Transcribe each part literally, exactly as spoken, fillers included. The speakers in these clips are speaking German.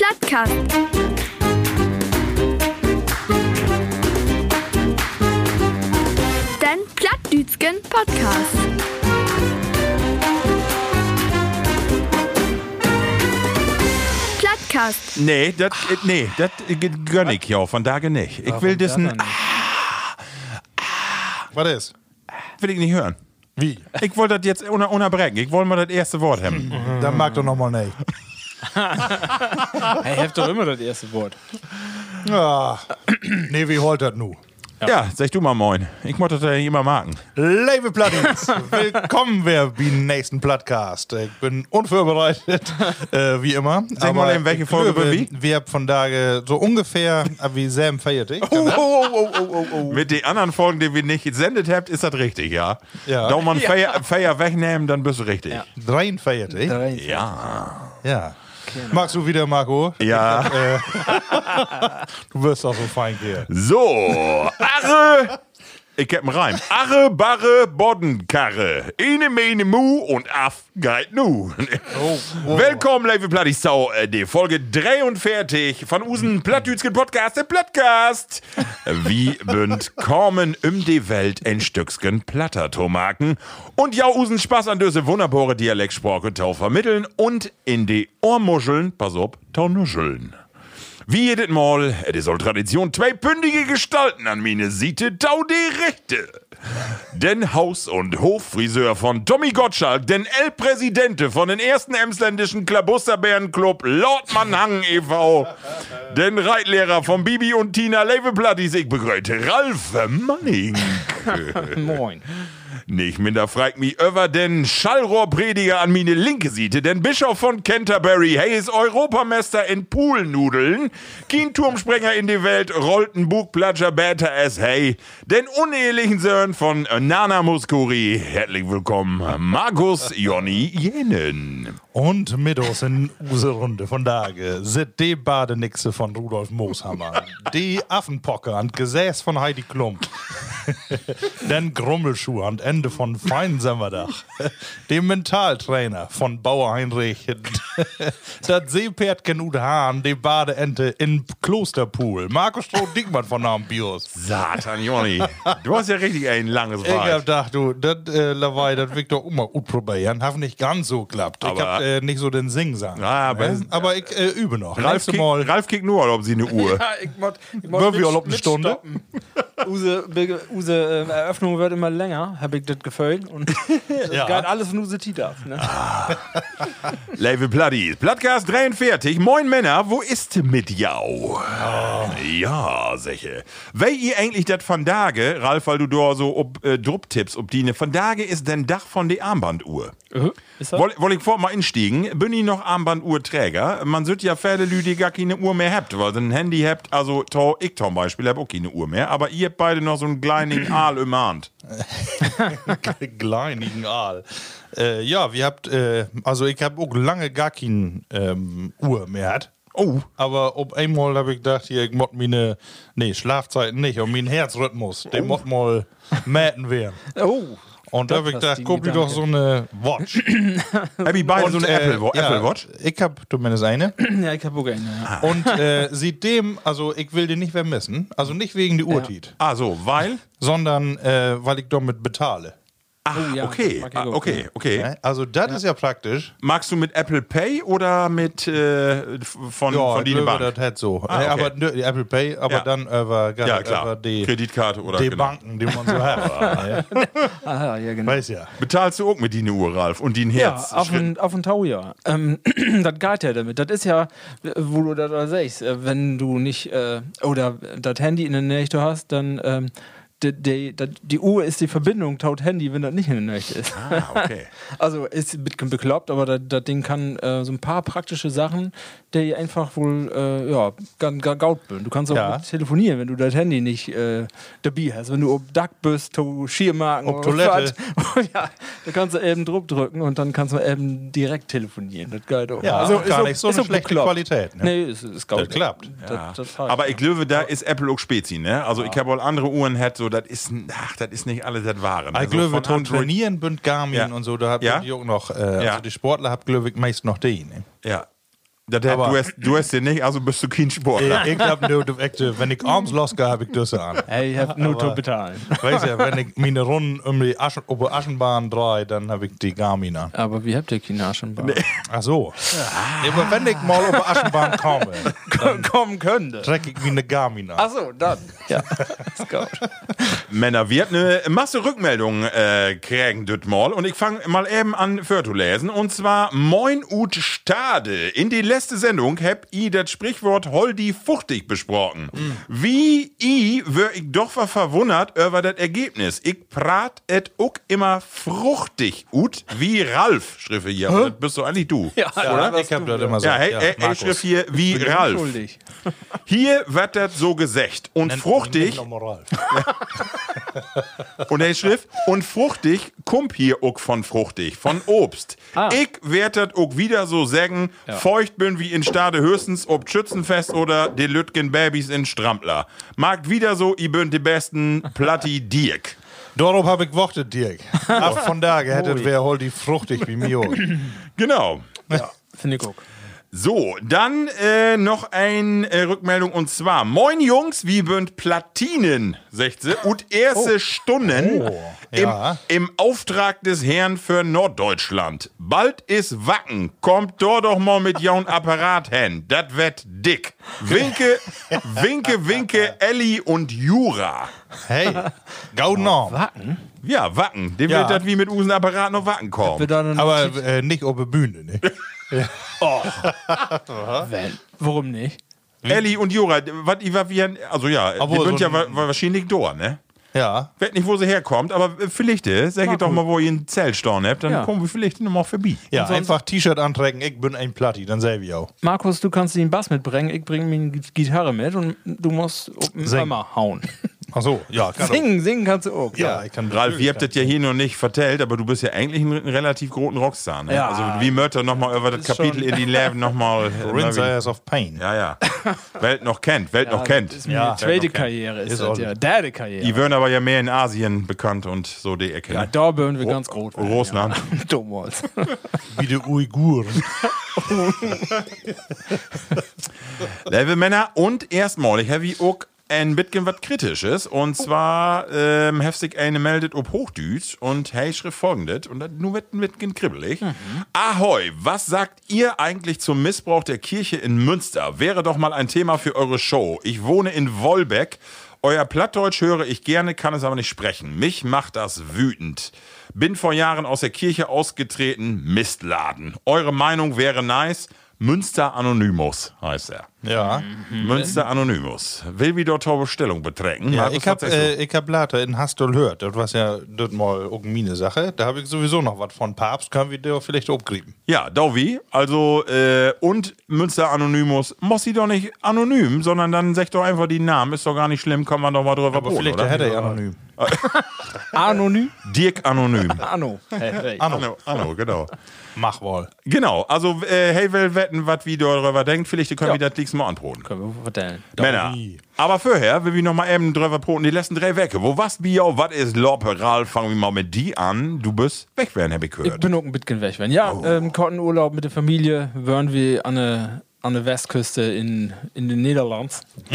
Plattcast. Den Plattdütschen Podcast. Plattcast. Nee, das nee, das gönn ich ja von daher nicht. Ich will das ein, Was ist? will ich nicht hören. Wie? Ich wollte das jetzt unter, unterbrechen. Ich wollte mal das erste Wort haben. Dann mag doch nochmal nicht. Hey, habt doch immer das erste Wort. Ja. Nee, wie holt das nu? Ja. sag du mal moin. Ich muss das ja immer marken. Liebe Plattis, willkommen wir beim nächsten Podcast. Ich bin unvorbereitet, äh, wie immer. Sag mal eben, welche Folge wir, wie? wir haben von Tage so ungefähr äh, wie Sam feiertig. Oh, oh, oh, oh, oh, oh. Mit den anderen Folgen, die wir nicht gesendet habt, ist das richtig, ja? Ja. Da man Feier, Feier wegnehmen, dann bist du richtig. Ja. Dreien feiertig. Ja. Ja. Magst du wieder, Marco? Ja. Äh, du wirst auch so fein gehen. So, Arre, ich hab einen Reim. Arre, Barre, Boddenkarre. Ene, Mene, Mu und Aff geit nu. Oh, oh. Willkommen, liebe Plattis, sau, äh, die Folge dreiundvierzig von usen Plattdütschen Podcast, der Plattcast. Wie bünd kommen um die Welt ein Stückchen Platter to machen und ja usen Spaß an diese wunderbare Dialektsprache tau vermitteln und in die Ohrmuscheln, pass auf, tau nuscheln. Wie jedes Mal, es soll Tradition, zwei bündige Gestalten an meine Siete, tau die Rechte. Den Haus- und Hoffriseur von Tommy Gottschalk, den El-Präsidente von den ersten emsländischen Klabusterbärenclub Lordmann Hangen e V, den Reitlehrer von Bibi und Tina Lewe-Plattis, ich begrüße Ralf Manning. Moin. Nicht minder fragt mich über den Schallrohrprediger an meine linke Seite, den Bischof von Canterbury, hey, ist Europameister in Poolnudeln, kein Turmsprenger in die Welt, rollt ein Bugplatscher Bäter es, hey, den unehelichen Sohn von Nana Muscuri, herzlich willkommen, Markus Jonny Jenen. Und mit uns in unsere Runde von Tage sind die Badenixe von Rudolf Mooshammer, die Affenpocke an Gesäß von Heidi Klum, den Grummelschuh an Ende von Feinsammerdach, dem Mentaltrainer von Bauer Heinrich, das Seepferdchen Ude Hahn, die Badeente in Klosterpool, Markus Stroh-Dickmann von Namen Bios. Satan, Jonny, du hast ja richtig ein langes Ich hab Wort. gedacht, du, das äh, Lawei, das will ich doch immer gut probieren. Hat nicht ganz so geklappt. Ich Aber- hab äh, nicht so den Singsang. Ah, aber- ne? aber ich äh, übe noch. Ralf Nächste kickt, Mal. Ralf kickt nur, ob sie eine Uhr. Ja, ich muss ich Wollen wir auch noch eine Stunde? Use, Be- Use äh, Eröffnung wird immer länger, habe ich das Gefühl. Und das Ja. geht alles von Use Tita. Ne? Liebe Plattis, Plattcast dreiundvierzig, moin Männer, wo ist mit jau? Ja, sicher. Weil ihr eigentlich das von Dage, Ralf, weil du da so ob äh, Drupp tippst, ob die ne von Dage ist denn Dach von der Armbanduhr. Ist das? Woll, woll ich vor mal instiegen, bin ich noch Armbanduhrträger? Man sollte ja viele Leute, die gar keine Uhr mehr habt, weil ihr ein Handy habt, also to, ich zum Beispiel hab auch keine Uhr mehr, aber ihr habt beide noch so einen kleinen Aal im Hand. Kleinigen Aal. Äh, ja, wir habt, äh, also ich hab auch lange gar keine ähm, Uhr mehr. Hat. Oh. Aber ob einmal habe ich gedacht, hier, ich muss meine, nee, Schlafzeiten nicht, und mein Herzrhythmus, den muss mal mäten werden. Oh. Und da Das habe ich hast gedacht, die guck mir doch so eine Watch. Hab ich beide so eine Und, äh, Apple, Wa- ja, Apple Watch? Ich hab zumindest eine. Ja, ich habe auch eine. Ja. Und äh, seitdem, also ich will den nicht vermissen, also nicht wegen der Uhrtit, Ah, so, weil? sondern äh, weil ich damit bezahle. Ach, Oh ja, okay, mag ich ah, auch, okay, ja. okay. Ne? Also das ist ja praktisch. Magst du mit Apple Pay oder mit äh, f- von, Ja, von ich die glaube, Bank? das hat so. Ah, Äh, okay. Aber nö, die Apple Pay, aber Ja. dann über, Ja, klar. über die, Kreditkarte oder die genau. Banken, die man so hat. Aha, ja, genau. Weiß ja. Bezahlst du auch mit die Uhr, Ralf? Und die Ja, Herz? auf den, auf den Tau, ja. Ähm, das geht ja damit. Das ist ja, wo du das da sagst, äh, wenn du nicht, äh, oder das Handy in der Nähe hast, dann, ähm, die, die, die, die Uhr ist die Verbindung taut Handy, wenn das nicht in der Nähe ist. Ah, okay. Also ist ein bisschen bekloppt, aber das, das Ding kann äh, so ein paar praktische Sachen, die einfach wohl, äh, ja, ganz gar gaut bin. Du kannst auch Ja. mit telefonieren, wenn du das Handy nicht äh, dabei hast. Wenn du ob Duck bist, to Schiermarken Ob oder Toilette. was. Ja, da kannst du eben drauf drücken und dann kannst du eben direkt telefonieren. Das geht auch. Ja, also, gar auch- nicht so eine auch schlechte bekloppt. Qualität. Ne? Nee, es ist gaut. Das klappt. Ja. Das, das heißt- Aber ich glaube, da ist Apple auch Spezi, ne? Also ich habe auch andere Uhren, hat so, das ist, ach, das ist nicht alles das Wahre. Ne? Ich glaube, von zum Android- Trainieren bünd Garmin Ja. und so, da habt Ja? ihr auch noch, äh, Ja. also die Sportler habt, glaube ich, meist noch die. Ne? Ja. Das hat, Aber- du, hast, du hast den nicht, also bist du kein Sportler. Ich hab nur, die echte, wenn ich abends losgehe, hab ich das an. Hey, ich hab nur zu bezahlen. Weißt du, wenn ich meine Runden um die Aschen, auf der Aschenbahn drehe, dann hab ich die Garmin an. Aber wie habt ihr keine Aschenbahn? Ach so. Ja, aber wenn ich mal auf der Aschenbahn komme, Kommen könnte. trecke ich meine Garmin an. Achso, dann. Ja, ist gut. Männer, wir haben eine Masse Rückmeldungen äh, kriegen das mal und ich fange mal eben an für zu lesen und zwar Moin ut Stade. In die letzte Sendung hab i das Sprichwort Holdi fuchtig besprochen. Wie i wär ich doch war verwundert über das Ergebnis. Ich prat et uck immer fruchtig ut wie Ralf, schrieb er hier. Und das bist du eigentlich du. Ja, Oder? Ich hab das immer so. Ja, hey, er, er Markus. schrieb hier wie Ralf. Schuldig. Hier wird das so gesagt. Und Nennt- fruchtig, nennt noch mal Ralf. und er schrift, und fruchtig kommt hier auch von fruchtig, von Obst. Ah. Ich werd das auch wieder so sagen, feucht bin wie in Stade höchstens ob Schützenfest oder die Lütgen Babys in Strampler. Mag wieder so, i bünd die besten Platti Dirk. Darauf hab ich gewartet, Dirk. Ach, von daher hättet wer hol die fruchtig wie mir. Genau. Ja, finde ich auch. So, dann äh, noch eine äh, Rückmeldung und zwar: Moin Jungs, wie bünd Platinen, sagt sie, und erste Stunden Oh, ja. im, im Auftrag des Herrn für Norddeutschland. Bald ist Wacken, kommt dort doch mal mit jaun Apparat hin, dat wird dick. Winke, winke, winke, Elli und Jura. Hey, gau Norm. Wacken? Ja, Wacken, dem Ja. wird das wie mit Usen Apparat noch Wacken kommen. Wir dann Aber äh, nicht auf der Bühne, ne? wenn. Warum nicht? Elli und Jura, was i war wie ein, also ja, die Obwohl sind so ja ein- wa- wa- wahrscheinlich da, ne? Ja. Weiß nicht, wo sie herkommt, aber äh, vielleicht, äh, sag ich doch mal, wo ihr ein Zelt stehen habt, dann Ja. kommen wir vielleicht noch mal vorbei. Ja, einfach T-Shirt antrecken, ich bin ein Platti, dann selber ich auch. Markus, du kannst den Bass mitbringen, ich bringe mir die Gitarre mit und du musst auf den Singen. Hammer hauen. Ach so, ja, kann Singen, singen kannst du auch. auch. Ja, ich kann. Ralf, ihr habt das ja hier noch nicht vertellt, aber du bist ja eigentlich ein, ein relativ großen Rockstar, ne? Ja. Also wie Mörder noch mal über das Ist Kapitel schon- in die Leben noch mal... äh, Princess of Pain. ja, ja. Welt noch kennt, Welt noch kennt. Das ist meine Ja. zweite Okay. Karriere, ist, Ist das auch- ja. Derde Karriere. Die werden aber ja mehr in Asien bekannt und so die Ecke. Ja, Ne? da würden wir ganz groß. werden, Russland. Ja. Damals. Wie die Uiguren. Liebe Männer, und erstmalig habe ich auch ein bisschen was Kritisches. Und zwar ähm, hat sich eine meldet ob Hochdeutsch und hey, schrift folgendes. Und das nur wird ein bisschen kribbelig. Ahoi, was sagt ihr eigentlich zum Missbrauch der Kirche in Münster? Wäre doch mal ein Thema für eure Show. Ich wohne in Wolbeck. Euer Plattdeutsch höre ich gerne, kann es aber nicht sprechen. Mich macht das wütend. Bin vor Jahren aus der Kirche ausgetreten. Mistladen. Eure Meinung wäre nice. Münster Anonymous heißt er. Ja. Münster Anonymous. Will wieder Taube Stellung betreten. Ja, Markus, ich hab, was sagst du? äh, ich hab later in Hastel gehört. Das war ja das mal auch meine Sache. Da habe ich sowieso noch was von Papst. Können wir da vielleicht abgrieben? Ja, Dauvi, also, äh, und Münster Anonymous, muss sie doch nicht anonym, sondern dann sagt doch einfach die Namen, ist doch gar nicht schlimm, kann man doch mal drüber Aber boten, vielleicht oder? hätte er ja anonym. Anonym? Dirk Anonym. Anno. Hey, hey. Anno, Anno, genau. Mach wohl. Genau, also, äh, hey, will wetten, was wie darüber denkt, vielleicht können Ja. wir das nächste Mal anproten. Können wir vertellen. Männer. Aber vorher will wir noch mal eben drüber proten, die letzten drei Wecke. Wo was Bio, was ist Loppe, Ralf, fangen wir mal mit die an. Du bist weg werden, hab ich Ich gehört. bin auch ein bisschen weg. Wenn. Ja, ähm, Kottenurlaub mit der Familie, wären wir an der, an der Westküste in, in den Niederlanden.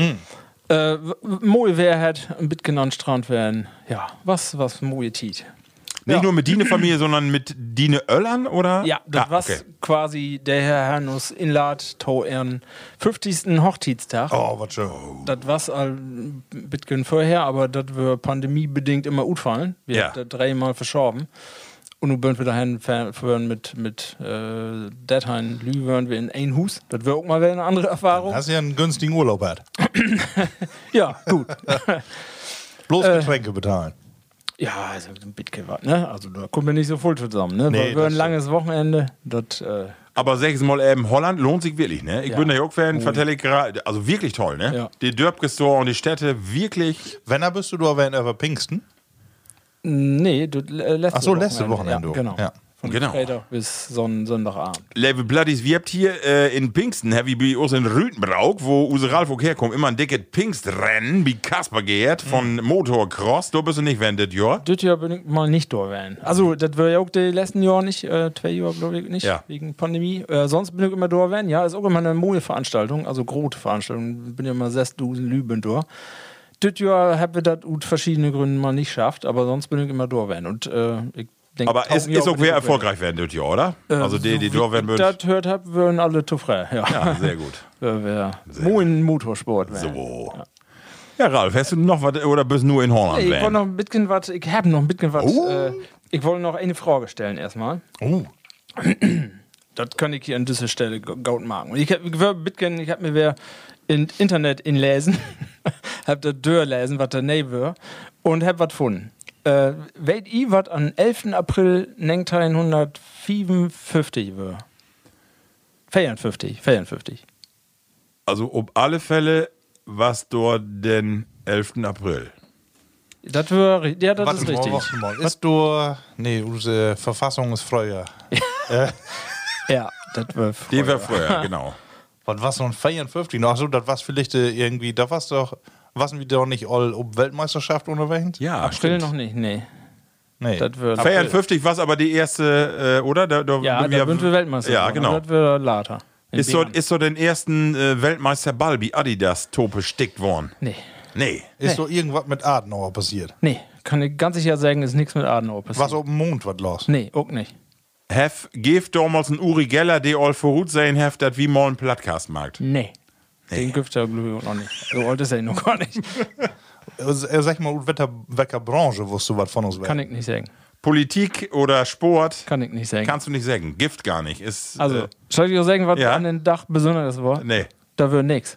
Äh, Moje wer hat ein bisschen an den Strand werden. Ja, was, was Moje tiet. Nicht Ja. nur mit Dine Familie, sondern mit Dine Öllern, oder? Ja, das Ah, was okay. quasi der Herr Hernus inlad to ihren fünfzigsten Hochzeitstag. Oh, was schön. Das was ein bisschen vorher, aber das wir pandemiebedingt immer gut fallen. Wir Ja. haben das dreimal verschoben. Und nun würden wir dahin fahren mit, mit äh, Deadheim Lü, wären wir in ein Hus. Das wäre auch mal wieder eine andere Erfahrung. Hast ja einen günstigen Urlaub hat. Ja, gut. Bloß Äh. Getränke bezahlen. Ja, also ein bisschen was, ne? Also da kommen wir nicht so voll zusammen, ne? Nee, Weil wir das ein langes Wochenende, das, äh, Aber sechs Mal eben Holland lohnt sich wirklich, ne? Ich Ja. bin da auch Fan, vertelle ich gerade, also wirklich toll, ne? Ja. Die Dörbgestor und die Städte, wirklich. Wenn er bist du da, wenn er Pfingsten? nee, das, äh, letzte Ach so, letzte Wochenende. Wochenende. Ja, genau. Ja. Von Genau. Freitag bis Son Sonntagabend. Liebe Bloodies, wir habt hier äh, in Pfingsten, hab ich bei uns in Rütenbrauch, wo Use Ralf auch herkommt, immer ein dickes Pfingstrennen, wie Kasper geht, von Motocross. Du bist du nicht wendet, ja? Das Jahr bin ich mal nicht da werden. Also, das war ja auch die letzten Jahre nicht, äh, zwei Jahre glaube ich nicht, Ja. wegen Pandemie. Äh, sonst bin ich immer da werden, ja, ist auch immer eine Mode-Veranstaltung, also große Veranstaltung. Bin ja immer sechstausend Lüben da. Das Jahr haben wir das aus verschiedenen Gründen mal nicht geschafft, aber sonst bin ich immer da werden. Und äh, ich denke, Aber es ist auch wer erfolgreich werden, das ja, oder? Äh, also die, die da werden Das würden. hört hab, würden alle zu frei. Ja, Ja, sehr gut. Wer wär Moin Motorsport werden. So. Ja, Ralf, hast du noch was oder bist du nur in Holland? Hey, ich wollte werden? noch ein bisschen was, ich habe noch ein bisschen was. Oh. Äh, ich wollte noch eine Frage stellen erstmal. Oh. Das kann ich hier an dieser Stelle gut machen. Und ich habe ich hab mir wer im Internet inlesen, hab da durchlesen, was da nee war, und hab was gefunden. Äh, Weet ihr, was am elften April neunzehnhundertvierundfünfzig war? vierundfünfzig, vierundfünfzig. Also, um alle Fälle, was dort den elften April. Das war, ri- ja, das Warte ist mal, richtig. warte mal. Ist du. Nee, unsere Verfassung ist früher. Ja, das war Die war früher. früher, genau. Was war so ein vierundfünfzig? Ach so, das war vielleicht äh, irgendwie. Da war's doch. Waren wir doch nicht all um Weltmeisterschaft unterwegs? Ja, April stimmt. noch nicht, nee. Nee. Das war vierundfünfzig war aber die erste, äh, oder? Da, da, ja, da sind wir Weltmeister. Ja, geworden, genau. aber Das war later. In Ist so, Bern. ist so den ersten äh, Weltmeisterball wie Adidas Tope stickt worden? Nee. Nee. Ist so irgendwas mit Adenauer passiert? Nee, kann ich ganz sicher sagen, ist nichts mit Adenauer passiert. Was auf dem Mond was los? Nee, auch nicht. Hef, geeft damals ein Uri Geller, der all vorut sein heft, dat wie mal ein Plattcast macht. Nee. Den gibt es ja glaube ich noch nicht. So alt ist er noch gar nicht. Äh, Sag mal, aus welcher, welcher Branche wusst du was von uns Kann ich nicht sagen. Politik oder Sport, Kann ich nicht sagen. kannst du nicht sagen. Gift gar nicht. Ist, Also, äh, soll ich dir sagen, was ja. an den Dach Besonderes war? nee. Da wird nix.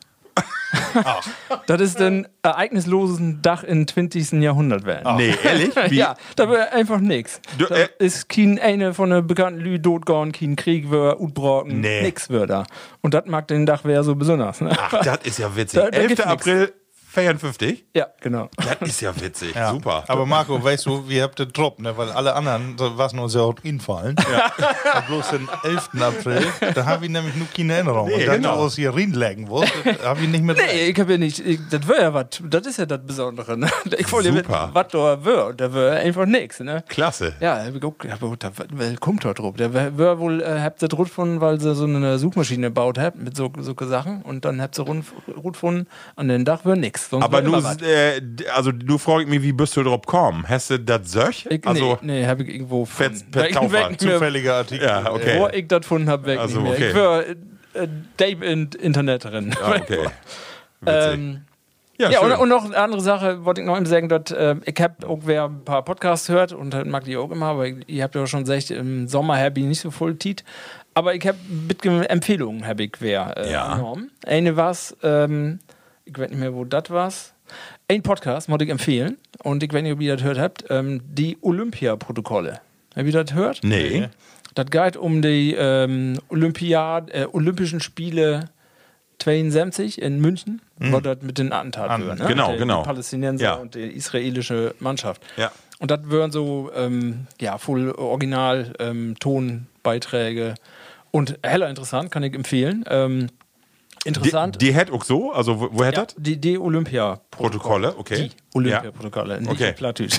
Das ist ein ereignisloses Dach im zwanzigsten Jahrhundert werden. Nee, ehrlich? Wie? Ja, da wird einfach nix. Du, Da äh, ist kein eine von den bekannten Lü dotgegangen, kein Krieg wird, utbrocken, Nee. nix wird da. Und das mag den Dach wäre so besonders. Ne? Ach, das ist ja witzig. Da- da gibt's elfter April vierundfünfzig? Ja, genau. Das ist ja witzig. Ja. Super. Aber Marco, weißt du, wir habt den Drop, ne? Weil alle anderen, so was nur so infallen. Ja. Aber bloß den elften April, da habe ich nämlich nur keine Erinnerung. Nee, Und dann genau. du aus hier reinlegen wolltest, habe ich nicht mehr. Nee, ich hab ja nicht, ich, das wäre ja was, das ist ja das Besondere. Ne? Ich wollte ja wissen, Super. was da wird, da wird einfach nix. Ne? Klasse. Ja, hab ich auch gedacht, aber da wer kommt da drauf. Der wäre wohl, äh, habt ihr drauf gefunden, weil sie so eine Suchmaschine gebaut habt mit so, so Sachen und dann habt ihr rund gefunden, an den Dach wäre nix. Sonst Aber wär immer nur, was. äh, d- also du fragst mich, wie bist du drauf gekommen? Hast du das Söch? Ich, Also, nee, nee, hab ich irgendwo Per- gefunden. per Weg- Taufer, weg nicht mehr. Zufälliger Artikel. Ja, okay. Wo ich das gefunden habe, weg Also, nicht mehr. okay. Ich war äh, äh, Dave in Internet drin. ah, okay. Witzig. ähm, ja, Ja, schön. und, und noch eine andere Sache, wollte ich noch eben sagen, dass, äh, ich habe auch wer ein paar Podcasts hört und das mag die auch immer, aber ihr habt ja schon gesagt, im Sommer habe ich nicht so voll Tiet. Aber ich habe bitte Empfehlungen, habe ich wer äh, Ja. enorm. Eine was, ähm, ich weiß nicht mehr, wo das war. Ein Podcast wollte ich empfehlen und ich weiß nicht, ob ihr das gehört habt, ähm, die Olympia-Protokolle. Habt ihr das gehört? Nee. Das geht um die ähm, Olympiad, äh, Olympischen Spiele zweiundsiebzig in München, wo das mit den Attentaten An- war, ne? genau, die, genau. Die Palästinenser Ja. und die israelische Mannschaft. Ja. Und das wären so, ähm, ja, voll Original ähm, Tonbeiträge und heller interessant, kann ich empfehlen. Ähm, Die, interessant. die hätt auch so? Also, wo, wo hätt ja, das? die, die Olympia-Protokolle. Protokolle, okay. Die Olympia-Protokolle, nicht Okay. okay. Plattdeutsch.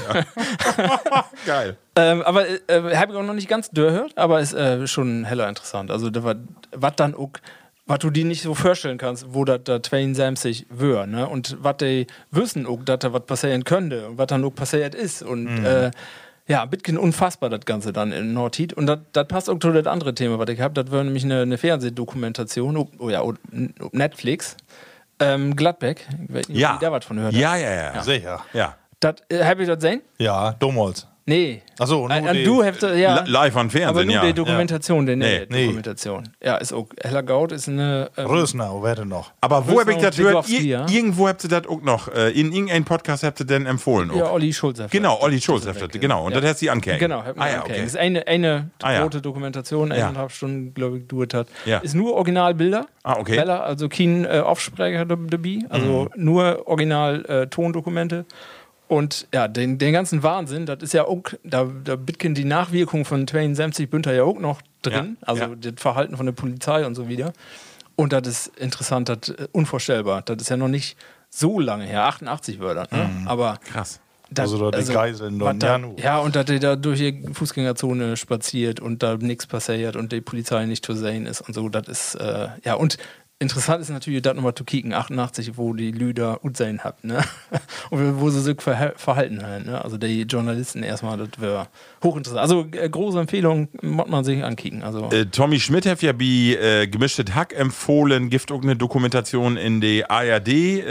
Geil. Ähm, aber äh, habe ich auch noch nicht ganz durchgehört, aber ist äh, schon heller interessant. Also, da war, was dann auch, was du dir nicht so vorstellen kannst, wo das da zweiundsiebzig wär, ne? Und was die wissen auch, dass da was passieren könnte und was dann auch passiert ist. Und Mhm. äh, ja, ein bisschen unfassbar, das Ganze dann in Nordheat. Und das das passt auch zu das andere Thema, was ich habe. Das war nämlich eine, eine Fernsehdokumentation, oh, oh ja, auf Netflix. Ähm, Gladbeck, ich weiß nicht, Ja. ob ihr da was von hört. Ja, ja, ja. Sicher. Ja. Das, äh, hab ich das gesehen? Ja, damals. Nee. Achso, Äh, nur äh, die- du hast, äh, ja. Li- Live am Aber Fernsehen, nur ja. die Dokumentation, die Nee. Nee. Dokumentation. Ja, ist auch. Heller Gaut ist eine. Ähm, Rösnau, wer denn noch? Aber wo hab ich Rösner das und gehört? Zygowski, Ir ja. Irgendwo habt ihr das auch noch. Äh, in irgendeinem Podcast habt ihr denn empfohlen. ja, Auch. Olli Schulz. hat Genau, das. Olli Schulz Das habt ist das. weg, Genau, und ja. das hat sie angehängt. Genau, hat man ah, ja, angehängt. okay. Das ist eine, eine Ah, ja. rote Dokumentation, Ja. eineinhalb Stunden, glaube ich, dauert hat. Ja. Ist nur Originalbilder. Ah, okay. Bilder, also kein äh, Aufsprecher dabei, also Mhm. nur Original äh, Tondokumente. Und ja, den, den ganzen Wahnsinn, das ist ja auch, da, da bitken die Nachwirkungen von zweiundsiebzig Bünter ja auch noch drin. Ja, also ja. das Verhalten von der Polizei und so wieder. Und das ist interessant, das ist unvorstellbar. Das ist ja noch nicht so lange her, achtundachtzig war das, ne? Mhm. Aber krass. das, Also da die Geiseln was und da, ja, nu. ja, und dass der da durch die Fußgängerzone spaziert und da nichts passiert und die Polizei nicht zu sehen ist und so, das ist, äh, ja, und interessant ist natürlich, das nochmal zu kicken, achtundachtzig, wo die Lüder Utsehen habt, ne? Und wo sie sich verha- verhalten haben, ne? Also die Journalisten erstmal, das wäre hochinteressant. Also äh, große Empfehlung, muss man sich ankicken. Also. Äh, Tommy Schmidt hat ja wie äh, Gemischtes Hack empfohlen, gibt auch eine Dokumentation in der A R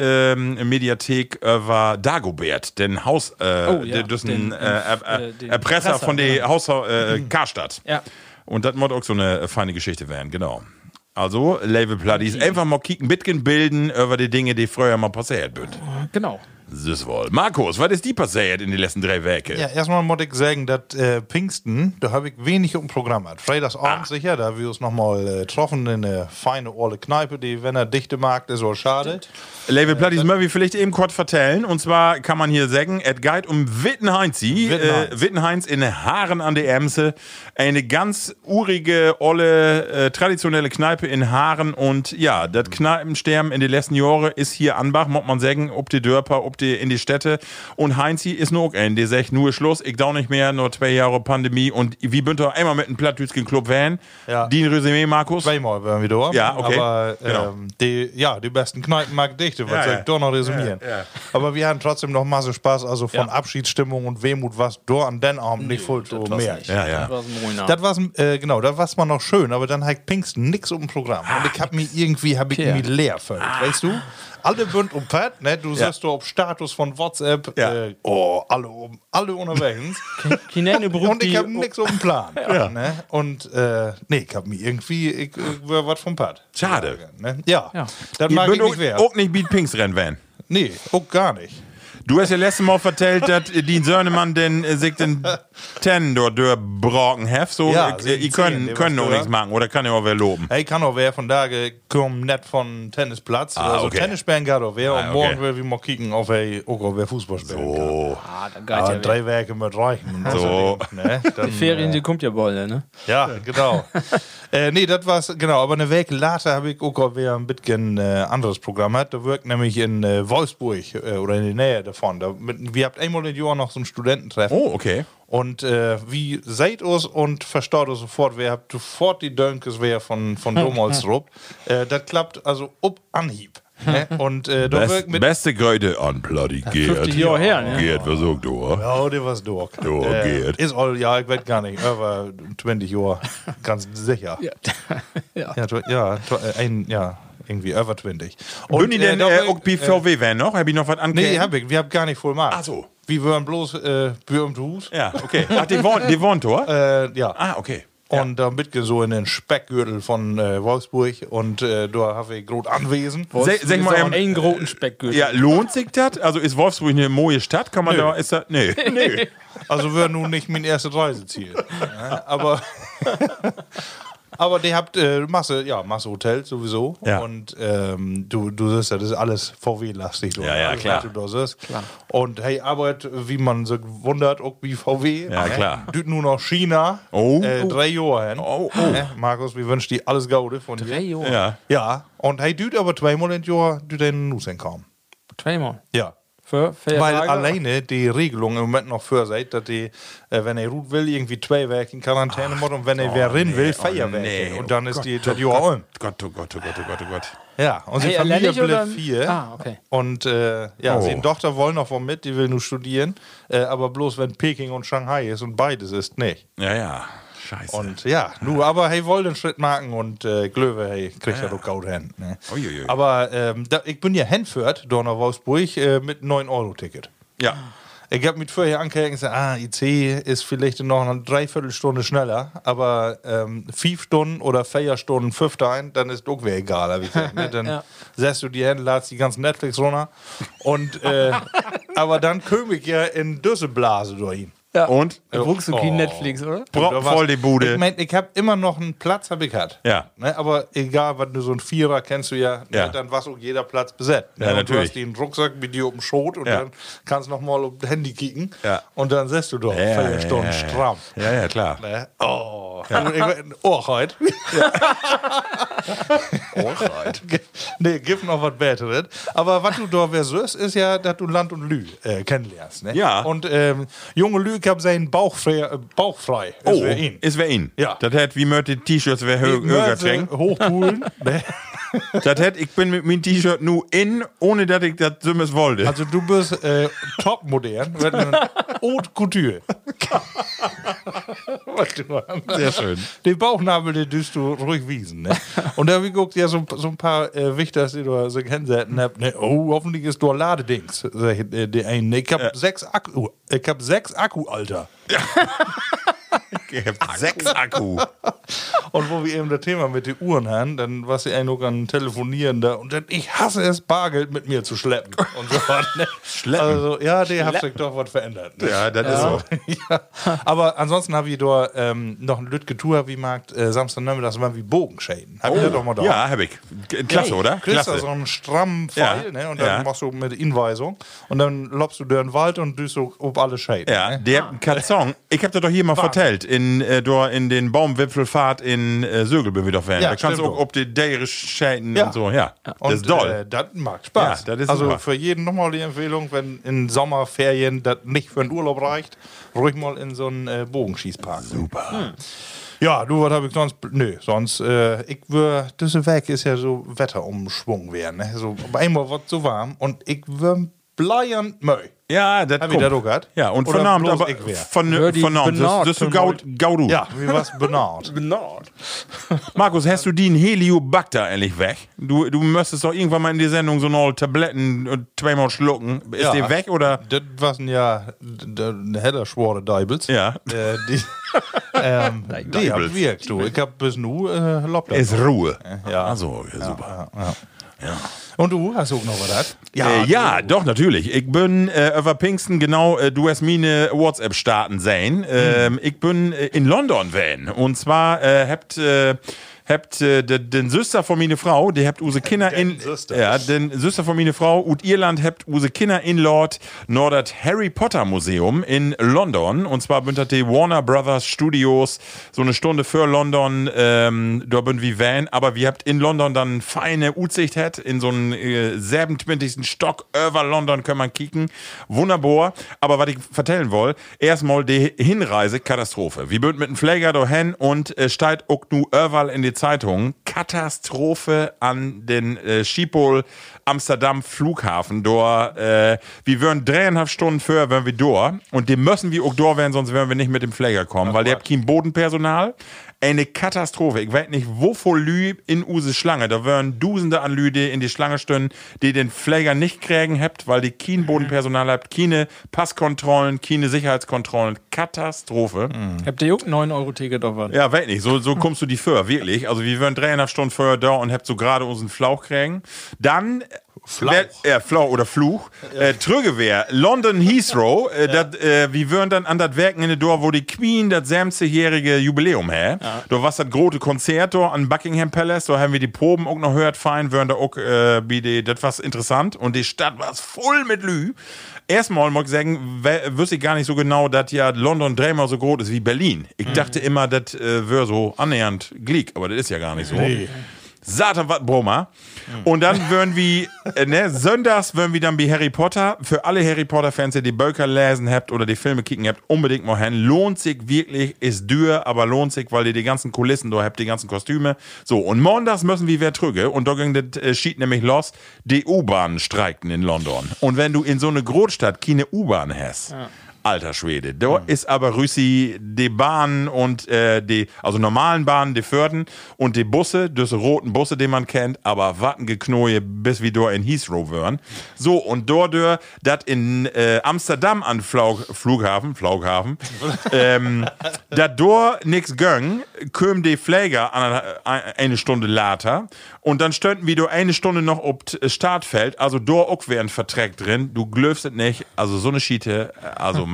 D-Mediathek ähm, über Dagobert, den Haus, äh, Oh, ja, den, den- äh, äh, äh, den Erpresser Erpresser, von der genau. Haus äh, Karstadt. Ja. Und das muss auch so eine äh, feine Geschichte werden, genau. Also, Label Platties, einfach mal kicken, Bitcoin bilden über die Dinge, die früher mal passiert sind. Genau. Das wohl. Markus, was ist die passiert in den letzten drei Wochen? Ja, erstmal muss ich sagen, dass äh, Pfingsten, da habe ich wenig im Programm hat. Freitagsabend Ah. sicher, da haben wir uns nochmal äh, getroffen in eine feine alte Kneipe, die, wenn er dichte Markt ist, auch schade. Label Platties möchte ich vielleicht eben kurz vertellen. Und zwar kann man hier sagen, es geht um Wittenheinzi. Wittenheinz. Äh, Wittenheinz in Haaren an der Emse. Eine ganz urige, olle, äh, traditionelle Kneipe in Haaren. Und ja, das Kneipensterben in den letzten Jahren ist hier Anbach, muss man sagen, ob die Dörper, ob die in die Städte. Und Heinzi ist nur ein, der sagt, nur Schluss, ich dau nicht mehr, nur zwei Jahre Pandemie. Und wie bünd ihr einmal mit einem Plattdütschen Club van? Ja. Die Resümee, Markus? Zweimal waren wir da. Ja, okay. Aber Genau. ähm, die, ja, die besten Kneipen mag dichte, was Ja, soll ja. ich da noch resümieren. Ja, ja. Aber wir hatten trotzdem noch Masse Spaß, also von Ja. Abschiedsstimmung und Wehmut, was da an den Abend nicht voll so mehr. Ja, ja. Das war's ein Ruiner. Das war's, äh, genau, das war's mal noch schön, aber dann hat Pfingsten nix um Programm. Und ich hab mich irgendwie, hab ich Okay. mich leer völlig, weißt du? Alle bünd um Pad, ne? Du Ja. siehst du auf Status von WhatsApp, Ja. äh, oh, alle, um, alle unterwegs. Kinene Brut, Und ich die- hab nix um den Plan. Ne? Und, äh, nee, ich hab mich irgendwie, ich, ich war was vom Pad. Schade. Ne? Ja, Ja. das Ihr mag ich bünd nicht wert. auch, auch nicht Beat Pinks Rennen van. Nee, auch gar nicht. Du hast ja letztes Mal vertellt, dass die Söhnemann den äh, sich den Ten dort durchbrochen have. So, Ja, äh, sind die zehn, können, die können was auch durch. nichts machen. Oder kann ja auch wer loben. Hey, kann auch wer von da kommen net von Tennisplatz. Ah, also okay. Tennis spielen geht auch wer. Ah, Und okay. morgen will wir mal kicken, ob er auch auf wer Fußball spielen kann. Oh. Ah, da geht Ja, ja drei Werke mit reichen. So. Außerdem, ne? Dann, Die Ferien, äh, die kommt ja bald, ne? Ja, genau. äh, nee, das war's, genau. Aber eine Woche later habe ich auch wieder ein bisschen äh, anderes Programm hat. Da wirkt nämlich in äh, Wolfsburg äh, oder in der Nähe davon. Da, mit, wir habt einmal im Jahr noch so ein Studententreffen. Oh, okay. Und äh, wie seid uns und verstaut uns sofort, wer habt sofort die Dönkes wer von, von Domholzrup. äh, das klappt also ob Anhieb. Ne? Und äh, da Best, wirkt mit. beste Gröde an Bloody Gerd. fünfzig Jahre her, ne? Gerd, was sagt du? Ja, der war's durch. Ja, geht. Ist all, ja, ich weiß gar nicht, aber zwanzig Jahre, ganz sicher. Ja. ja. Ja, tw- ja, tw- ein, ja, irgendwie über zwanzig. Und die denn da äh, wirkt- auch B V W-Van noch? Hab ich noch was angehört? Nee, hab ich, wir haben gar nicht voll gemacht. Ach so. Wir waren bloß äh, für im Hus. Ja, okay. Ach, die wohnt, die wohnt dort? Äh, ja. Ah, okay. Und da mitge so in den Speckgürtel von äh, Wolfsburg und äh, da habe ich groß anwesend. Sag, sag mal, ähm, ein großen Speckgürtel. ja, lohnt sich das? Also ist Wolfsburg eine moje Stadt? Kann man Nö. da, ist das, nee. nee. Also wäre nun nicht mein erstes Reiseziel. Ja, aber aber die habt äh, Masse, ja, Masse Hotels sowieso. Ja. Und ähm, du, du siehst ja, das ist alles V W-lastig. Ja, ja, alles, klar. was Du da siehst. Und hey, Arbeit, wie man so wundert, auch wie V W. Ja, ne? klar. Du nur noch China. Oh. Äh, drei Jahre hin. Oh, oh. Ne? Markus, wir wünschen dir alles Gute von dir. Drei Jahre. Ja. Ja, und hey, du aber zweimal in Jahr du den Nuss hinkommen. Zweimal. Ja. Für, für Weil Tage. alleine die Regelung im Moment noch für seid, dass die, äh, wenn er ruht will, irgendwie zwei Wochen in Quarantäne muss und wenn er wer rein will, vier Wochen. nee. Und dann Oh ist Gott, die oh das Jahr um. Gott, oh Gott, oh Gott, oh Gott, oh Gott. Ja, und Hey, die Familie alleinig oder- bleibt vier. Ah, okay. Und äh, ja, Oh. seine Tochter wollen noch von mit, die will nur studieren. Äh, aber bloß wenn Peking und Shanghai ist und beides ist nicht. Ja, ja. Scheiße. Und ja, nur, aber hey, wollen den Schritt machen und äh, Glöwe, hey, kriegt ja doch gut hin. Ne? Uiuiui. Aber ähm, da, ich bin ja hinführt, da nach Wolfsburg, äh, mit neun Euro Ticket. ja. Ich habe mit vorher angehört und gesagt, ah, I C ist vielleicht noch eine Dreiviertelstunde schneller, aber ähm, fünf Stunden oder vier Stunden fünf ein, dann ist doch wieder egal, hab ich gesagt. Ne? Dann Ja. setzt du die Hände, ladst die ganzen Netflix runter und äh, aber dann komme ich ja in Düsselblase durch ihn. Ja. Und? Da guckst du kein Oh. Netflix, oder? Bro- voll die Bude. Ich mein, ich habe immer noch einen Platz, habe ich gehabt. Ja. Ne, aber egal, wenn du so ein Vierer kennst du ja, Ja. ne, dann war auch jeder Platz besetzt. Ja, Ne, und natürlich. Du hast den Rucksack mit dir auf dem Schoß und Ja. dann kannst du noch mal auf das Handy kicken. Ja. Und dann setzt du doch Ja, vier ja, Stunden ja, ja. stramm. Ja, ja, klar. Ne? Oh, ja. Ich werd ein Ohrheit. Alright. Nee, gibt noch was Besseres. Aber was du da versuchst, ist ja, dass du Land und Lü äh, kennenlernst. Ne? Ja. Und ähm, junge Lü, ich hab seinen Bauch frei. Äh, Bauch frei. Ist Oh, für ihn. ist wer ihn. Ja. Das hätt wie möchte T-Shirts wer hö- höher Mörse trinken. hochpulen. Ne? Das hätt, ich bin mit meinem T-Shirt nur in, ohne dass ich das Sümmes wollte. Also du bist äh, top modern. Mit einem Haute Couture. Was du machst. Sehr schön. Den Bauchnabel, den düst du ruhig wiesen. Ne? Und da hab ich geguckt, ja, so, so ein paar äh, Wichters, die du so hinsetzen habt. Ne? Oh, hoffentlich ist du Ladedings. Sag ich, äh, die einen. Ich hab sechs Akku. Ich hab sechs Akku, Alter. Ich hab sechs Akku. Und wo wir eben das Thema mit den Uhren haben, dann war sie ein noch an Telefonieren da und dann, ich hasse es, Bargeld mit mir zu schleppen. Und so was, ne? Schleppen? Also, ja, der hat sich doch was verändert. Ne? Ja, das ist so. Ja. Aber ansonsten habe ich da ähm, noch ein Lütge Tour, wie mag äh, Samstagnachmittag, das waren wie Bogenschäden. Hab ich das doch mal da? Ja, hab ich. Klasse, oder? Kriegst da Klasse. so einen strammen Pfeil, Ja, ne? Und dann ja. machst du mit Inweisung und dann lobst du durch den Wald und düst so ob alle Schäden. Ja, Ne? der Katzong, ich hab das doch hier mal Wahnsinn. vertellt, in, äh, da in den Baumwipfelfahrt in äh, Sögelbe wieder werden. Ja, da kannst du stimmt auch ob die Däre scheiden Ja. und so, ja. Das Und ist doll. Äh, das macht Spaß. Ja, das ist also super. für jeden nochmal die Empfehlung, wenn in Sommerferien das nicht für den Urlaub reicht, ruhig mal in so einen äh, Bogenschießpark. Super. Hm. Ja, du, was habe ich sonst? Nö, sonst, äh, ich würde, das Weg ist ja so Wetterumschwung werden. Ne? So, aber einmal wird so warm und ich würde bleiern Möi. Ja, das Hab ich kommt. das auch gehabt? Ja, und Oder vernahmt, bloß aber ich wär? von, Hör die vernahmt, das, Benard das ist so von gaud, gaudu. Ja, wie was benannt. Benard. Markus, hast du den Heliobacter endlich weg? Du, du müsstest doch irgendwann mal in die Sendung so noch Tabletten und zweimal schlucken. Ist Ja. der weg oder? Das waren ja eine heller schwore Deibels. Ja. Äh, die ähm, die hab Deibels. wirkt, du. Ich hab bis nu äh, lobt das. Ist Ruhe. Ja. Also, ja, super. Und du hast auch noch was? Ja, äh, ja doch, natürlich. Ich bin äh, über Pfingsten, genau, äh, du hast meine WhatsApp starten sehen. Ähm, Ich bin äh, in London van. Und zwar äh, habt äh, habt äh, den, den Süster von meine Frau, die habt use Kinder in Süster. ja, den Süster von meine Frau und Irland habt use Kinder in Lord Nordert Harry Potter Museum in London. Und zwar bündert die Warner Brothers Studios so eine Stunde für London, ähm, da bin wie Van, aber wir habt in London dann feine Utsicht hat, in so einen äh, siebenundzwanzigsten Stock über London können man kicken. Wunderbar. Aber was ich vertellen will, erstmal die Hinreise Katastrophe. Wir bünd mit dem Flieger dahin und äh, steigt auch nu überall in die Zeitungen Katastrophe an den äh, Schiphol Amsterdam Flughafen. Dort, äh, wir wären dreieinhalb Stunden vorher, wären wir da. Und die müssen wir auch da werden, sonst werden wir nicht mit dem Flieger kommen, weil der hat kein Bodenpersonal. Eine Katastrophe. Ich weiß nicht, wovor Lü in Use Schlange. Da wären Dusende an Lü, die in die Schlange stehen, die den Flieger nicht kriegen habt, weil die kein Bodenpersonal habt, keine Passkontrollen, keine Sicherheitskontrollen. Katastrophe. Habt ihr auch ein neun Euro Ticket auf was? Ja, weiß nicht. So, so kommst du die für, wirklich. Also wir wären dreieinhalb Stunden vorher da und habt so gerade unseren Flauch kriegen. Dann Flauch. Wer, äh, Flauch oder Fluch. Äh, Trügewehr, London Heathrow. Äh, dat, äh, wir wären dann an das Werken in der Dorf, wo die Queen das sechzig-jährige Jubiläum hat. Ja. Da war das große Konzert da an Buckingham Palace. Da haben wir die Proben auch noch gehört, fein, wären da auch, äh, wie die, das war interessant. Und die Stadt war voll mit Lü. Erstmal muss ich sagen, wüsste ich gar nicht so genau, dass ja London dreimal so groß ist wie Berlin. Ich mhm. dachte immer, das äh, wäre so annähernd Glick, aber das ist ja gar nicht so. Nee. Satan, was Broma. Und dann würden wir, äh, ne, sonntags würden wir dann wie Harry Potter, für alle Harry Potter-Fans, die die Bücher lesen habt oder die Filme kicken habt, unbedingt mal hin. Lohnt sich wirklich, ist dürr, aber lohnt sich, weil ihr die ganzen Kulissen da habt, die ganzen Kostüme. So, und montags müssen wir wieder trüge und da ging das äh, Schied nämlich los, die U-Bahnen streikten in London. Und wenn du in so eine Großstadt keine U-Bahn hast, ja. Alter Schwede. Da mhm. ist aber Rüssi die Bahnen und äh, die, also normalen Bahnen, die Förden und die Busse, diese roten Busse, die man kennt, aber Wattengeknoje, bis wir da in Heathrow wären. So, und dort, das in äh, Amsterdam an Flaug, Flughafen, Flughafen, ähm, da dort nix göng, kämen die Flieger an, eine Stunde later und dann stünden wir da eine Stunde noch auf Startfeld, also da auch wären Verträg drin, du glöfst es nicht, also so eine Schiete, also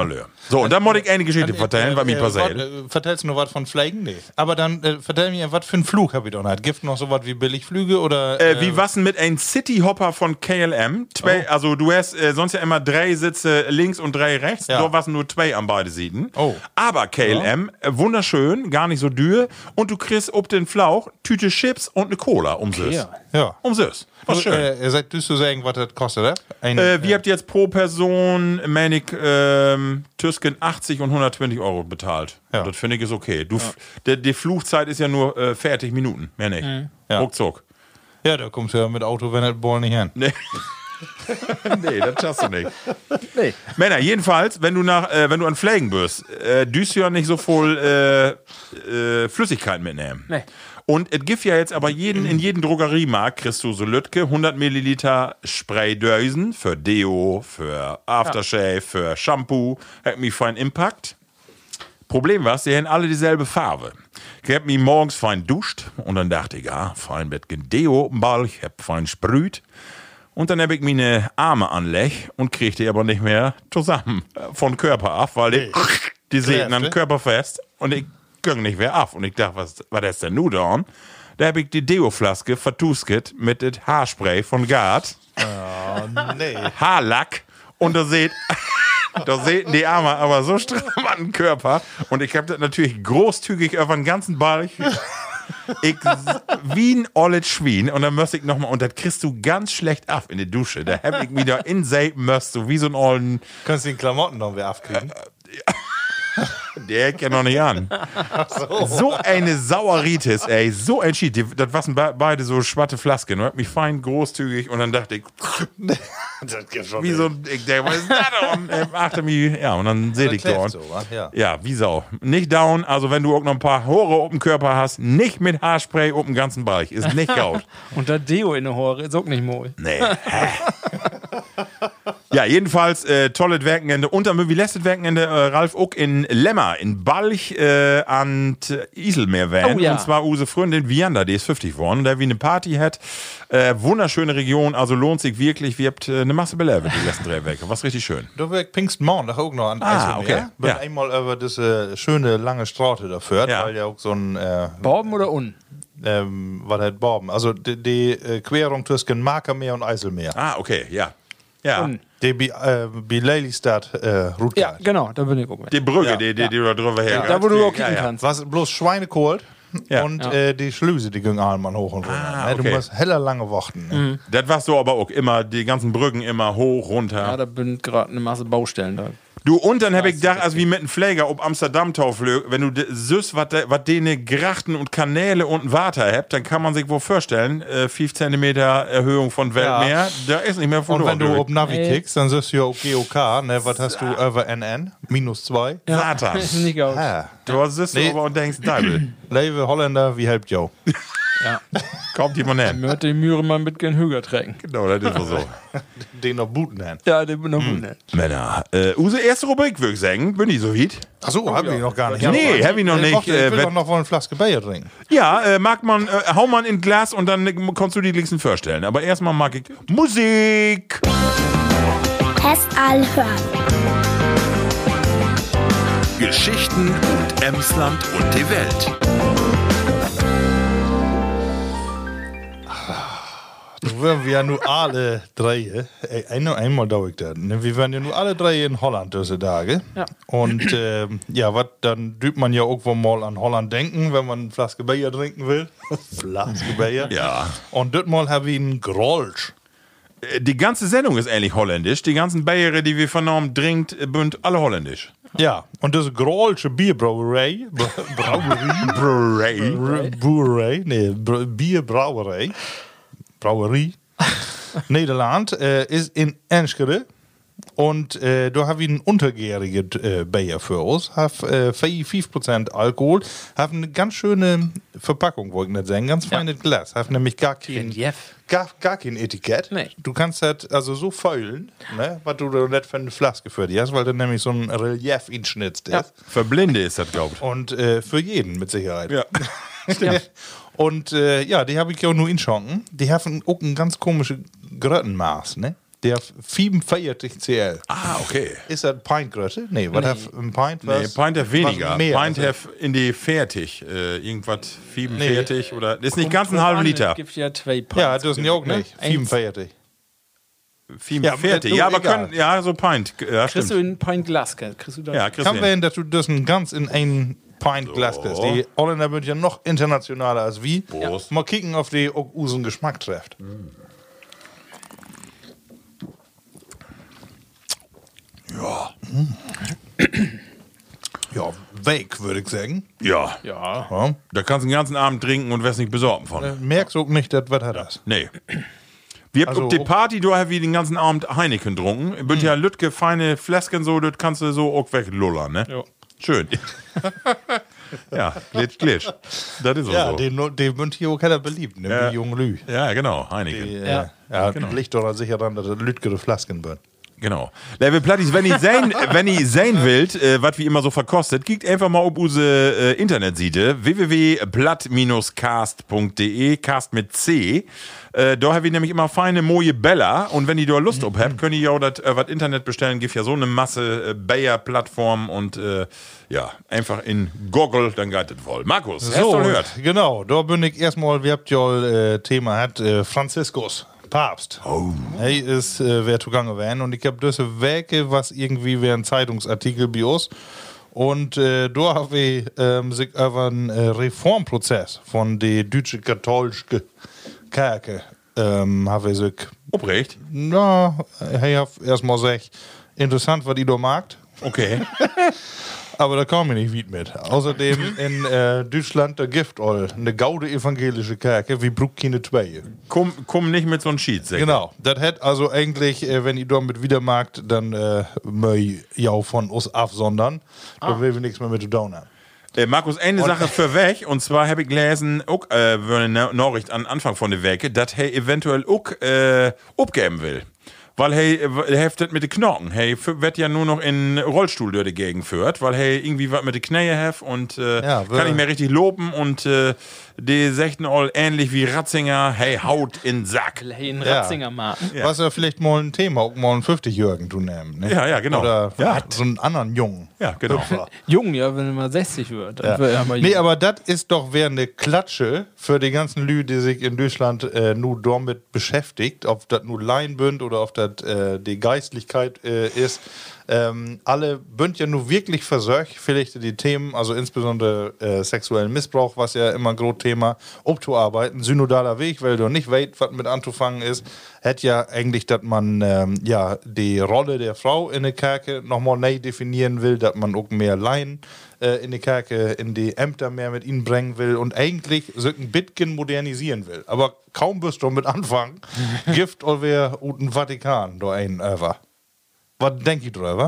Malheur. So, und dann muss ich eine Geschichte vertellen, was mir passiert. Äh, vertellst du noch was von Fliegen? Nee. Aber dann äh, vertell mir, was für einen Flug habe ich doch nicht. Gibt noch so was wie Billigflüge oder. Äh, wie was denn mit einem Cityhopper von K L M? Zwei, Oh. Also, du hast äh, sonst ja immer drei Sitze links und drei rechts. Ja. Da waren nur zwei an beide Seiten. Oh. Aber K L M, äh, wunderschön, gar nicht so dür. Und du kriegst ob den Flauch Tüte Chips und eine Cola um Süß. Ja. Ja. Um Süß. Was schön. Äh, seid du zu sagen, was das kostet, oder? Ein, Äh, wir habt jetzt pro Person, meine ich, ähm, Tüsken achtzig und hundertzwanzig Euro bezahlt. Ja. Das finde ich ist okay. Du, f- der, die Flugzeit ist ja nur äh, fertig Minuten, mehr nicht. Ja. Ruckzuck. ja, da kommst du ja mit Auto, wenn das Ball nicht hin. Nee. Nee, das schaffst du nicht. Nee. Männer, jedenfalls, wenn du nach, äh, wenn du an Flägen bist, äh, düst du ja nicht so voll äh, äh, Flüssigkeit mitnehmen. Nee. Und es gibt ja jetzt aber jeden, in jedem Drogeriemarkt kriegst du so Lütke, hundert Milliliter Spraydösen für Deo, für Aftershave, für Shampoo, hat mich fein Impact. Problem war, sie haben alle dieselbe Farbe. Ich hab mich morgens fein duscht und dann dachte ich, ja, fein mit Deo auf dem Ball, ich hab fein sprüht. Und dann hab ich meine Arme anlegt und kriegte die aber nicht mehr zusammen äh, von Körper ab, weil die, die säten am Kräfte. Körper fest und ich ging nicht mehr ab. Und ich dachte, was war das denn nun da? Da hab ich die Deo-Flaske vertusket mit dem Haarspray von Gard, Oh, nee. Haarlack und da seht da sehen die Arme aber so stramm an den Körper und ich hab das natürlich großzügig über den ganzen Ball. Ich, wie ein olles Schwein und dann müsste ich nochmal, und das kriegst du ganz schlecht ab in die Dusche. Da hab ich mich da in Sapen müsst, so wie so ein ollen, Kannst du den Klamotten noch wieder abkriegen? der kennt noch nicht an. So eine Saueritis, ey, so ein Schied. Die- Das waren be beide so schwatte Flasken und hat mich fein großzügig und dann dachte ich, Das geht schon. wie so ein, ich denke, was ist das? Und äh, achte mich, ja, und dann seh ich da. so, wa? Ja. Ja, wie Sau. Nicht down, also wenn du auch noch ein paar Haare auf dem Körper hast, nicht mit Haarspray auf dem ganzen Bereich. Ist nicht gaut. Und der Deo in der Hore ist auch nicht mooi. Nee. Ja, jedenfalls äh, tolles Wochenende. Und dann, wie letztes Wochenende, äh, Ralf auch in Lemmer, in Balch äh, an t- Iselmeer wären. Oh ja. Und zwar unsere Freundin Vianda, die ist fünfzig geworden, der wie eine Party hat. Äh, wunderschöne Region, also lohnt sich wirklich. Wir habt äh, eine Masse belebt die letzten drei Wochen. Was richtig schön. Da wäre ich Pfingstmorgen auch noch an Ah, Eiselmeer. okay. Bin Ja. einmal über diese schöne lange Straße da führt, Ja. weil ja auch so ein, äh, Borben oder un? ähm, was halt Borben, also die, die äh, Querung zwischen Markermeer und Eiselmeer. Ah, okay, ja. Ja. Un. Die bi, äh, bi Lelystad äh, Route. Ja, genau, da bin ich auch mit. Die Brücke, Ja. die, die, die du da drüber her. Da, wo du auch kicken ja, ja. kannst. Was bloß Schweinekohl Ja. und Ja. Äh, die Schlüse, die gingen einmal hoch und runter. Ah, ne? Du okay. musst heller lange warten. Ne? Das war so aber auch immer, die ganzen Brücken immer hoch, runter. Ja, da bin gerade eine Masse Baustellen da. Du, und dann hab ich gedacht, als wie mit einem Pfleger ob Amsterdam tauflög, wenn du de- süß, was denen Grachten und Kanäle und Water habt, dann kann man sich wohl vorstellen, äh, fünf Zentimeter Erhöhung von Weltmeer, da ist nicht mehr Und verloren. wenn du auf Navi Ey. kickst, dann siehst du ja auch G O K, ne? Was hast du über N N? Minus zwei. Satan. Ist nicht aus. Ah. Du siehst Nee. aber und denkst, Deibel, Leve Holländer, wie helpt Jo? Ja. kommt jemand hin. Möchte die Mühre mal mit gen Hüger trägen. Genau, das ist so. Den noch booten hin. Ja, den bin ich Hm. noch Männer, äh, unsere erste Rubrik, würde ich sagen, bin ich so weit? Achso, hab ich noch gar nicht. Nee, Ja, hab ich noch äh, nicht, warte, äh, Ich will wenn- doch noch wohl eine Flaske Bier trinken. Ja, äh, mag man, äh, hau man in Glas und dann äh, kannst du die Gläschen vorstellen. Aber erstmal mag ich Musik. Test hören. Geschichten und Emsland und die Welt. Du wären wir ja nur alle drei, äh, ein, einmal dauert ich das, ne? Wir wären ja nur alle drei in Holland diese Tage. Ja. Und ähm, ja, wat, dann dübt man ja irgendwo mal an Holland denken, wenn man eine Flaske Bier trinken will. Flaske Bier. Ja. Und das Mal habe ich einen Grolsch. Äh, Die ganze Sendung ist ähnlich holländisch. Die ganzen Biere, die wir vernommen trinkt, äh, sind alle holländisch. Ja, und das Grolsche Bierbrauerei, Bra- Brauerie, Bray. Br- Brauerei, nee, Br- Bierbrauerei, Brauerie, Nederland, äh, ist in Enschede. Und äh, da habe ich ein untergäriges äh, Bier für uns. Hat äh, fünf Prozent Alkohol. Hat eine ganz schöne Verpackung, wollte ich nicht sagen. Ganz feines Glas. Hat nämlich gar kein, Relief. gar, gar kein Etikett. Nee. Du kannst das also so feulen, ne, was du da nicht für eine Flaske für dich hast, weil da nämlich so ein Relief inschnitzt ist. Ja. Für Blinde ist das, glaubt. Und äh, für jeden mit Sicherheit. Ja. Und äh, ja, die habe ich ja auch nur in Schanken. Die haben auch ein ganz komisches Gröttenmaß, ne? Der fünfundvierzig C L. Ah, okay. Ist das Pintgröße? Nee, was hat ein Pint? Nee, Was, Pint hat weniger. was mehr, Pint also. hat in die fertig. Äh, irgendwas fünfundvierzig oder. Das ist nicht ganz Kommt einen halben drauf an, Liter. Es gibt ja zwei Pints. Ja, das sind ja auch ne? nicht. Eins. fünfundvierzig. fünfundvierzig. Ja, Ja, aber egal. können, ja, so Pint. Ja, Kriegst du stimmt. in Pint Glas? Kriegst du das? Ja, kriegst Kann du hin. werden, dass du das ein ganz in ein Pint Glas kriegst. Die Holländer sind ja noch internationaler als wie. Prost. Mal kicken, auf die auch unseren Geschmack trifft. Ja. Ja, weg, würde ich sagen. Ja. Ja. Ja. Da kannst du den ganzen Abend trinken und wirst nicht besorgen von. Äh, Merkst du auch nicht, das was hat das? Nee. Wir haben Also, auf die ob- Party, du hast wie den ganzen Abend Heineken getrunken. Hm. Bünd ja Lütke, feine Fläschchen so, das kannst du so auch weglullern, ne? Ja. Schön. Ja, glitsch, glitsch. Das ist auch Ja, so. den, den wird hier auch keiner beliebt, ne? Ja. Die jungen Lü. Ja, genau, Heineken. Die, Ja. äh, ja, genau. Liegt doch sicher dann, dass das lütgere Flasken wird. Genau. Level Plattis, wenn ihr sehen, wenn ihr sehen wollt, äh, was wie immer so verkostet, geht einfach mal auf unsere äh, Internetseite w w w punkt platt cast punkt de, Cast mit C. Äh, da haben wir nämlich immer feine moje Bella und wenn ihr da Lust auf habt, könnt ihr ja auch das äh, was Internet bestellen, gibt ja so eine Masse äh, Bayer-Plattformen und äh, ja, einfach in Google, dann geht das voll. Markus, hast du gehört? genau, da bin ich erstmal, wir habt ja äh, Thema hat, äh, Franziskus, Papst. Oh. Hey, ist, äh, wer zugange werden und ich hab diese Werke, was irgendwie wäre ein Zeitungsartikel bei uns. Und äh, da habe ich ähm, sich über einen äh, Reformprozess von der deutschen katholischen Kirche ähm, habe ich sich, Obrecht? na, ich hab erstmal gesagt, interessant, was ihr da macht. Okay. Aber da kam ich nicht weit mit. Außerdem in äh, Deutschland, da gibt es eine gaude evangelische Kirche, wie Bruck keine zwei. Komm, komm nicht mit so einem Sheet, sag. Genau, das hätte also eigentlich, äh, wenn ihr damit wieder magt, dann äh, möi ja von uns absondern. Da will wir nichts mehr mit zu tun haben. Äh, Markus, eine Sache für weg, und zwar habe ich gelesen, auch, äh, eine Nachricht an Anfang von der Werke, dass er eventuell auch äh, abgeben will. Weil hey, er heftet mit den Knochen. Hey, wird ja nur noch in Rollstuhl durch die Gegend führt, weil hey irgendwie was mit den Knähe heft und äh, Ja, kann nicht mehr richtig loben und äh, die sagten all ähnlich wie Ratzinger, hey, Haut in Sack. Ein Ja. Ratzinger Marken. Was ja vielleicht mal ein Thema, auch mal einen fünfzig-Jährigen zu nehmen. Ne? Ja, ja, genau. Oder Ja. so einen anderen Jungen. Ja, genau. Hüpfer. Jung, ja, wenn er mal sechzig wird. Dann Ja. wird er mal Nee, jung. aber das ist doch wer eine Klatsche für die ganzen Lü, die sich in Deutschland äh, nur damit beschäftigt, ob das nur Laien bünd oder ob das äh, die Geistlichkeit äh, ist. Ähm, alle bünd ja nur wirklich versorgt, vielleicht die Themen, also insbesondere äh, sexuellen Missbrauch, was ja immer ein großes Thema, abzuarbeiten. Synodaler Weg, weil du nicht weißt, was mit anzufangen ist, hätte ja eigentlich, dass man ähm, ja die Rolle der Frau in der Kirche nochmal neu definieren will, dass man auch mehr Laien äh, in die Kirche, in die Ämter mehr mit ihnen bringen will und eigentlich so ein bisschen modernisieren will. Aber kaum wirst du mit anfangen, Gift oder den Vatikan da ein over. Was denke ich drüber?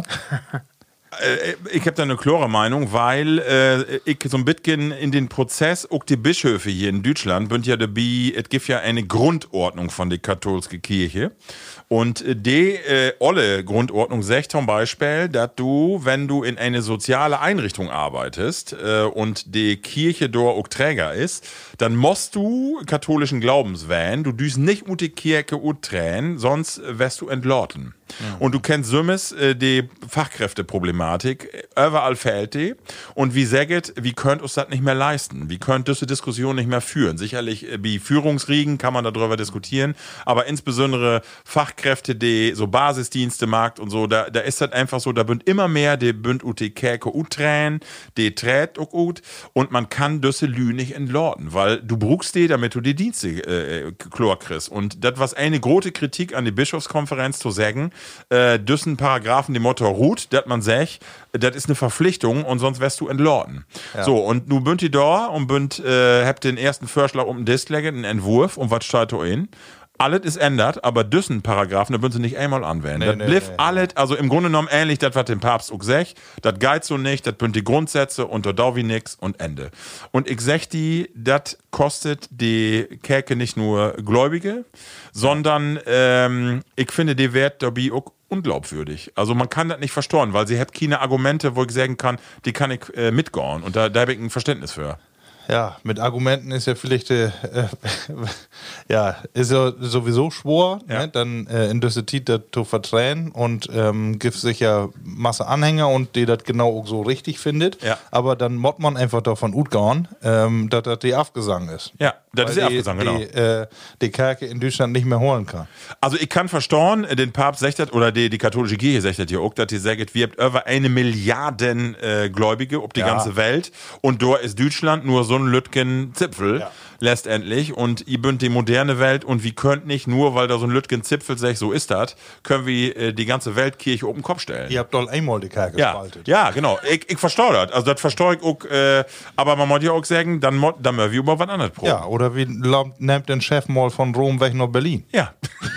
Äh, ich habe da eine klare Meinung, weil äh, ich so ein bisschen in den Prozess, auch die Bischöfe hier in Deutschland, sind ja dabei, es gibt ja eine Grundordnung von der katholischen Kirche. Und äh, die äh, olle Grundordnung sagt zum Beispiel, dass du, wenn du in eine soziale Einrichtung arbeitest äh, und die Kirche dort auch Träger ist, dann musst du katholischen Glaubens wählen, du düst nicht mit die Kirche uttränen, sonst wirst du entlauten. Und du kennst Summes äh, die Fachkräfteproblematik, überall fehlt die. Und wie sagt, wie könnt uns das nicht mehr leisten? Wie könnt diese Diskussion nicht mehr führen? Sicherlich, äh, wie Führungsriegen kann man darüber diskutieren, aber insbesondere Fachkräfte, die so Basisdienste macht und so, da, da ist das einfach so, da bünd immer mehr, die bünd ut die Kerke uttränen, die trät auch ut, und man kann diese Lü nicht entlauten, weil du brauchst die, damit du die Dienste äh, klar kriegst. Und das, was eine große Kritik an die Bischofskonferenz zu sagen, äh, düssen Paragraphen, die Motto ruht, dass man sagt, das ist eine Verpflichtung und sonst wärst du entlauten. So, und nu bünd die da und bünd, äh, habt den ersten Vorschlag um den Disk legen, einen Entwurf, und was steht da in? Alles ist ändert, aber düssen Paragraphen, da würden sie nicht einmal anwenden. Nee, das nee, bliff nee. alles, also im Grunde genommen ähnlich, das, was dem Papst auch sagt, das geht so nicht, das bünd die Grundsätze und da dau wie nix und Ende. Und ich sag die, das kostet die Kirche nicht nur Gläubige, sondern ähm, ich finde, die Wert dabei auch unglaubwürdig. Also man kann das nicht verstoren, weil sie hat keine Argumente, wo ich sagen kann, die kann ich äh, mitgehen, und da, da habe ich ein Verständnis für. Ja, mit Argumenten ist ja vielleicht, äh, äh, ja, ist ja sowieso schwor, Ja. ne? Dann äh, in diese Zeit das zu vertränen und ähm, gibt sicher Masse Anhänger und die das genau auch so richtig findet. Ja. Aber dann mod man einfach davon utgehen, ähm, dass das die Abgesang ist. Ja, das ist Weil der die, Abgesang, genau. Die, äh, die Kirche in Deutschland nicht mehr holen kann. Also ich kann verstehen, den Papst sagt das, oder die, die katholische Kirche sagt das ja auch, dass die sagt, wir habt über eine Milliarden äh, Gläubige auf die Ja. ganze Welt und da ist Deutschland nur so ein Lütgen Zipfel Ja. letztendlich und ihr bünd die moderne Welt und wie könnt nicht nur, weil da so ein Lütgen Zipfel sagt, so ist das, können wir äh, die ganze Weltkirche auf den Kopf stellen. Ihr habt doch einmal die Kirche Ja, gespaltet. ja, genau. Ich, ich verstehe das. Also das verstehe ich auch, äh, aber man muss ja auch sagen, dann, mo- dann müssen wir über was anderes proben. Ja, oder wie lau- nimmt den Chef mal von Rom weg nach Berlin? Ja.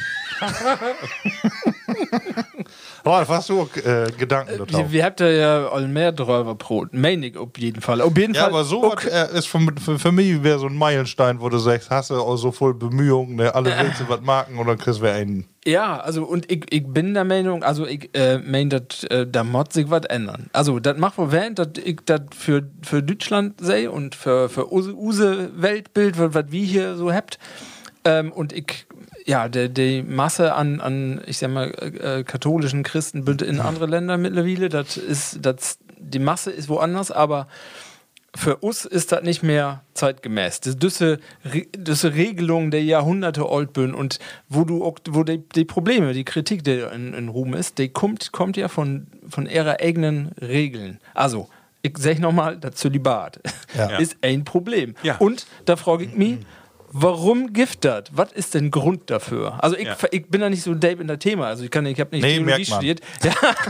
Ralf, hast du auch, äh, Gedanken dazu? Wir, wir habt ja all mehr drüber Brot. Meinig auf jeden Fall. Auf jeden Ja, Fall. aber so was, äh, ist für, für, für mich wäre so ein Meilenstein, wo du sagst, hast du auch so voll Bemühungen, ne? Alle willst du was machen und dann kriegst du einen. Ja, also und ich, ich bin der Meinung, also ich äh, mein, dass äh, da muss sich was ändern. Also das macht wohl Wert, dass ich das für, für Deutschland sehe und für, für use, use Weltbild, was wir hier so habt. Ähm, und ich, ja, die, die Masse an, an, ich sag mal, äh, katholischen Christen bünd in andere Länder mittlerweile, das ist, das, die Masse ist woanders, aber für uns ist das nicht mehr zeitgemäß. Das diese, diese Regelung der Jahrhunderte alt bin und wo du auch, wo die, die Probleme, die Kritik, die in, in Ruhm ist, die kommt, kommt ja von, von ihrer eigenen Regeln. Also, ich sag nochmal, das Zölibat Ja. ist ein Problem. Ja. Und da frage ich mich, warum Gift das? Was ist denn Grund dafür? Also ich, Ja. ich bin da nicht so deep in das Thema. Also ich kann, ich habe nicht Nee, Theologie merkt man. studiert. Ja.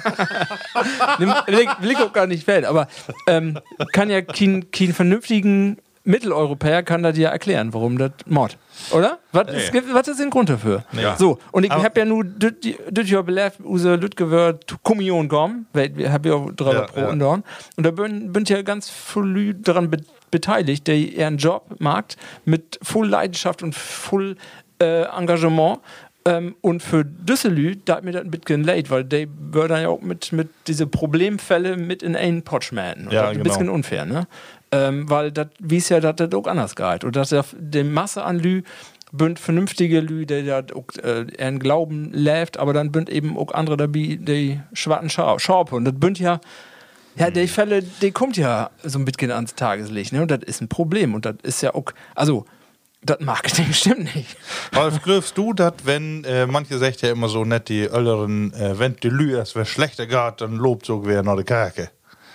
Nimm- will, ich, will ich auch gar nicht werden. Aber ähm, kann ja kein, kein vernünftigen Mitteleuropäer kann das ja erklären, warum das Mord. Oder? Was ist, Nee. was ist der Grund dafür? Ja. So, und ich Aber- habe ja nur das Jahr belebt, unser Lütgewer Kommunion gekommen, weil wir haben ja auch drei Ja, Pro ja. und Dorn. Und da bin, bin ich ja ganz voll daran be beteiligt, der ihren Job mag, mit voll Leidenschaft und voll äh, Engagement. Ähm, und für Düsselü, da hat mir das ein bisschen leid, weil die würden dann ja auch mit, mit diese Problemfälle mit in einen Pott schmähen. Und Ja, das ist ein genau. bisschen unfair, ne? Ähm, weil das, wie es ja, dass das auch anders geht. Und dass die Masse an Lü bünd vernünftige Lü, die da auch äh, ihren Glauben läuft, aber dann bünd eben auch andere dabei, die schwarzen Schau- Schaupe. Und das bünd ja, ja, die Fälle, die kommt ja so ein bisschen ans Tageslicht, ne? Und das ist ein Problem. Und das ist ja auch, also, das Marketing stimmt nicht. Ralf, glaubst du, dass wenn, äh, manche sagt ja immer so nett, die älteren, äh, wenn die Lü es wer schlechter geht, dann lobt so wer nach der Kirche.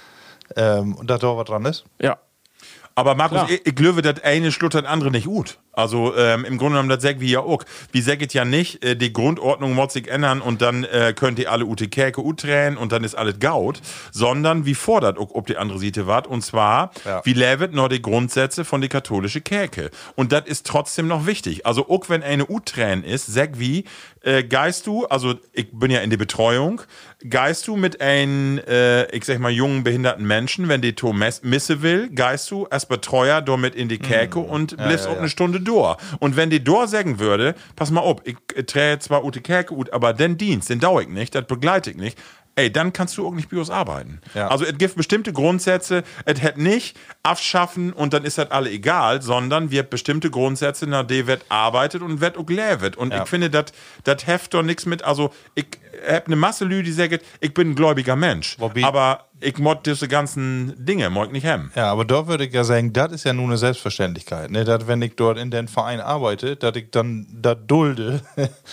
Ähm, und dass da was dran ist? Ja. Aber Markus, Klar. ich, ich glaube, das eine schluttert das andere nicht gut. Also ähm, im Grunde genommen, das sagt wir ja auch. Wie sagt ja nicht, äh, die Grundordnung muss sich ändern und dann äh, könnt ihr alle ute Käke utränen und dann ist alles gaut, sondern wie fordert auch, ob die andere Seite wart. Und zwar, Ja. wie lebt noch die Grundsätze von die katholische Käke. Und das ist trotzdem noch wichtig. Also auch wenn eine Uträn ist, sag wie, äh, geist du, also ich bin ja in der Betreuung, geist du mit einem, äh, ich sag mal, jungen, behinderten Menschen, wenn die to mess- misse will, geist du als Betreuer damit in die Käke und bliffst ja, auch ja. eine Stunde durch. Und wenn die Dor sagen würde, pass mal auf, ich äh, trähe zwar ute Käke ut, aber den Dienst, den dauer ich nicht, das begleite ich nicht. Ey, dann kannst du auch nicht bei uns arbeiten. Ja. Also es gibt bestimmte Grundsätze, es hätte nicht abschaffen und dann ist das alle egal, sondern wir bestimmte Grundsätze, nach denen wird arbeitet und wird auch lebt. Und Ja. ich finde, das das heft doch nichts mit, also ich hab eine Masse Lü, die sagen, ich bin ein gläubiger Mensch, Wobei- aber ich mod diese ganzen Dinge, mag ich nicht haben. Ja, aber da würde ich ja sagen, das ist ja nur eine Selbstverständlichkeit. Ne? Dass, wenn ich dort in den Verein arbeite, dass ich dann das dulde,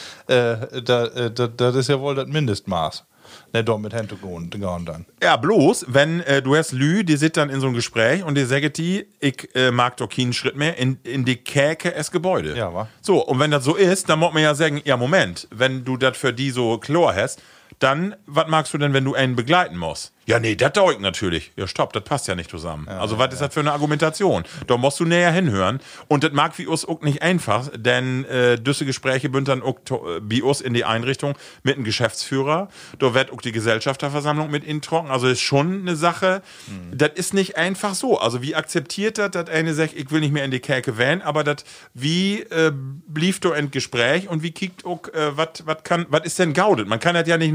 äh, das äh, das- das ist ja wohl das Mindestmaß. Ne, dort mit Händen gehen gehen dann. Ja, bloß, wenn äh, du hast Lü, die sit dann in so einem Gespräch und die sagt die, ich äh, mag doch keinen Schritt mehr in, in die Käke es Gebäude. Ja, wa? So, und wenn das so ist, dann muss man ja sagen, ja, Moment, wenn du das für die so klar hast, dann, was magst du denn, wenn du einen begleiten musst? Ja, nee, das dauert natürlich. Ja, stopp, das passt ja nicht zusammen. also, was ist das für eine Argumentation? Da musst du näher hinhören. Und das mag wie uns auch nicht einfach, denn äh, diese Gespräche bünd dann auch to- äh, bei uns in die Einrichtung mit einem Geschäftsführer. Da wird auch die Gesellschafterversammlung mit ihnen trocken. Also, ist schon eine Sache, das ist nicht einfach so. Also, wie akzeptiert das, dass eine sagt, ich will nicht mehr in die Käke wählen, aber das, wie äh, blieb du ein Gespräch und wie kickt auch, äh, was kann, was ist denn gaudet? Man kann das ja nicht nur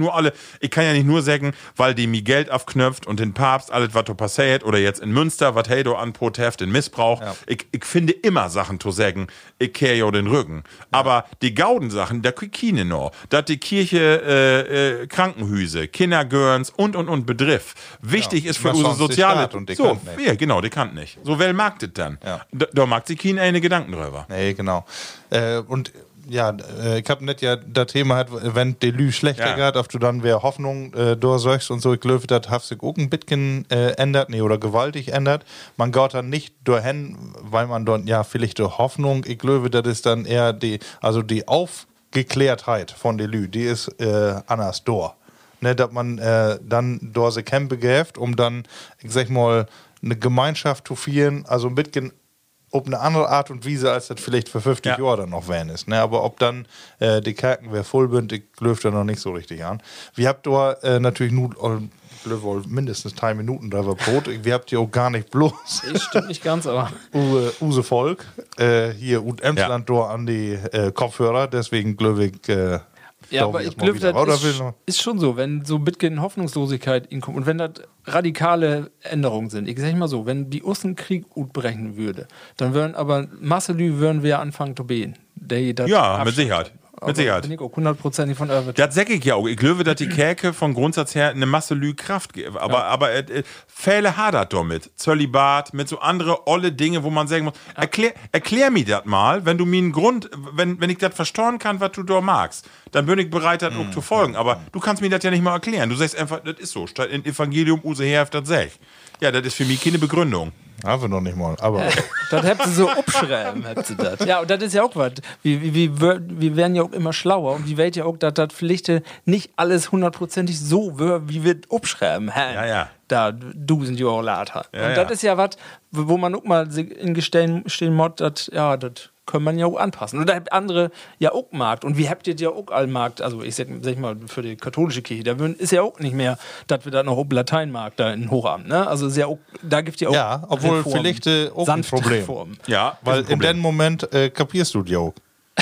nur alle, ich kann ja nicht nur sagen, weil die mir Geld aufknöpft und den Papst, alles, was da passiert, oder jetzt in Münster, was hey do an Protest, den Missbrauch. Ja. Ich, ich finde immer Sachen zu sagen, ich kehre ja den Rücken. Aber die Gaudensachen, da krieg ich keine noch. Dass die Kirche, äh, äh, Krankenhüse, Kindergörns und, und, und Begriff. Wichtig Ja. ist für Was unsere sonst die soziale... Staat und die so, kann nicht. ja, genau, die kann nicht. So, wer mag das dann? Ja. Da, da mag sie keine eine Gedanken drüber. Nee, genau. Äh, und ja, äh, ich hab nicht ja das Thema hat, wenn die Lü schlechter Ja. geht, ob du dann wer Hoffnung äh, durchsagst und so, ich glaube, das hat sich auch ein bisschen äh, ändert, nee, oder gewaltig ändert. Man geht dann nicht dahin, weil man dann, ja, vielleicht durch Hoffnung, ich glaube, das ist dann eher die, also die Aufgeklärtheit von der Lü, die ist äh, anders da. Ne, dass man äh, dann durch die Campe gäft, um dann, ich sag mal, eine Gemeinschaft zu führen, also ein bisschen auf eine andere Art und Weise, als das vielleicht für fünfzig Ja. Jahre dann noch wären ist. Ne? Aber ob dann äh, die Kerken wer voll sind, ich glaube da noch nicht so richtig an. Wir habt da äh, natürlich nur ich glaube, mindestens drei Minuten drüber Brot. Wir habt ja auch gar nicht bloß Ich stimmt nicht ganz, aber. Use, Use Volk äh, hier und Emsland da an die äh, Kopfhörer, deswegen glaube ich. Äh, Ja, glaub aber ich ich erst mal glaube, wieder. Oder das will ist, noch- ist schon so, wenn so ein bisschen Hoffnungslosigkeit in kommt und wenn das radikale Änderungen sind. Ich sag mal so, wenn die Ussen Krieg gut berechnen würde, dann würden aber Masselü würden wir anfangen zu beten. Der das Ja, mit abschaltet. Sicherheit. Aber Mit Sicherheit. bin ich auch hundertprozentig von Irwit. Das sag ich ja auch. Ich glaube, dass die Kerke von Grundsatz her eine Masse Lü Kraft gibt. Aber, aber äh, äh, Fälle hadert damit. Zölibat, mit so andere olle Dinge, wo man sagen muss, erklär, erklär mir das mal, wenn du mir einen Grund, wenn, wenn ich das verstauen kann, was du da magst, dann bin ich bereit, das auch zu folgen. Aber du kannst mir das ja nicht mal erklären. Du sagst einfach, das ist so. Statt in Evangelium Use Herf, das sag ich. Ja, das ist für mich keine Begründung. Haben wir noch nicht mal. Aber Das habt ihr so abschreiben, habt ihr das. Ja, und das ist ja auch was. Wir, wir, wir, wir werden ja auch immer schlauer und die Welt ja auch, dass das vielleicht nicht alles hundertprozentig so wird, wie wir abschreiben. Hä? Ja, ja. Da, du sind ja auch later. Ja, und ja. das ist ja was, wo man auch mal in Gestehen stehen muss, dass, ja, das kann man ja auch anpassen. Und da habt andere ja auch Markt. Und wie habt ihr ja auch all Markt? Also ich sag, sag ich mal, für die katholische Kirche, da ist ja auch nicht mehr, dass wir da noch auf Lateinmarkt da in Hochamt, ne? Also ist ja auch, da gibt es ja auch ja, obwohl Reformen, vielleicht äh, auch ein sanfte Problem. Reformen. Ja, Weil ist ein in Problem. dem Moment äh, kapierst du die auch.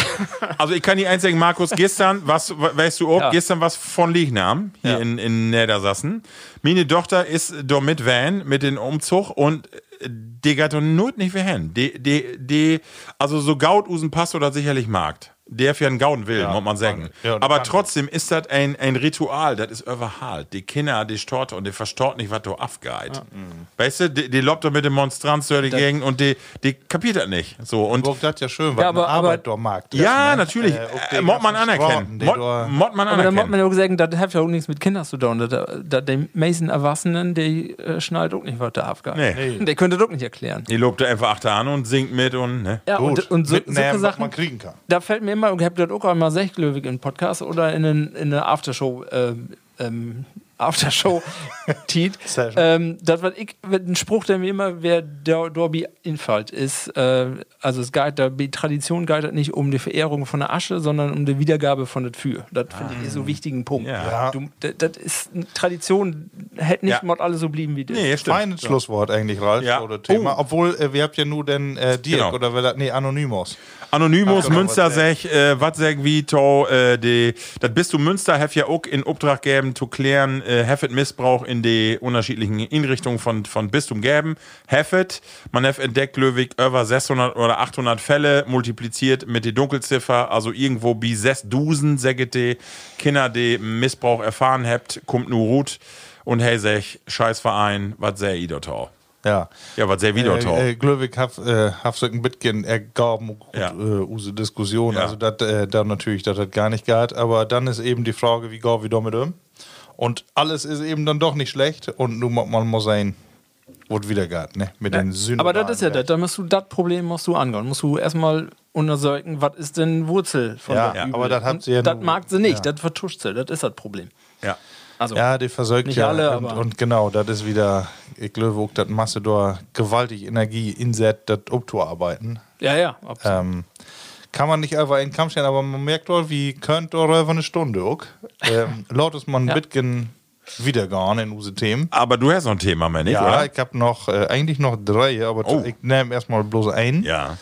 Also ich kann die eins sagen, Markus, gestern, was, weißt du auch, Ja. gestern was von Lignam, hier Ja. in, in Niedersachsen. Meine Tochter ist da mit Van, mit dem Umzug und äh, die geht doch not nicht mehr hin. Die, die, die, also so Gaut usen Pass oder sicherlich Markt. Der für einen Gauden will, Ja, muss man sagen. ja, das Aber kann trotzdem ist das ein, ein Ritual, das ist überhalt. Die Kinder, die storten und die verstaut nicht, was da abgeht. Weißt du, die, die lobt doch mit dem Monstranz durch die Gegend und die, die kapiert das nicht. So, und Guck, das ja schön, was Ja, aber- eine Arbeit aber- dort mag. ja, natürlich. Äh, auch die Äh, Mod man ganzen anerkennen. Straßen, die Mod, da- Mod man Aber da muss anerkennen. man ja auch sagen, das hat ja auch nichts mit Kindern zu tun. Da, da, die meisten Erwachsenen, die äh, schnallt auch nicht, was da abgeht. Nee. Der könnte das auch nicht erklären. Die lobt da einfach achter an und singt mit und, ne? Ja, Gut, und, und so, mitnehmen, solche was Sachen, man kriegen kann. da fällt mir immer, und ich habe das auch einmal sechglöwig im Podcast oder in, einen, in eine Aftershow, ähm, ähm, Aftershow Tiet. Session. ähm, das war ich, ein Spruch, der mir immer, wer der Dorby infällt, ist, äh, also es geht da, die Tradition geht das nicht um die Verehrung von der Asche, sondern um die Wiedergabe von der Tür. Das finde ich ist so wichtigen Punkt. Ja. Du, das, das ist eine Tradition, hätte nicht Ja. mod alles so blieben wie das. Nee, stimmt. Feines Schlusswort eigentlich, Ralf, Ja. oder Thema. Oh. Obwohl, äh, wir habt ja nur den äh, Dirk, Genau. oder wer das, nee, Anonymous. Anonymous, Ach, genau, Münster was sech, äh, was sag wie to, äh, die, das bist du Münster, hef ja auch in Auftrag geben, zu klären, äh, heffet Missbrauch in die unterschiedlichen Inrichtungen von, von Bistum geben. Heffet, man hef entdeckt, Löwig, über sechshundert oder achthundert Fälle multipliziert mit die Dunkelziffer, also irgendwo bi sechstausend, säget die Kinder, die Missbrauch erfahren habt, kommt nur Ruth und hey, sech, Scheißverein, was sehr i dort auch. Ja. Ja, was sehr wieder tau. Äh, äh, Glöwig hat äh, hab so ein bisschen ergaben, Ja. äh, unsere Diskussion. Ja. Also, das äh, da natürlich, das hat gar nicht gehabt. Aber dann ist eben die Frage, wie gehen wir damit um? Und alles ist eben dann doch nicht schlecht. Und nun muss man muss sein, wird wieder geht, ne? Mit den Sünden. Aber das ist ja das, da musst du das Problem musst du angehen. Musst du erstmal untersuchen, was ist denn Wurzel von Ja, dem ja, Übel. aber das habt ihr ja Und Das nur- mag sie nicht, ja. das vertuscht sie, das ist das Problem. Ja. Also, Ja, die versorgt Nicht ja. alle, und, aber- und genau, das ist wieder, ich glaube auch, dass Masse da gewaltig Energie inset, das abzuarbeiten. ja, ja, absolut. Ähm, kann man nicht einfach in den Kamm stellen, aber man merkt doch, wie könnt ihr einfach eine Stunde auch. Ähm, laut ist man ein Ja. bisschen wiedergehen in unsere Themen. Aber du hast noch ein Thema, mehr nicht, Ja, oder? ich habe noch, äh, eigentlich noch drei, aber Oh. ich nehme erstmal bloß ein. Ja.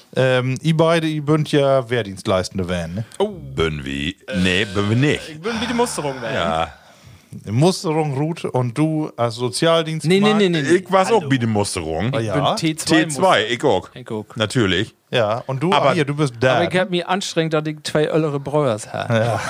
Ähm, ihr beide, ihr bünd ja Wehrdienstleistende werden, ne? Oh. Bin wie? Nee, bin wir nicht. Ich bin wie die Musterung werden. Ja. Musterung, Ruth, und du als Sozialdienst. Nee, nee, nee, nee. nee. Ich war's auch bei der Musterung. Ah, Ich ja. bin T zwei. T zwei, ich auch. Ich auch. Natürlich. Ja, und du, Aber- ah, hier, du bist da. Aber ich hab mich anstrengt, dass ich zwei ältere Brüders habe.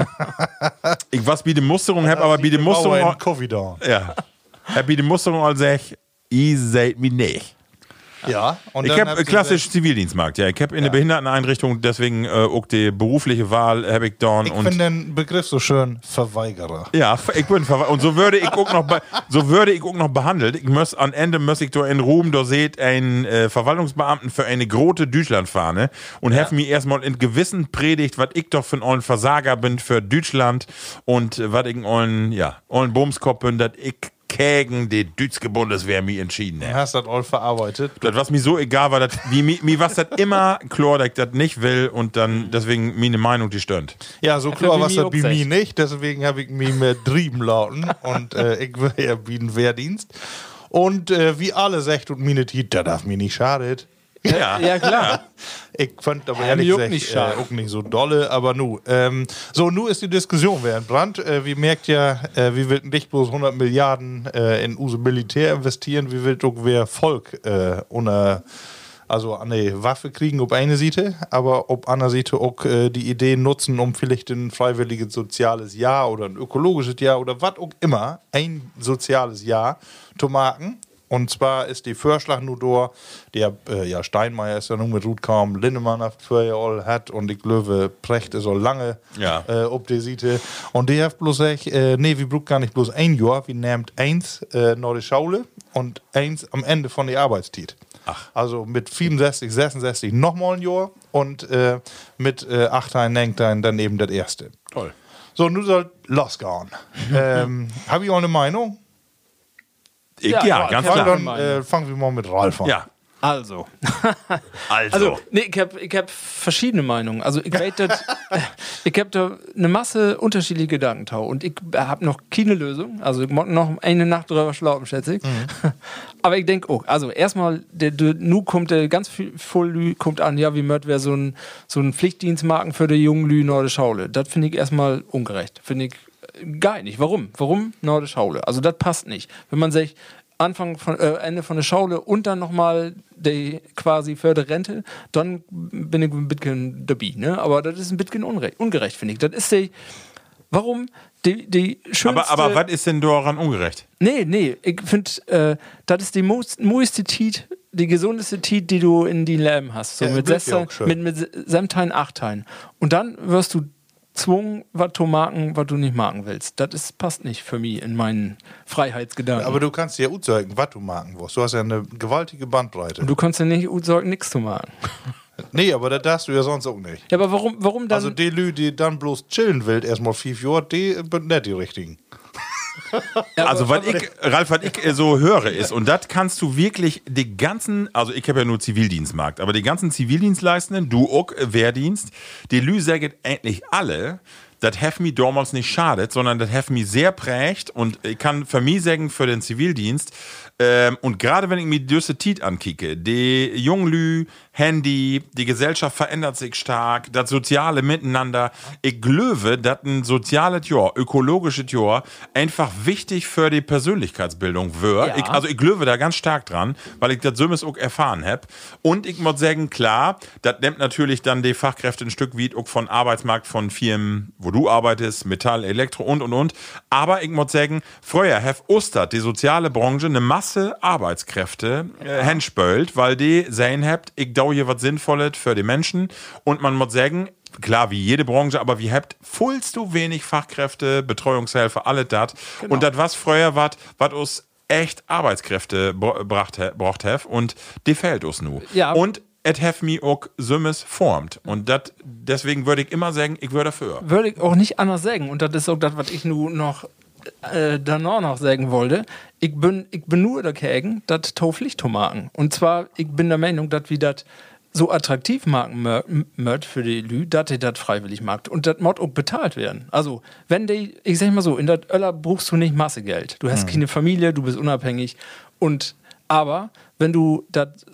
Ich was bei der Musterung hab, aber bei der Musterung. Musterung. Coffee da. Ja. Hab bei der Musterung als ich, ihr seid mir nicht. Ja, und Ich dann hab habt ihr klassisch Zivildienstmarkt, ja. Ich hab in der Behinderteneinrichtung, deswegen äh, auch die berufliche Wahl hab ich dann. Ich und finde den Begriff so schön, Verweigerer. Ja, ich bin verwe- und so würde ich auch noch be- so würde ich auch noch behandelt. Ich muss am Ende muss ich da in Ruhm, da seht ein äh, Verwaltungsbeamten für eine große Deutschlandfahne und ja. mir erstmal in Gewissen predigt, was ich doch für ein ollen Versager bin für Deutschland und äh, was ich einen ollen, ja, ollen Bumskopf bin, dass ich gegen die deutsche Bundeswehr mir entschieden Du habe. hast das all verarbeitet. Das, was mir so egal war, das, wie, mir, mir was das immer klar, dass ich das nicht will und dann deswegen meine Meinung, die stimmt. Ja, so für klar mich was das auch bei sech. mir nicht, deswegen habe ich mich mehr drüben lauten und äh, ich will ja bieten Wehrdienst. Und äh, wie alle sagt und meine Tiet, da darf mir nicht schadet. Ja, Ja, klar. Ich fand aber Ja, ehrlich mir auch gesagt nicht äh, schade. auch nicht so dolle, aber nu. Ähm, so, nu ist die Diskussion während Brand. Äh, wie merkt ja, äh, wie will nicht bloß hundert Milliarden äh, in unser Militär investieren, wie will auch wer Volk äh, ohne, also an die Waffe kriegen, ob eine Seite, aber ob andere Seite auch äh, die Idee nutzen, um vielleicht ein freiwilliges soziales Jahr oder ein ökologisches Jahr oder was auch immer, ein soziales Jahr zu machen. Und zwar ist die Vorschlag nur da, der äh, ja, Steinmeier ist ja nun mit Ruth kaum, Lindemann hat vorher all hat und ich glaube, Precht ist auch lange Ja. äh, ob die Seite. Und die hat bloß gesagt, äh, nee, wir brauchen gar nicht bloß ein Jahr, wir nehmen eins äh, nach der Schule und eins am Ende von der Arbeitszeit. Ach. Also mit fünfundsechzig, sechsundsechzig nochmal ein Jahr und äh, mit äh, acht, neun, dann eben das erste. Toll. So, nun soll losgehen. ähm, Habe ich auch eine Meinung? Ich, ja, Ja, ganz ja, klar. Dann Meinung. äh, fangen wir mal mit Ralf an. Ja, Also. also. Also, nee, ich habe ich hab verschiedene Meinungen. Also, ich weiß, dat, ich habe da eine Masse unterschiedliche Gedankentau und ich habe noch keine Lösung. Also, ich muss noch eine Nacht drüber schlafen, schätze ich. Aber ich denke auch, also erstmal, der, der, nu kommt der ganz viel voll Lü, kommt an, ja, wie möcht wäre so ein, so ein Pflichtdienstmarken für die jungen Lü Norde Schaule. Das finde ich erstmal ungerecht. Finde ich geil nicht. Warum? Warum Norde Schaule? Also, das passt nicht. Wenn man sich Anfang von, äh, Ende von der Schaule und dann nochmal die quasi Förderrente, dann bin ich ein bisschen dabei, ne? Aber das ist ein bisschen unrecht, ungerecht, finde ich. Das ist die, warum die, die schönste... aber, aber was ist denn daran ungerecht? Nee, nee, ich finde, äh, das ist die most- mooiste Tiet, die gesundeste Tiet, die du in die Leben hast. So Ja, mit bleibt ja sechs, auch schön. mit, mit Semteilen, Achtteilen. Und dann wirst du zwungen, was du marken, was du nicht marken willst. Das ist, passt nicht für mich in meinen Freiheitsgedanken. Aber du kannst dir ja gut sagen, was du machen willst. Du hast ja eine gewaltige Bandbreite. du kannst ja nicht gut sagen, nichts zu machen. Nee, aber das darfst du ja sonst auch nicht. Ja, aber warum, warum dann? Also die Lü, die dann bloß chillen will, erstmal fünf Jahre, die sind nicht die richtigen. ja, Also, aber, was ich, Ralf, was ich äh, so höre, ist, und das kannst du wirklich die ganzen, also ich habe ja nur Zivildienstmarkt, aber die ganzen Zivildienstleistenden, du auch äh, Wehrdienst, die Lü sagen endlich alle, das hat mich damals nicht schadet, sondern das hat mich sehr prägt und ich kann für mich sagen, für den Zivildienst, ähm, und gerade wenn ich mir diese Tiet ankicke, die Junglü, Handy, die Gesellschaft verändert sich stark, das soziale Miteinander, ich glaube, dass ein soziales Jahr, ökologisches Jahr einfach wichtig für die Persönlichkeitsbildung wird. Ja. Ich, also ich glaube da ganz stark dran, weil ich das so auch erfahren habe. Und ich muss sagen, klar, das nimmt natürlich dann die Fachkräfte ein Stück weit auch von Arbeitsmarkt von Firmen, wo du arbeitest, Metall, Elektro und und und. Aber ich muss sagen, früher hat Ostert, die soziale Branche, eine Masse Arbeitskräfte äh, henspölt, weil die sehen habt, ich dau hier was Sinnvolles für die Menschen. Und man muss sagen, klar, wie jede Branche, aber wie habt vollst du wenig Fachkräfte, Betreuungshelfer, alles das. Und das was früher was, was uns echt Arbeitskräfte br- bracht, he- braucht have und die fehlt uns nu. Ja. Und et have me auch Sümmes formt. Und dat, deswegen würde ich immer sagen, ich würde dafür. würde ich auch nicht anders sagen. Und das ist auch das, was ich nur noch äh, danach noch sagen wollte. Ich bin, ich bin nur dagegen, das Taufpflicht zu machen. Und zwar, ich bin der Meinung, dass wir das so attraktiv machen möcht für die Lü, dass ihr das freiwillig macht. Und das muss auch bezahlt werden. Also, wenn die, ich sag mal so, in der Öller brauchst du nicht Masse Geld. Du hast keine Familie, du bist unabhängig. Und, aber, wenn du das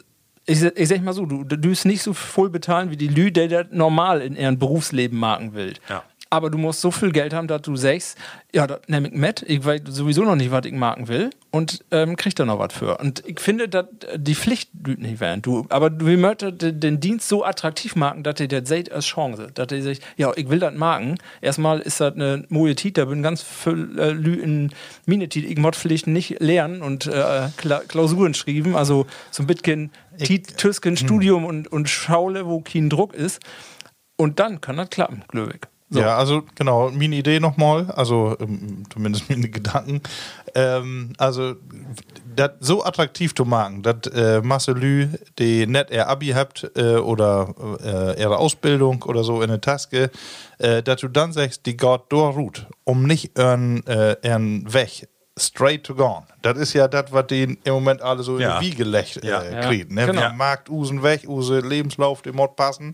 ich, ich sag mal so, du, du bist nicht so voll bezahlen wie die Lü, der das normal in ihrem Berufsleben machen will. Ja. Aber du musst so viel Geld haben, dass du sagst, ja, das nehme ich mit, ich weiß sowieso noch nicht, was ich machen will und ähm, krieg da noch was für. Und ich finde, dass die Pflicht nicht werden. Du, aber du möchtest den Dienst so attraktiv machen, dass ihr das seht als Chance. Dass ihr sagt, ja, ich will das machen. Erstmal ist das eine neue Tit, da bin ganz viel äh, Lü in meine Tit, ich mod Pflichten nicht lernen und äh, Kla Klausuren schreiben, also so ein bisschen Tit, Tüsken, Studium und, und Schaule, wo kein Druck ist. Und dann kann das klappen, Glöwig. So. Ja, also genau, meine Idee nochmal, also ähm, zumindest meine Gedanken. Ähm, also, das so attraktiv zu machen, dass äh, Masse Lü, die nicht ihr Abi habt äh, oder äh, ihre Ausbildung oder so in der Taske, äh, dass du dann sagst, die geht durch, um nicht ihren, äh, ihren Weg straight to gone. Das ist ja das, was die im Moment alle so Ja. in die Wiege legt, äh, Ja. kriegen. Ne? Genau. Der Markt, Usen weg, Use Lebenslauf, dem Mod passen.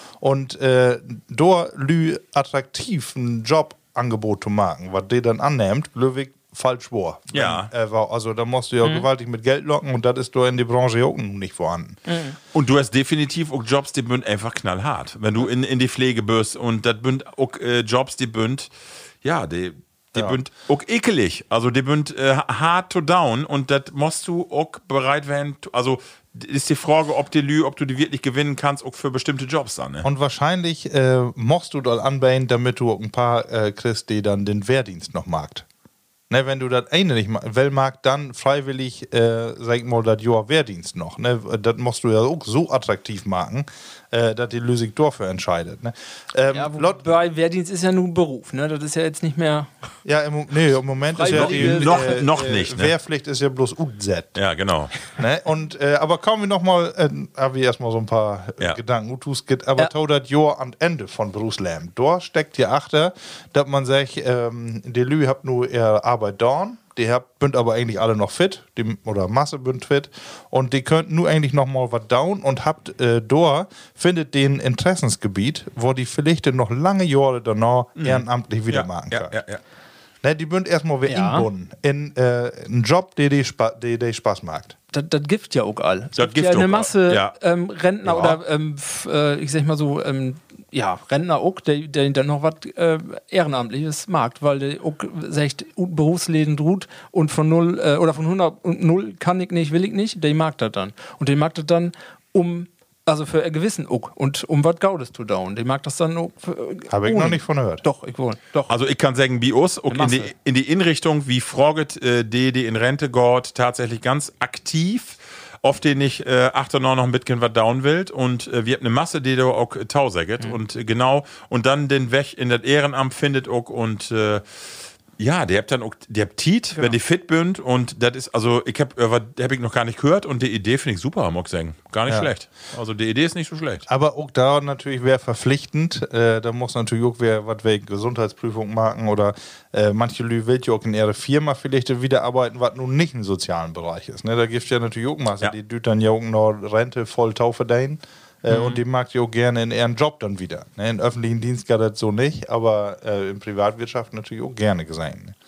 Und äh, dort lü attraktiv ein Jobangebot zu machen, was der dann annimmt, Glöwig falsch war. Ja. Wenn, äh, war- also da musst du ja gewaltig mit Geld locken und das ist doch in der Branche auch nicht vorhanden. Und du hast definitiv auch Jobs, die bünd einfach knallhart. Wenn du in, in die Pflege bist und das bünd auch äh, Jobs, die bünd, ja, die, die Ja. bünd auch ekelig. Also die bünd äh, hard to down und das musst du auch bereit werden. Also ist die Frage, ob die Lü, ob du die wirklich gewinnen kannst, auch für bestimmte Jobs dann. Ne? Und wahrscheinlich äh, musst du dort anbauen, damit du auch ein paar äh, kriegst, die dann den Wehrdienst noch magst. Ne, wenn du das eine nicht ma- will mag, dann freiwillig, äh, sag ich mal, das Jahr Wehrdienst noch. Ne? Das musst du ja auch so attraktiv machen, äh, dass die Lösung dafür entscheidet. Ne? Ähm, Ja, Lot- wobei Wehrdienst ist ja nur ein Beruf, ne? Das ist ja jetzt nicht mehr. Ja, im, Mo- nee, im Moment ist ja die Freiwillige- Noch- noch nicht, ne? Wehrpflicht ist ja bloß U Z. Ja, genau. Ne? Und, äh, aber kommen wir nochmal, äh, habe ich erstmal so ein paar äh, Ja. Gedanken. Utus geht aber Ja. tau das Jahr am Ende von Berufsleben. Da steckt hier achter, dass man sagt, ähm, die Lü habt nur ihre Arbeit da. Die habt, bünd aber eigentlich alle noch fit, die, oder Masse bünd fit, und die könnt nur eigentlich noch mal was down und habt äh, da, findet den Interessensgebiet, wo die vielleicht noch lange Jahre danach ehrenamtlich wieder Ja, machen ja, kann. ja, ja. Ne, die bünd erstmal wieder Ja. inbunden in äh, einen Job, der die, Spa die, die Spaß macht. Das, das gibt ja auch all. Es Das gibt gibt ja eine auch Masse all, ja. ähm, Rentner Ja. oder ähm, f- äh, ich sag mal so, ähm, ja, Rentner auch, der, der dann noch was äh, Ehrenamtliches mag, weil der auch sagt, Berufsleben ruht und von null äh, oder von hundert und null kann ich nicht, will ich nicht, der mag das dann. Und der mag das dann um, also für ein Gewissen auch und um was Gaudes zu down. Der mag das dann auch. für- Habe ich ohne. noch nicht von gehört. Doch, ich wohl. Doch. Also ich kann sagen, bei uns auch in Masse. die, in die Inrichtung, wie Froget, äh, die, die in Rente geht, tatsächlich ganz aktiv, oft den ich äh, achter noch ein bisschen was down will und äh, wir haben eine Masse, die da auch äh, tausäget Mhm. und äh, genau, und dann den Weg in das Ehrenamt findet auch und äh, ja, der habt dann auch, der habt Tiet, wenn die fit bünd und das ist, also ich hab, äh, was hab ich noch gar nicht gehört und die Idee finde ich super, muss ich sagen. Gar nicht Ja. schlecht. Also die Idee ist nicht so schlecht. Aber auch da natürlich wäre verpflichtend. Äh, da muss natürlich auch wer was wegen Gesundheitsprüfung machen oder äh, manche Lü will ja auch in ihre Firma vielleicht wieder arbeiten, was nun nicht im sozialen Bereich ist. Ne? Da gibt es ja natürlich auch Masse, Ja. die düt dann ja auch noch Rente voll Tau verdienen. Äh, Und die mag ja auch gerne in ihren Job dann wieder. Ne? Im öffentlichen Dienst gar das so nicht, aber äh, in Privatwirtschaft natürlich auch gerne gesehen. Ne?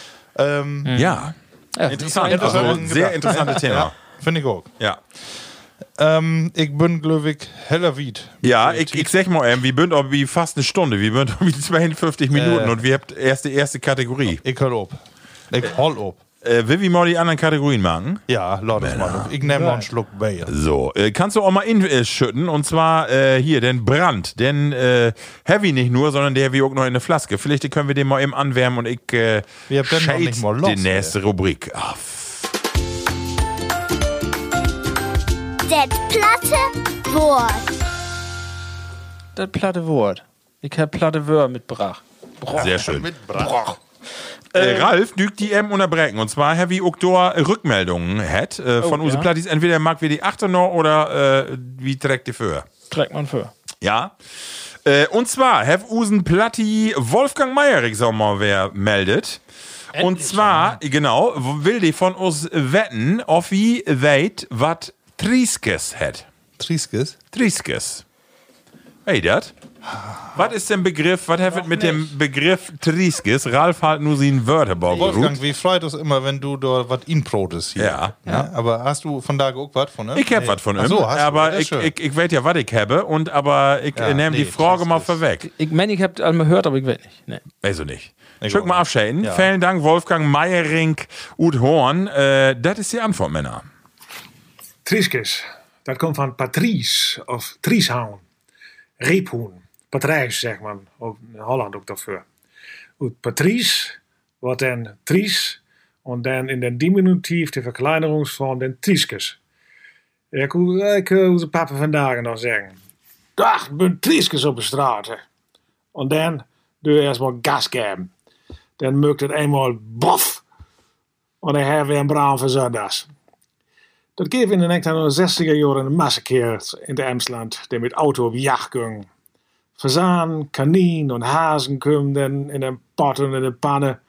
Ähm, Ja. Ja, Interessant. Interessant Also gedacht. sehr interessantes Thema. Ja, finde ich auch. Ja. Ähm, ich bin glücklich heller Wied. Ja, ich, ich sag mal, ähm, wir sind auch wie fast eine Stunde. Wir sind wie zweiundfünfzig Minuten Äh. und wir habt erst die erste Kategorie. Ich hör ob. Ich hol ob. Äh, will wir mal die anderen Kategorien machen? Ja, lass es mal. Ich nehme noch einen Schluck Bier. So, äh, kannst du auch mal inschütten und zwar äh, hier den Brand, den äh, Heavy nicht nur, sondern der wie auch noch in der Flaske. Vielleicht können wir den mal eben anwärmen und ich äh, Wir haben den noch shade nicht mal los, die nächste Rubrik. Ah, Das platte Wort. Das platte Wort. Ich hab platte Wörter mitgebracht. sehr schön. Mit Brach. Äh, Ralf dügt die eben unterbrechen. Und zwar Heavy Oktor Rückmeldungen hat äh, von Oh, unseren ja. Plattis. Entweder mag wir die achter noch oder äh, wie trägt die für? Trägt man für. Ja. Äh, und zwar, have Usen Platti Wolfgang Meyerig, sag mal, wer meldet. und zwar, genau, will die von uns wetten, ob wie weit, was Trieskes hat. Trieskes? Trieskes. Ey, dat? Was ist denn Begriff, was hat mit dem Begriff Trieskes? Ralf halt nur sie ein Wörterbaum Wolfgang, wie freut es immer, wenn du da was inprotest hier. Ja. ja. Aber hast du von da auch was von ihm? Ich hab was von ihm, so, aber ich, ich, ich weiß ja, was ich habe, und aber ich Ja, nehme nee, die Frage mal Trieskes. vorweg. Ich meine, ich hab einmal gehört, aber ich weiß nicht. Nee. Also nicht. Ich Schick auch mal nicht. abschäden. Ja. Vielen Dank, Wolfgang Meiering, Ud Horn. Äh, das ist die Antwort, Männer. Trieskes, dat komt van Patrice of Trieshoun. Reephoen. Patrijs, zegt man. Ook in Holland ook daarvoor. Uit Patrice wordt dan Tries. En dan in den Diminutief de verkleinerungsvorm den Trieskes. Ik, ik hoor onze papa vandaag nog zeggen. Dag, ik ben Trieskes op de straat. hè." En dan doe je eerst maar gas geven. Dan mukt het eenmaal bof. En dan hebben we een bruin van zondags. Dat geeft in de negentienzestig jaren een massakeer in de Emsland, die met auto op jacht ging. Fazaan, kanien en hazen komen in een pot en in de pannen.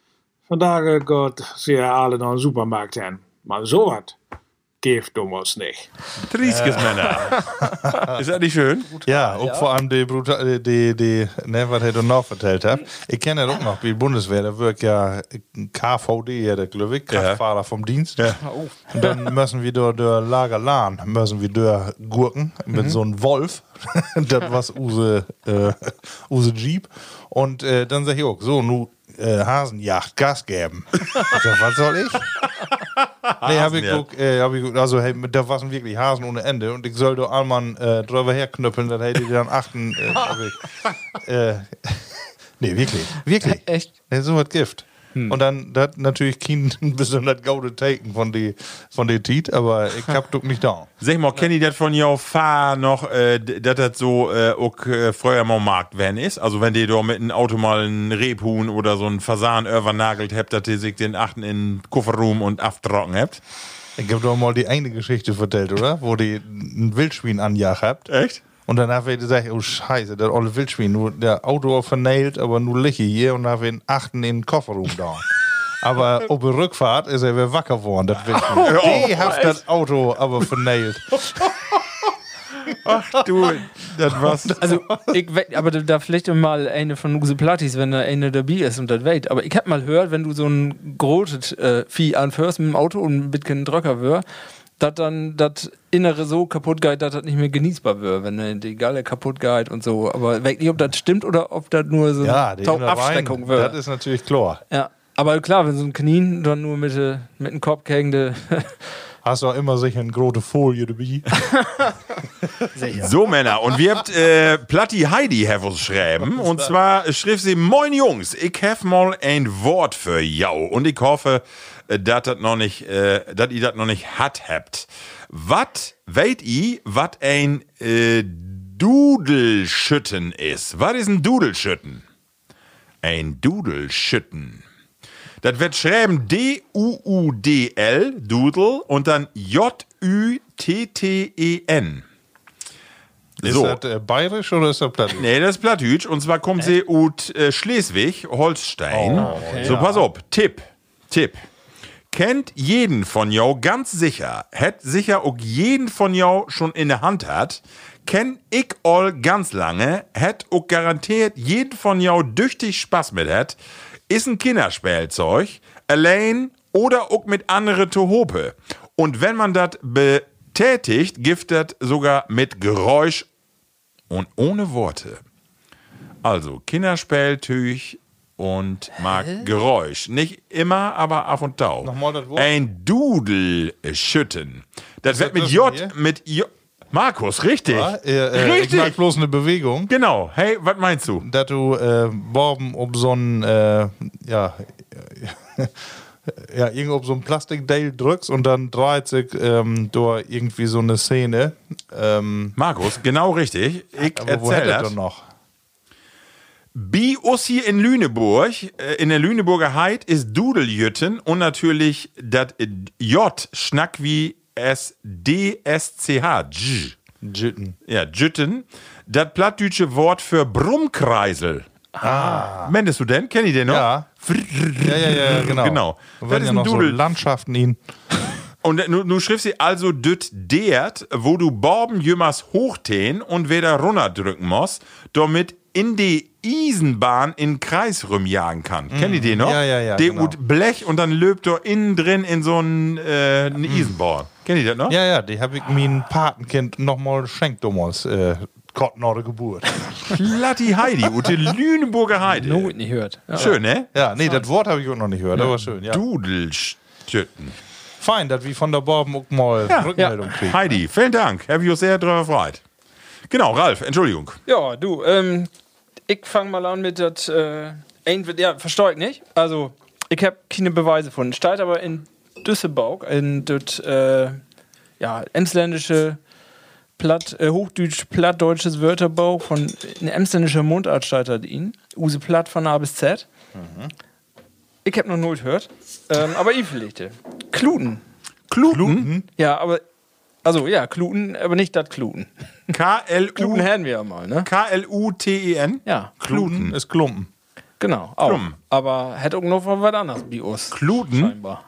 Vandaag gaat ze alle naar een supermarkt heen. Maar zo wat geeft ons niet. Trieskes, Männer. Ist das nicht schön? Ja, auch vor allem die, Bruta die, die ne, was er noch vertellt hat. Ich kenne das auch noch, wie Bundeswehr, da wirkt ja K V D, ja, der glaube ich, Kraftfahrer vom Dienst. Ja. Und dann müssen wir durch der Lager Lahn, müssen wir durch Gurken mit so einem Wolf. Das war use, äh, use Jeep. Und äh, dann sag ich auch, so, nu äh, Hasenjagd, Gas geben. Ich sag, was soll ich? Nee, hab ich, guck, äh, hab ich guck, also hey, da waren wirklich Hasen ohne Ende und ich soll da einmal äh, drüber herknüppeln, dann hätte ich dann achten. Äh, hab ich, äh, nee, wirklich, wirklich. Echt? Nee, so was Gift. Und dann das natürlich kein besonders gaude Taken von die von die Tiet, aber ich hab doch nicht da. Sag mal, kennt ihr das von jou Fahr noch, äh, dass das so äh, auch äh, früher mal Markt werden ist? Also wenn die da mit einem Auto mal einen Rebhuhn oder so einen Fasan übernagelt habt, dass ihr sich den achten in den Kofferraum und abtrocken habt? Ich hab doch mal die eine Geschichte vertellt, oder? Wo die ein Wildschwein anjagt habt. Echt? Und dann haben wir gesagt, oh Scheiße, das olle Wildschwein, nur der Auto vernäht, aber nur liege hier und dann haben wir ihn achten in den Kofferraum da. Aber auf der Rückfahrt ist er wieder wacker geworden, das Wildschwein. Oh, Die hat das Auto aber vernäht. Ach du, das war's. Also, ich we- aber da, da vielleicht mal eine von Use Plattis, wenn da eine dabei ist und das weht. Aber ich hab mal gehört, wenn du so ein großes äh, Vieh anfährst mit dem Auto und ein bisschen Dröcker wird, dass dann das Innere so kaputt geht, dass das nicht mehr genießbar wird, wenn dann die Galle kaputt geht und so. Aber ich weiß nicht, ob das stimmt oder ob das nur so Ja, eine die Abschreckung Innereien, wird. das ist natürlich klar. Ja, aber klar, wenn so ein Kanin dann nur mit, äh, mit dem Kopf hängende. Hast du auch immer sicher eine große Folie dabei. So, Männer, und wir habt äh, Platti Heidi have uns schreiben. Und zwar schrieb sie: Moin Jungs, ich hab mal ein Wort für jou. Und ich hoffe, äh, dass das noch nicht, äh, dass ihr das noch nicht hat habt. Was weet ihr, was ein äh, Dudelschütten ist? Was ist ein Dudelschütten? Ein Dudelschütten. Das wird schreiben D U U D L, Dudel, und dann J Ü T T E N. Ist So. das äh, bayerisch oder ist das platt? Nee, das ist Plattdeutsch. Und zwar kommt sie aus äh, Schleswig, Holstein. So, pass auf. Tipp. Tipp. Kennt jeden von jou ganz sicher. Hätt sicher auch jeden von jou schon in der Hand hat. Kenn ich all ganz lange. Hätt auch garantiert jeden von jou düchtig Spaß mit hat. Ist ein Kinderspielzeug. Allein oder auch mit andere Tohope. Und wenn man das betätigt, gibt das sogar mit Geräusch und ohne Worte. Also Kinderspieltüch und mag Geräusch. Nicht immer, aber ab und tau. Nochmal das Wort. Ein Dudelschütten. Das wird das mit das J, hier? mit J. Markus, richtig. Ja, äh, äh, ich Richtig. mag bloß eine Bewegung. Genau. Hey, was meinst du? Dass du äh, Borben ob so ein, äh, ja, ja, irgendwo auf so ein Plastikteil drückst und dann dreht sich ähm, durch irgendwie so eine Szene. Ähm, Markus, genau richtig. Ich aber wo erzähl hätte das. das noch? Bi us hier in Lüneburg, äh, in der Lüneburger Heid ist Dudeljütten und natürlich das J schnack wie S D S C H. Dj. Jitten. Ja, Jütten. Das plattdeutsche Wort für Brummkreisel. Ah. Mendest du den? Kenn ich den noch? Ja. Ja, ja, ja, genau. Genau. Da Das werden ist ja ein noch so Dudel. Landschaften ihn. Und nu, nu schrift sie also düt dert, wo du Borben jümmers hochtähen und wieder runterdrücken musst, damit in die Eisenbahn in Kreis rumjagen kann. Mm. Kennt ihr den noch? Ja, ja, ja, Der genau. ut Blech und dann löbt er innen drin in so einen äh, eine Eisenbahn. Kennt ihr das noch? Ja, ja, die habe ich mein Patenkind nochmal geschenkt damals, äh, kurz nach der Geburt. Platti Heidi, ute Lüneburger Heide. No, nicht hört. Ja. Schön, ne? Ja, nee, das Wort habe ich auch noch nicht gehört, aber schön, ja. Dudelstütten. Fein, dass wir von der Borben auch mal Ja, Rückmeldung kriegen. Heidi, vielen Dank. Habe ich uns sehr drüber gefreut. Genau, Ralf, Entschuldigung. Ja, du, ähm, ich fange mal an mit das, äh, ja, verstehe ich nicht. Also, ich habe keine Beweise von. Steht aber in Düsseldorf, in das, äh, ja, emsländische, Platt, äh, hochdeutsch, plattdeutsches Wörterbuch von, in emsländischer Mundart steht das in. Use Platt von A bis Z. Mhm. Ich habe noch null gehört. Ähm, aber ich vielleicht. Kluten. Kluten? Ja, aber, also, ja, Kluten, aber nicht das Kluten. K L U Kluten hätten wir ja mal, ne? K L U T E N? Ja. Kluten ist Klumpen. Genau, auch. Klumpen. Aber hätte auch noch was anderes Bios. Kluten? Scheinbar.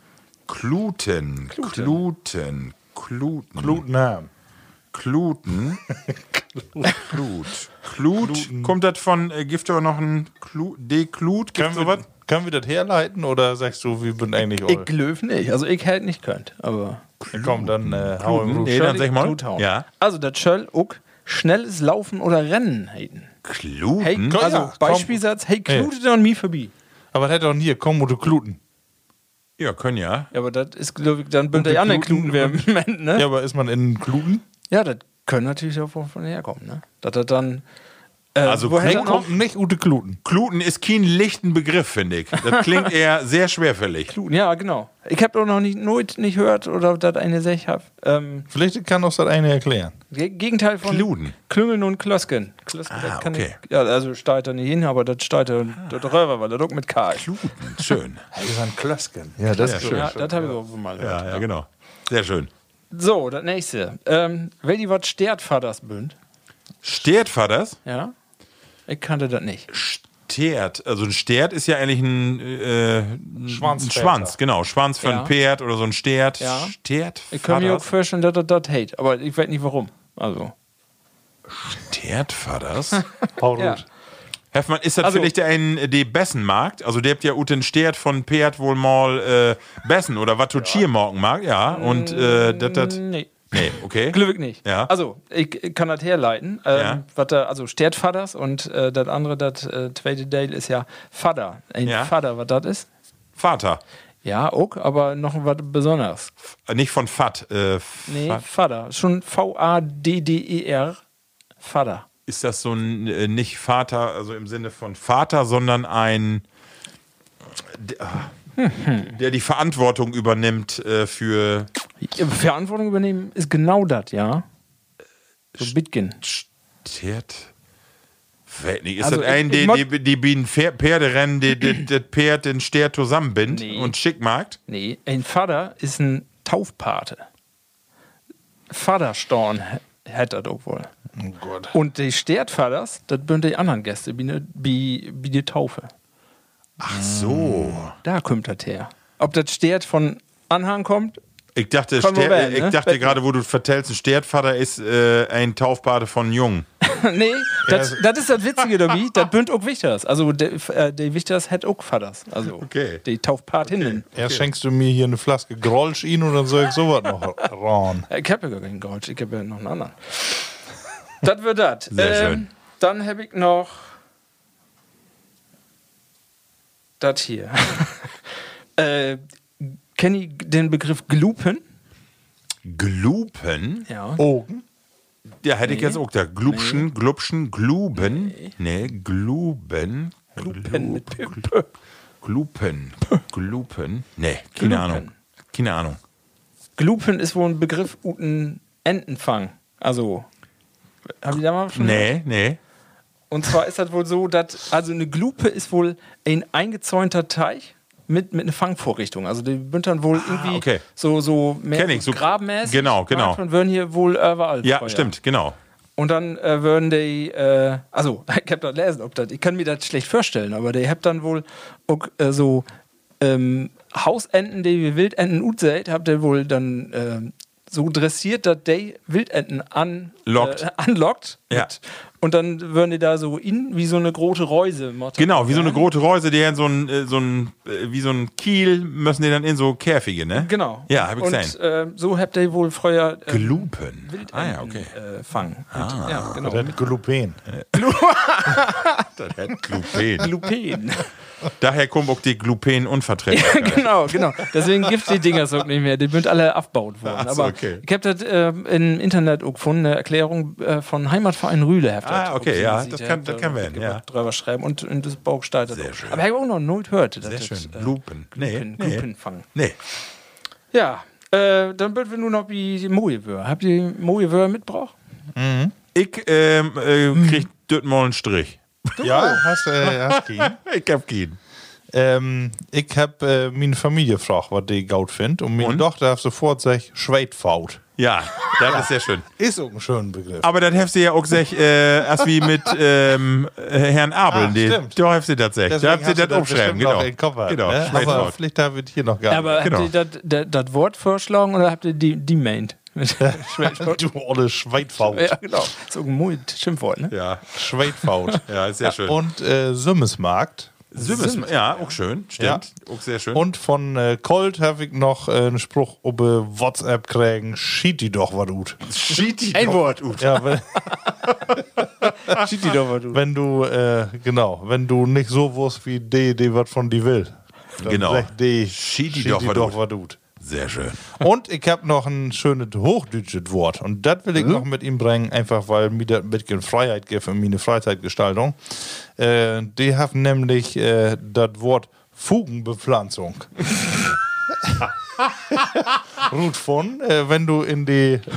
Kluten. Kluten. Kluten. Klutenham. Kluten. Klut. Klut. Kommt das von, äh, gibt es noch ein Klut? D-Klut? Gibt Können es wir, sowas? können wir das herleiten oder sagst du, wir sind eigentlich Ich all? glöf nicht. Also ich hätte nicht könnt, aber. Komm, dann äh, hau im Ruf. Nee, dann sag ich mal. Kluthauen. Ja. Also das soll auch schnelles Laufen oder Rennen heiten. Kluten? Hey, Komm, also ja, komm. Beispielsatz, hey, klutet an mir vorbei. Aber das hätte doch nie, komm, oder Kluten. Ja, können ja. Ja, aber das ist, glaube ich, dann bin die der andere Kluten- Kluten wer im Moment, ne? Ja, Ja, aber ist man in Kluten? das können natürlich auch von, von herkommen, ne? Dass das dann. Äh, Also woher Nee, dann noch? kommt nicht Ute Kluten. Kluten ist kein lichten Begriff, finde ich. Das klingt eher sehr schwerfällig. Kluten, ja, genau. Ich habe doch noch nicht, nooit nicht gehört oder das eine Sech hab. Ähm, Vielleicht kann uns das eine erklären. Ge- Gegenteil von Kluden. Klüngeln und Klösken. Klösken, Ah, das kann okay. ich, ja, also steigt da nicht hin, aber das steigt da dort rüber, weil das auch mit K. Kluten, schön. Das ist ein Klösken. Ja, das ist schön. Ja, das habe ich auch mal gehört. Ja, ja, genau. Sehr schön. So, das nächste. Ähm, wenn die was Stertvaters bünd, Stert war das? ja? Ich kannte das nicht. Stert. Also ein Stert ist ja eigentlich ein, äh, ein Schwanzväter. Schwanz, genau. Schwanz für Ja. ein Pferd oder so ein Stert. Ja. Stert. Ich kann mir auch Vaters? vorstellen, dass das das hate, aber ich weiß nicht warum. Also. Stert war das? Hau Ja. gut. Heffmann, ist das Also- vielleicht ein die Bessenmarkt? Also der habt ja uten Stert von Pferd wohl mal äh, Bessen oder was du Chiermorgen mag, ja. Und äh, das, das. Nee. Nee, okay. Glücklich nicht. Ja. Also, ich, ich kann das herleiten. Ähm, Ja. was da, also Stertvaters und äh, das andere, das äh, zweite Teil ist ja Vater. Ein Ja. Vater, was das ist? Vater. Ja, auch, aber noch was Besonderes. Äh, Nicht von Fat. Äh, Nee, Fat. Vater. Schon V A D D E R. Vater. Ist das so ein äh, nicht Vater, also im Sinne von Vater, sondern ein der, der die Verantwortung übernimmt äh, für Verantwortung übernehmen ist genau das, ja. So Bitgen. Stert. Weiß nicht. Ist Also das ein, ich- die, ich mod- die, die, die Pfer- Pferderennen, die die- das Pferd den Stert zusammenbindet Nee. und schick macht? Nee, ein Vater ist ein Taufpate. Vaterstorn hätte das auch wohl. Oh Gott. Und die Stertvaters, das sind die anderen Gäste, wie, ne, wie, wie die Taufe. Ach so. Da kommt das her. Ob das Stert von Anhang kommt? Ich dachte, Kann man Stert, wählen, ich ne? dachte Wetten. gerade, wo du vertellst, ein Stertvater ist äh, ein Taufpate von Jung. Nee, das, das ist das Witzige dabei. Das bünd auch Wichters. Also, der, äh, die Wichters hat auch Vaters. Also, Okay. die Taufpatinnen. Erst schenkst du mir hier eine Flaske Grolsch in und dann soll ich sowas noch ran. Ich habe ja gar keinen Gold, ich habe ja noch einen anderen. Das wird das. Sehr schön. Dann habe ich noch das hier. äh, Kenn ich den Begriff Glupen? Glupen? Ja. Ogen? Ja, hätte ich jetzt auch da. Glubschen, Glubschen, Gluben. Nee, Gluben. Glupen mit P. Glupen. Glupen. Nee, keine Glupen. Ahnung. Keine Ahnung. Glupen ist wohl ein Begriff uten Entenfang. Also, hab ich da mal schon gehört? Nee, nee. Und zwar ist das wohl so, dass, also eine Glupe ist wohl ein eingezäunter Teich mit, mit einer Fangvorrichtung. Also die sind dann wohl irgendwie okay. so, so mehr Kenn ich, so- grabenmäßig. genau, genau. Und würden hier wohl überall. Ja, früher. stimmt, genau. Und dann äh, würden die, äh, also ich hab das lesen, ob das, ich kann mir das schlecht vorstellen, aber die habt dann wohl auch, äh, so ähm, Hausenten, die wie Wildenten ut seid, habt ihr wohl dann ähm, so dressiert, dass die Wildenten an, Lockt. äh, anlockt. Ja. Mit, und dann würden die da so in wie so eine große Reuse. Motto. Genau, wie so eine große Reuse, die in so ein, äh, so ein, äh, wie so ein Kiel müssen die dann in so Käfige, ne? Genau. Ja, hab ich und, gesehen. äh, so habt ihr wohl früher ähm, Glupen. Wildenten Ah ja, okay. äh, fangen. Und, ja, genau. Das Glupen. Das hat Glupen. Lupen. Daher kommt auch die Glupen-Unverträglichkeit. genau, genau. Deswegen gibt es die Dinger so nicht mehr. Die sind alle abgebaut worden. Ach so, Aber okay. ich habe das äh, im Internet auch gefunden, eine Erklärung äh, von Heimatverein Rühle. habt ihr Ah, das okay, auch ja, gesehen. das Der kann- hat das da kann werden, was ja. drüber schreiben und, und das Bauch gestaltet. Sehr auch. schön. Aber ich habe auch noch null gehört. dass Sehr das, schön. äh, Glupen. Nee, Glupen, nee. Glupen fangen. Nee. Ja, äh, dann wird wir nur noch wie Mojewör. Habt ihr Mojewör mitgebracht? Ich ähm, äh, krieg dort mal einen Strich. Ja, hast du äh, hast keinen. Ich hab keinen. Ähm, ich hab äh, meine Familie gefragt, was die gut findet. Und meine Und? Tochter hat sofort gesagt, Schweitfaut. Ja, das ist sehr schön. Ist auch ein schöner Begriff. Aber das hast du ja auch gesagt, äh, erst wie mit ähm, äh, Herrn Abel. Ah, die, stimmt. da hast du das gesagt. Da Deswegen hast du hast du das aufschreiben, bestimmt noch genau. im Kopf gehabt, Genau, ne? Aber Schweitfaut. vielleicht habe ich hier noch gar Aber genau. habt ihr das- das das Wort vorschlagen oder habt ihr die, die meint? nicht. Du olle Schweitfaut. ja, genau. So ein Mui- Schimpfwort, ne? Ja, Schweitfaut. ja, ist sehr schön. Und äh, Sümmesmarkt. Sümmes, ja, auch schön. Stimmt. Auch sehr schön. Und von äh, Colt habe ich noch äh, einen Spruch ob äh, WhatsApp kriegen. Schied die doch was gut. schied die Ein doch Wort. gut. Ja, wenn, Schied die doch mal, du. wenn du, äh, genau, wenn du nicht so wusst wie die, die was von die will. Dann Genau. sagt die, Schied die schied doch was gut. was gut. Sehr schön. Und ich habe noch ein schönes hochdeutsches Wort. Und das will ich noch mit ihm bringen, einfach weil mir das ein bisschen Freiheit gibt in meine Freizeitgestaltung. Äh, die haben nämlich äh, das Wort Fugenbepflanzung. Ruht von, äh, wenn du in die äh,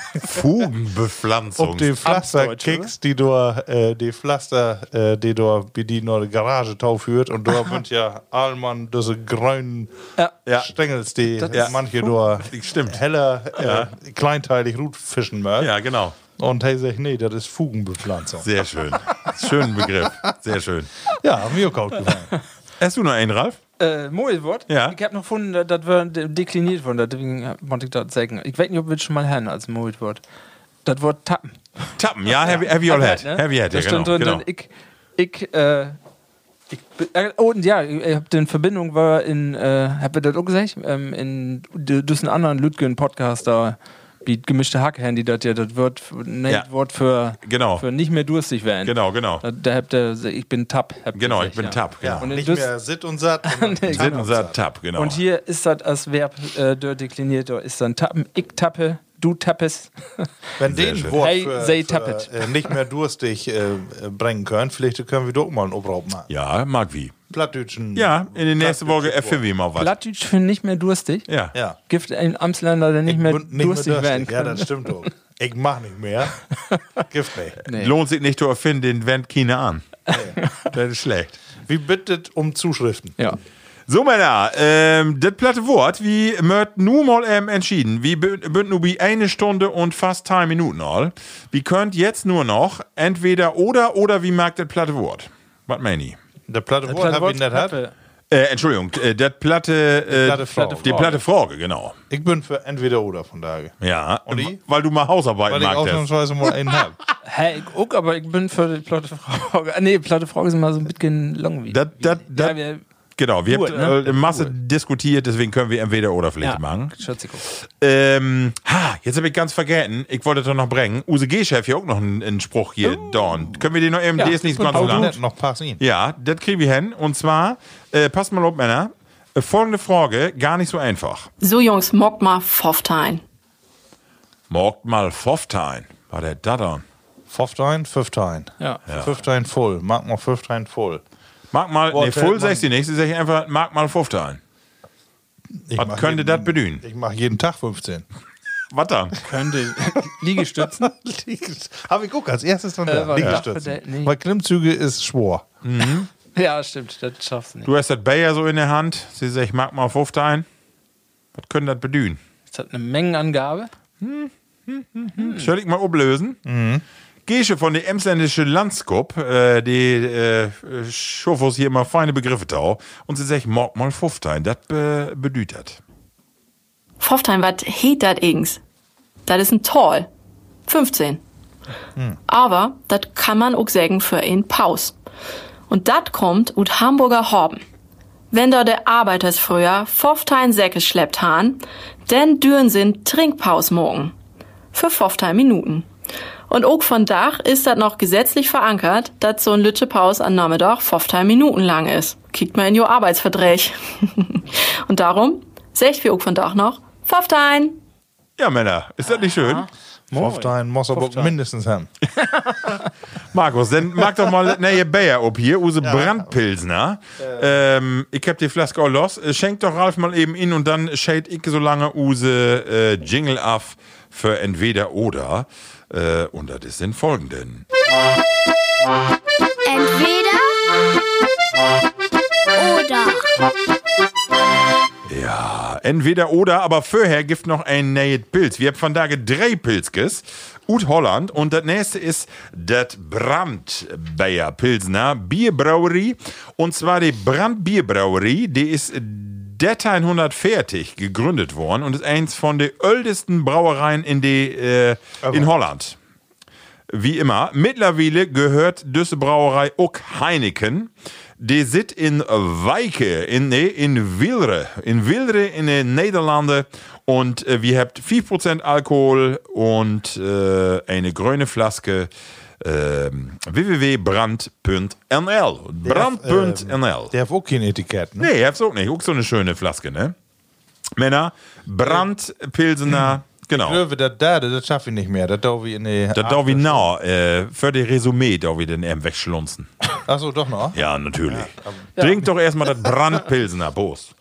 Fugenbepflanzung. ob die Pflaster Amtsdeutsch, oder? kickst, die du äh, die Pflaster, äh, die du wie die nur die Garage tauführt und da sind ja allmann diese grünen Ja. Ja. Stängels, die Ja. manche du Stimmt. heller, äh, kleinteilig gut fischen mögen. Ja, genau. Und er sagt, nee, das ist Fugenbepflanzung. Sehr schön. Schönen Begriff. Sehr schön. Ja, mir auch gut gefallen. Hast du noch einen, Ralf? Äh, Mojewort? Ja. Ich habe noch gefunden, dass das wir de- dekliniert worden, deswegen wollte ich das sagen. Ich weiß nicht, ob wir das schon mal hören als Mojewort. Das Wort tappen. Tappen, ja, Heavy, heavy All Head. Ne? Heavy Head, ja, Da stand genau. drin, genau. Ich, ich, äh, ich, bin- äh, oh, und ja, ich hab den Verbindung war in, äh, hab ich das auch gesagt, ähm, in d- diesen anderen Lütgen-Podcast da, wie gemischte Hack-Handy, das ja das Wort, ne, Ja. Wort für, Genau. für nicht mehr durstig werden. Genau, genau. Da, da habt ihr, ich bin Tapp. habt ihr Genau, gesagt, ich bin ja. Tapp. Genau. Ja, Und in nicht Düs- mehr Sit und Satt. sondern Nee, Tapp Sit und Satt, Tapp, genau. Und hier ist das als Verb äh, dort dekliniert, da ist dann tappen, ich tappe, du tappest. Wenn Sehr den schön. Wort Hey, für, say für, tappet. äh, nicht mehr durstig äh, äh, bringen können, vielleicht können wir doch mal einen Obraub machen. Ja, mag wie. Plattdütschen. Ja, in der nächsten Woche Plattdütschen erfinden wir mal was. Plattdeutsch für nicht mehr durstig. Ja. Ja. Gibt ein Amtsländer, der nicht mehr bin nicht durstig mehr werden durstig. Ja, kann. das stimmt doch. Ich mach nicht mehr. Gift nicht. Nee. Lohnt sich nicht zu erfinden, den wendet keiner an. Das ist schlecht. Wie bittet um Zuschriften? Ja. So, Männer, ähm, das platte Wort, wie möcht nu mal ähm, entschieden. Wir bünd nu wie eine Stunde und fast drei Minuten all. Wir könnt jetzt nur noch entweder oder oder wie mag das platte Wort? Was meine ich? Der platte Wort hab ich nicht hat. Tappe. Äh, Entschuldigung, äh, das platte, äh, platte Frage. die platte Frage, genau. Ich bin für entweder oder von daher. Ja, Olli? weil du mal Hausarbeit Weil ich magst. ausnahmsweise mal einen hab. Hey, ich auch, aber ich bin für die platte Frage. Nee, platte Frage ist immer so ein bisschen langweilig. Das, das, das, ja, wir, genau, wir Gut, haben ne? äh, Masse diskutiert, deswegen können wir entweder oder vielleicht ja, machen. Schatziko. Ähm, ha, jetzt habe ich ganz vergessen, ich wollte doch noch bringen. U S G-Chef hier auch noch einen, einen Spruch hier, Oh. Dorn. Können wir den noch eben, Ja, der ist nicht gut, ganz so auch lang. Nicht noch passen. Ja, das kriegen wir hin. Und zwar, äh, passt mal auf, Männer, äh, folgende Frage, gar nicht so einfach. So Jungs, mockt mal Pfofftein. Morgt mal Pfofftein. War der da dann? Fünftein, Fünftein. Ja. Fünftein voll. Mag mal Fünftein voll. Mag mal, Boah, nee, fällt voll man- sagst du nicht, sie sag ich einfach, mag mal Pfofftein. Ich Was mach könnte jeden- das bedühen? Ich mache jeden Tag fünfzehn. Was dann? Könnte Liegestützen. Hab ich guck, als erstes dann Äh, da. war Liegestützen. klar, nee. Weil Klimmzüge ist schwor. Ja, stimmt, das schaffst du nicht. Du hast das Bayer so in der Hand, sie sagt, ich mag mal Pfofftein. Was könnte das bedühen? Das hat eine Mengenangabe. Soll ich mal ablösen? Gesche von der emsländische Landskop, äh, die äh, schuf uns hier mal feine Begriffe tau. Und sie sagt, morg mal fünfzehn, das be bedeutet. fünfzehn, was heet dat eigens? Das ist ein Tal. fünfzehn. Hm. Aber das kann man auch sagen für ein Paus. Und das kommt ut Hamburger Horben. Wenn da der Arbeiters früher fünfzehn Säcke schleppt han, dann düren sind Trinkpaus morgen. Für fünfzehn Minuten. Und auch von Dach ist das noch gesetzlich verankert, dass so ein Lütsche Paus an Nachmittag fünfzehn Minuten lang ist. Kickt mal in jo Arbeitsvertrag. Und darum sagt wir auch von Dach noch fünfzehn. Ja, Männer, ist das nicht schön? fünfzehn muss aber mindestens haben. Markus, dann mag doch mal neue Bayer ob hier, use Brandpilsner. Ähm, ich hab die Flaske auch los. Schenkt doch Ralf mal eben in und dann schält ich so lange use äh, Jingle auf für entweder oder. Äh, und das ist den folgenden. Entweder oder. Ja, entweder oder, aber vorher gibt noch ein neues Pilz. Wir haben von da drei Pilzkes ut Holland und das nächste ist das Brand-Bayer Pilsner Bierbrauerie. Und zwar die Brand Bierbrauerie, die ist neunzehnhundertvierzig gegründet worden und ist eins von den ältesten Brauereien in, die, äh, in Holland. Wie immer, mittlerweile gehört diese Brauerei auch Heineken. Die sitzt in Wijke, in, nee, in Wilre. In Wilre in den Niederlanden. Und äh, wir habt vier Prozent Alkohol und äh, eine grüne Flaske äh, w w w punkt brand punkt n l. brand punkt n l. Der hat auch kein Etikett, ne? Nee, er hat auch nicht. Auch so eine schöne Flaske, ne? Männer, Brand, Pilsener, genau. Ich glaube, das da, das schaffe ich nicht mehr. Das darf ich in die. Das darf ich nah, äh, für die Resümee darf ich den eben wegschlunzen. Achso, doch noch? Ja, natürlich. Ja, Trink doch erstmal das Brandpilsener, Prost.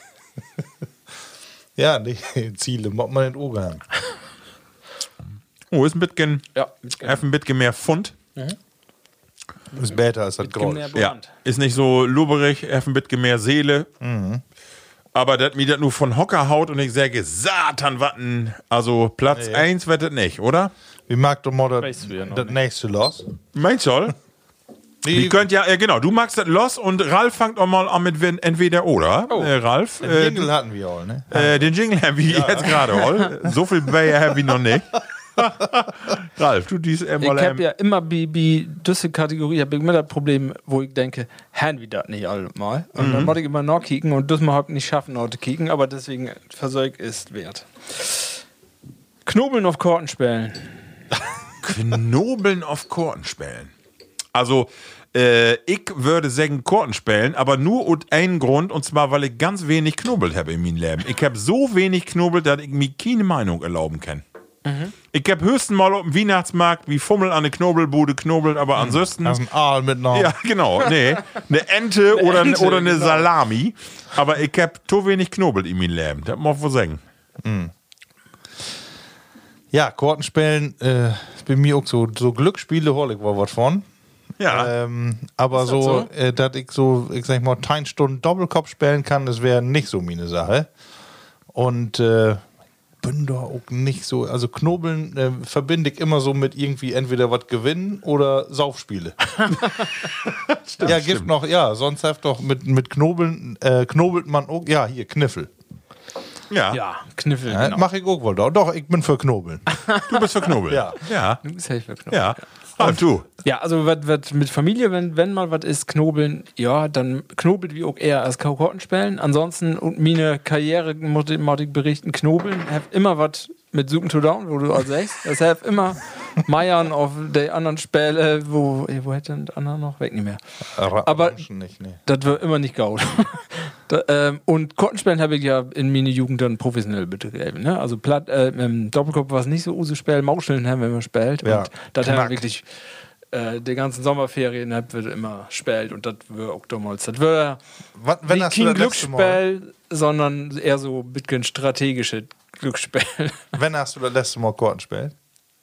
Ja, die Ziele, muss man in den Augen haben. Oh, ist ein bisschen, Ja, ein bisschen mehr Pfund. Ist besser als das Grau. Ja, ist nicht so lubberig, ein bisschen mehr Seele. Mhm. Aber das mir das nur von Hocker haut und ich sage, Satan, watten. Also Platz Nee. eins wird das nicht, oder? Wie mag du mal das, Weißt du ja noch das nicht. nächste los? Meinst du? Die, Ihr könnt ja, äh, genau, du magst das los und Ralf fängt auch mal an mit wenn- entweder oder. Äh, Ralf, den äh, Jingle hatten wir auch, ne? äh, den Jingle haben wir jetzt gerade all. So viel Bayer haben wir noch nicht. Ralf, du dies Ich einmal. habe ja immer bei, bei dieser Kategorie hab ich immer das Problem, wo ich denke, haben wir das nicht alle mal. Und Mhm. dann muss ich immer noch kicken und das mal halt nicht schaffen, noch zu kicken, aber deswegen Versorg ist wert. Knobeln auf Korten spielen. Knobeln auf Kortenspellen. Also, äh, ich würde sagen Kortenspellen, aber nur aus einem Grund, und zwar, weil ich ganz wenig knobelt habe in meinem Leben. Ich habe so wenig knobelt, dass ich mir keine Meinung erlauben kann. Mhm. Ich habe höchstens mal auf dem Weihnachtsmarkt wie Fummel an der Knobelbude knobelt, aber ansonsten. Das ist ein Aal mit noch. Ja, genau. Nee, eine Ente, oder, Ente, oder eine genau. Salami. Aber ich habe so wenig knobelt in meinem Leben. Das muss ich wohl sagen. Ja, Kortenspielen äh, ist bei mir auch so, so Glücksspiele hol ich war was von. Ja. Ähm, aber das so, so? Äh, dass ich so, ich sag mal, zehn Stunden Doppelkopf spielen kann, das wäre nicht so meine Sache. Und äh, bin da auch nicht so, also Knobeln äh, verbinde ich immer so mit irgendwie entweder was gewinnen oder Saufspiele. ja, gibt noch, ja, sonst habt doch mit, mit Knobeln, äh, knobelt man auch, ja, hier, Kniffel. Ja. Ja, Kniffel, Ja, genau. Mach ich auch wohl. Doch, doch, ich bin für Knobeln. Du bist für Knobeln. Ja. Ja. Du bist helfer Knobeln. Ja. Ralf, du. Ja, also was mit Familie, wenn, wenn mal was ist, knobeln, ja, dann knobelt wie auch eher als Kortenspellen. Ansonsten, und meine Karriere, muss ich, muss ich berichten, knobeln, hab immer was mit Suchen to Down, wo du auch sagst. Das hab immer Meiern auf der anderen Späle, wo, eh, wo hätte der andere noch? Weg nicht mehr. Aber nicht, nee. das wird immer nicht gaut. da, ähm, und Kortenspellen habe ich ja in meiner Jugend dann professionell betrieben. Ne? Also Platt, äh, im Doppelkopf war es nicht so Use spielen, Mauscheln haben wir immer spielt. Ja, Und das haben wir knackt. wirklich äh, die ganzen Sommerferien hab wir immer spielt und das wird auch damals. Das wird Was, wenn nicht hast du kein das letzte Mal, Glücksspiel, sondern eher so ein bisschen strategische Glücksspiel. wenn hast du das letzte Mal Korten gespielt?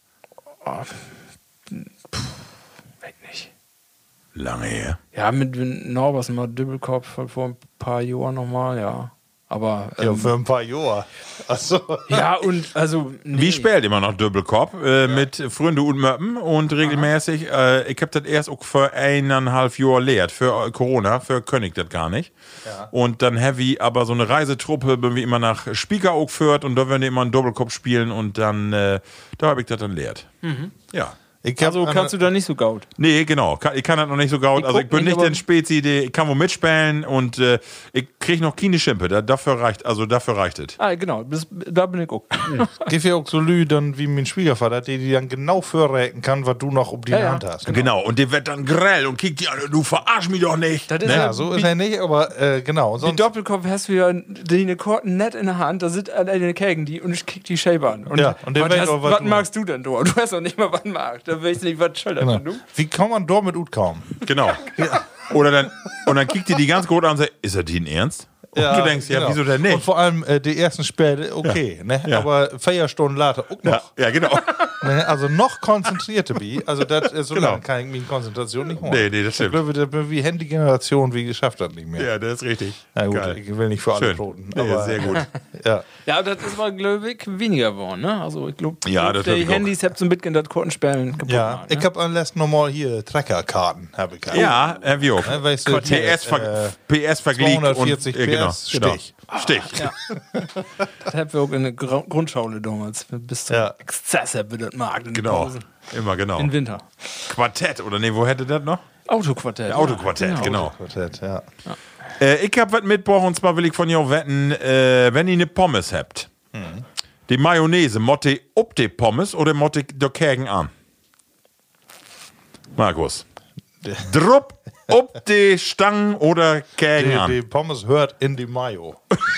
Weg nicht. Lange her. Ja, mit Norbers mal Doppelkopf vor ein paar Jahren nochmal, ja. Aber Ja, ähm, für ein paar Jahre. Achso. ja, und also. Nee. Wie spielt immer noch Doppelkopf äh, mit Fründe und Möppen und regelmäßig. Äh, ich hab das erst auch für eineinhalb Jahre lehrt. Für äh, Corona, für König das gar nicht. Ja. Und dann Heavy, aber so eine Reisetruppe, bin wir immer nach Spieker auch geführt und da werden die immer einen Doppelkopf spielen und dann, äh, da habe ich das dann lehrt. Ja. Ich hab Also kannst du da nicht so gaut. Nee, genau. Kann, ich kann das noch nicht so gaut. Ich Also guck ich bin nicht, nicht aber- den Spezi, der ich kann wo mitspielen und äh, ich krieg noch keine Schimpe. Da, dafür reicht, also dafür reicht es. Ah, genau. Das, da bin ich auch. Gib ja auch so Lü, dann wie mein Schwiegervater, der die dann genau vorräken kann, was du noch um die Ja, ja. Hand hast. Genau. Und der wird dann grell und kickt die an, du verarsch mich doch nicht. Das ist Ja, ja so ist er nicht, aber äh, genau. Die Sonst, Doppelkopf hast du ja die eine Korten nett in der Hand, da sind alle Kägen die und ich kick die Shape an. Und, Ja, und der was, weiß hast, auch, was was du- magst du denn, du? Du hast doch nicht mal was magst. Da weiß ich nicht, was schuld genau. du. Wie kann man damit gut kommen? Genau. Oder dann, und dann kickt die die ganz gut an und sagt, ist er den Ernst? Und du denkst, ja, genau. wieso denn nicht? Und vor allem äh, die ersten Späte, okay, ne? Ja. Aber vier Stunden later auch ja, noch. ja, genau. Ne? Also noch konzentrierter bi. Also das ist so Genau. lange kann ich meine Konzentration nicht holen. Nee, nee, das stimmt. Ich glaube, das bin wie Handy-Generation, wie geschafft hat nicht mehr. Ja, das ist richtig. Na gut, Geil. ich will nicht für alle Schön. Broten. Nee, Aber, sehr gut. Ja. Ja, das ist aber, glaube ich, weniger geworden, ne? Also, ich glaube, Ja, das hab die ich auch. Handys habt so ein bisschen das Kortenspielen kaputt Ja, gemacht, ich ne? habe anlässt nochmal hier Treckerkarten, habe ich gehabt. Ja, äh, wie auch. Ne, weißt du, P S, hier, ver äh, P S vergleicht zweihundertvierzig und, äh, genau, P S, genau. Stich. Stich. Das habt ihr auch in der Gra- Grundschule damals. Bis zum Ja. Exzess habt ihr das mag in den Genau. Pausen. Immer genau. Im Winter. Quartett, oder nee, wo hätte das noch? Autoquartett. Autoquartett, genau. Quartett, ja. Äh, ich hab was mitgebracht und zwar will ich von dir wetten, äh, wenn ihr eine Pommes habt, die Mayonnaise, motte ob die Pommes oder motte der Kägen an? Markus. Drupp ob die Stangen oder Kägen Die, an? die Pommes hört in die Mayo.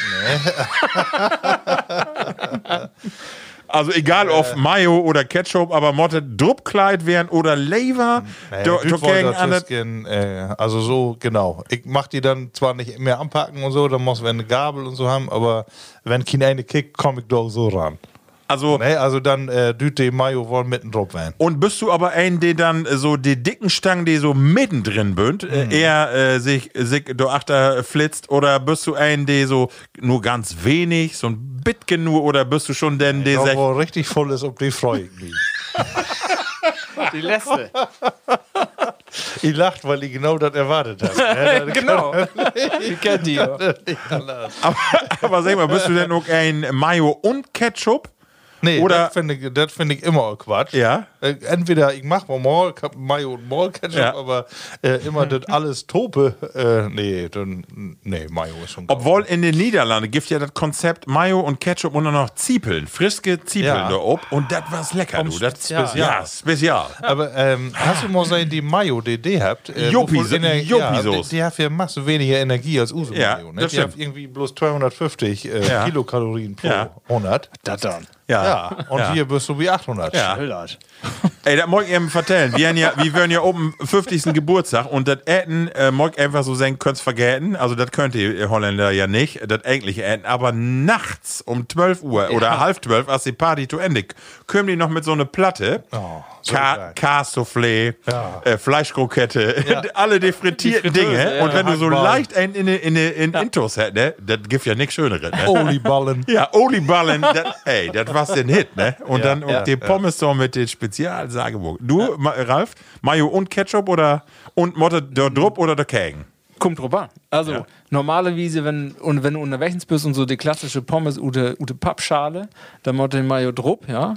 Also egal ob Mayo oder Ketchup, aber motte Druppkleid werden oder Lever, Naja, der gut der wollte Kägen das an. gehen, äh, also so, genau. Ich mach die dann zwar nicht mehr anpacken und so, dann muss wir eine Gabel und so haben, aber wenn kein eine kickt, komm ich doch so ran. Also Ne, also dann äh, düt die Mayo wollen mitten drauf werden. und bist du aber ein, der dann äh, so die dicken Stangen, die so mittendrin bünd, äh, eher äh, sich, sich dahinter flitzt, oder bist du ein, der so nur ganz wenig, so ein bisschen nur, oder bist du schon denn, der Da, sagt, wo richtig voll ist, ob die freue ich mich. Die letzte. Ich lacht, weil ich genau das erwartet habe. Ne? Genau. Die kennt die ja. aber, aber sag mal, bist du denn auch ein Mayo und Ketchup? Nee, Oder- das finde ich, das find ich immer Quatsch. Ja. Äh, Entweder ich mache mal mal Ka- Mayo und mal Ketchup, Ja. aber äh, immer das alles Tope, äh, nee, dann, nee, Mayo ist schon geil. Obwohl in den Niederlanden gibt ja das Konzept Mayo und Ketchup und dann noch Ziepeln, friske Ziepeln Ja. da ob, und das war's lecker, du. Das Spezial. Ja, spezial. Aber ähm, hast du mal gesehen, die Mayo, die die habt? Äh, Jopi- wovon Ener- Jopi-Sauce. ja, die, die hat ja masse weniger Energie als Uso Ja, Mayo. Ne? das Die hat stimmt. irgendwie bloß zweihundertfünfzig äh, Ja. Kilokalorien pro Ja. hundert. Das dann. Ja. Ja, und Ja. hier bist du wie achthundert. Ja. Ey, das mag ich eben vertellen. Wir haben ja, wir werden ja oben fünfzigsten Geburtstag und das Äten äh, mag ich einfach so sagen, könnt's vergessen. Also das könnt ihr Holländer ja nicht, das eigentliche Äten. Aber nachts um zwölf Uhr oder halb zwölf, als die Party zu Ende, kommen die noch mit so einer Platte. Oh, so Ka geil. Cassoufflé, Ja. äh, Fleischkrokette, Ja. alle die frittierten Die Fritteuse, Dinge. ja. Und wenn du so Hackball. leicht ein in, in, in, in Intos hättest, ne, das gibt ja nichts Schöneres. Ne? Oliballen. Ja, Oliballen, dat, ey, das war's den Hit, ne? Und Ja, dann ja, und die ja. Pommes so mit den Spezialsageburg. Du, Ma- Ralf, Mayo und Ketchup oder und Motte der Drupp oder der Kägen? Kommt drauf an. Also, Ja. normalerweise, wenn, und wenn du unterwegs bist und so die klassische Pommes ute, ute Pappschale, dann motto den Mayo drupp, ja.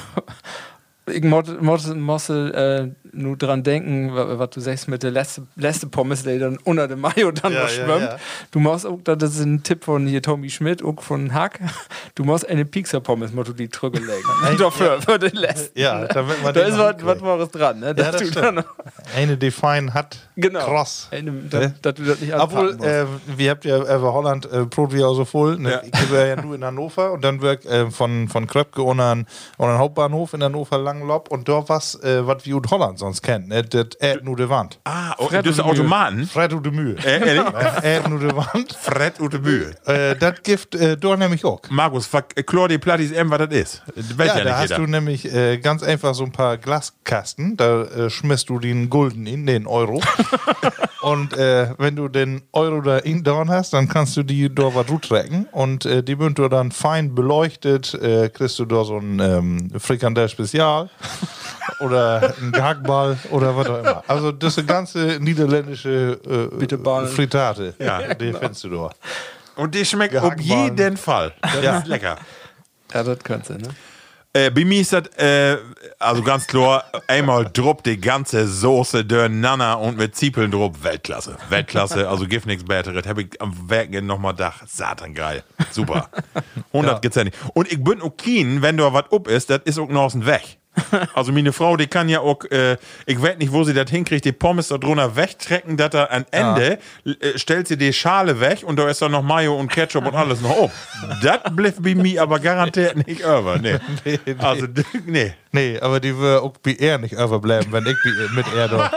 Ich muss, muss, muss äh, nur dran denken, wa- was du sagst mit der letzte, letzte Pommes, die dann unter dem Mayo dann Ja, noch ja, schwimmt. ja. Du musst auch, das ist ein Tipp von hier Tommy Schmidt, auch von Hack, du musst eine Pizza-Pommes, musst du die Trücke legen. Dafür, für den letzten. Ja, damit man Da den ist noch was, hinkriegt. was Wahres dran, ne? Ja, Dass das du stimmt. dann noch, Eine, die fein hat. genau. Cross. Eine, Ne? dass, dass du das nicht Obwohl, anpacken musst. äh, wir habt ja über Holland äh, Brot wie auch so voll. Ne? Ja. Ich war ja nur in Hannover und dann wirk äh, von, von Kröpke und an, und an Hauptbahnhof in Hannover Langenlob und da was, äh, was wie in Holland Wand sonst kennt, ne? Das ät nur die Wand. Ah, oh, Fred das ist und Mühe. Automaten. Fred und die Mühe. Äh, ehrlich? Ät nur die Wand. Fred und die Mühe. Äh, das gibt äh, dort nämlich auch. Markus, verklor die Plattis eben, was das ist. Das weiß Ja, ja, da nicht hast jeder. du nämlich äh, ganz einfach so ein paar Glaskasten, da äh, schmisst du den Gulden in, den Euro. Und äh, wenn du den Euro da in dran hast, dann kannst du die da was rutrecken und äh, die wird du dann fein beleuchtet, äh, kriegst du da so ein ähm, Frikandel Spezial oder ein Gehackball oder was auch immer. Also das ist eine ganze niederländische äh, Bitterballen. Fritate. Ja. Die findest du da. Und die schmeckt auf Gehackballen. jeden Fall. Das Ja. ist lecker. Ja, das könnte ne? Äh, bei mir ist das, äh, also ganz klar, einmal drupp die ganze Soße durcheinander und mit Zwiebeln drupp, Weltklasse. Weltklasse, also gibt nichts Besseres. Habe ich am Werken nochmal Dach. Satan geil. Super. hundert Ja. gibt's ja nicht. Und ich bin auch keen, wenn da was up ist, das ist auch noch aus dem Weg. Also meine Frau, die kann ja auch, äh, ich weiß nicht, wo sie das hinkriegt, die Pommes da drunter wegtrecken, dass er am Ende äh, stellt sie die Schale weg und da ist dann noch Mayo und Ketchup und alles noch oben. Das bleibt bei mir aber garantiert nicht über. Nee. Nee, nee. Also, d- nee. Nee, aber die wird auch bei er nicht überbleiben, wenn ich bi- mit er da.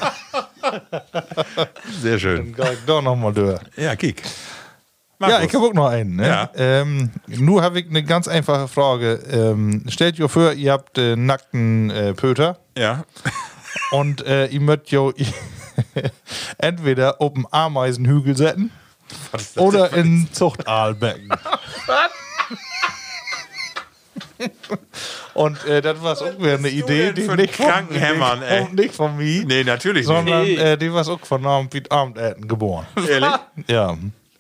Sehr schön. Dann geh ich doch nochmal durch. Ja, kick. Ja, Markus. ich habe auch noch einen. Ne? Ja. Ähm, nur habe ich eine ganz einfache Frage. Ähm, stellt euch vor, ihr habt äh, nackten äh, Pöter Ja. und äh, ihr möchtet jo entweder auf einen Ameisenhügel setzen Was ist das oder denn? in Zuchtaalbecken. Und äh, das war auch wieder eine Idee, denn die für nicht von, Krankenhämmern, ey? nicht, nicht von mir, Nee, natürlich sondern Nee. äh, die war auch von Abend wie Abendessen geboren. nicht. Ehrlich? Ja.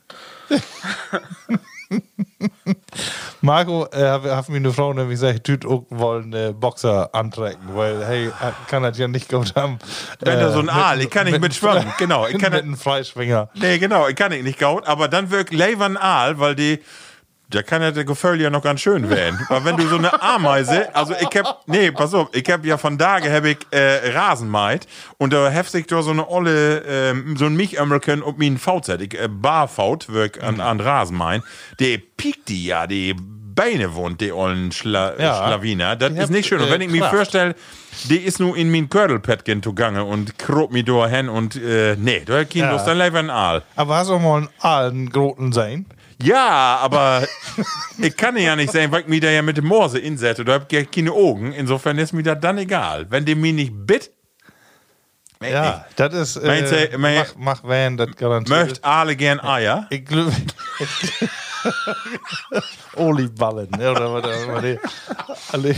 Marco, äh, hat mir eine Frau nämlich gesagt, tüt auch wollen äh, Boxer antrecken, weil hey, äh, kann das ja nicht gut haben. Wenn äh, da so ein Aal, ich kann nicht mit schwimmen. Genau, ich kann mit nicht. einem Freischwinger. Nee, genau, ich kann nicht, nicht gaut, aber dann wirkt Leivern Aal, weil die. Da kann ja der Gefühl ja noch ganz schön werden. Aber wenn du so eine Ameise, also ich hab, nee, pass auf, ich hab ja von Tage hab ich äh, Rasenmeit und da heft sich da so eine olle, ähm, so ein Milchömmelken ob mir ein V Z, ich, äh, Barfaut, wirk an, an Rasenmein, der piekt die ja, die Beine wund, die ollen Schla Ja. Schlawiner. Das Die ist habt, nicht schön. Und äh, wenn ich mir Kraft. vorstelle, die ist nur in mein Kördelpättchen zugange und krob mir da hin und, äh, nee, da hat kein Ja. Lust, dann lieber ein Aal. Aber hast du auch mal einen Aalen Groten sein? Ja, aber ich kann ja nicht sagen, weil ich mich da ja mit dem Morse insetze. Da hab ich keine Augen. Insofern ist mir das dann egal. Wenn der mich nicht bitt, Ja, das ist. Meinst Äh, du, mein- mach, mach Van, das garantiert. möchte alle gern Eier. Ich glaube. Oliballen, ne? Oder was auch immer. die- Alle.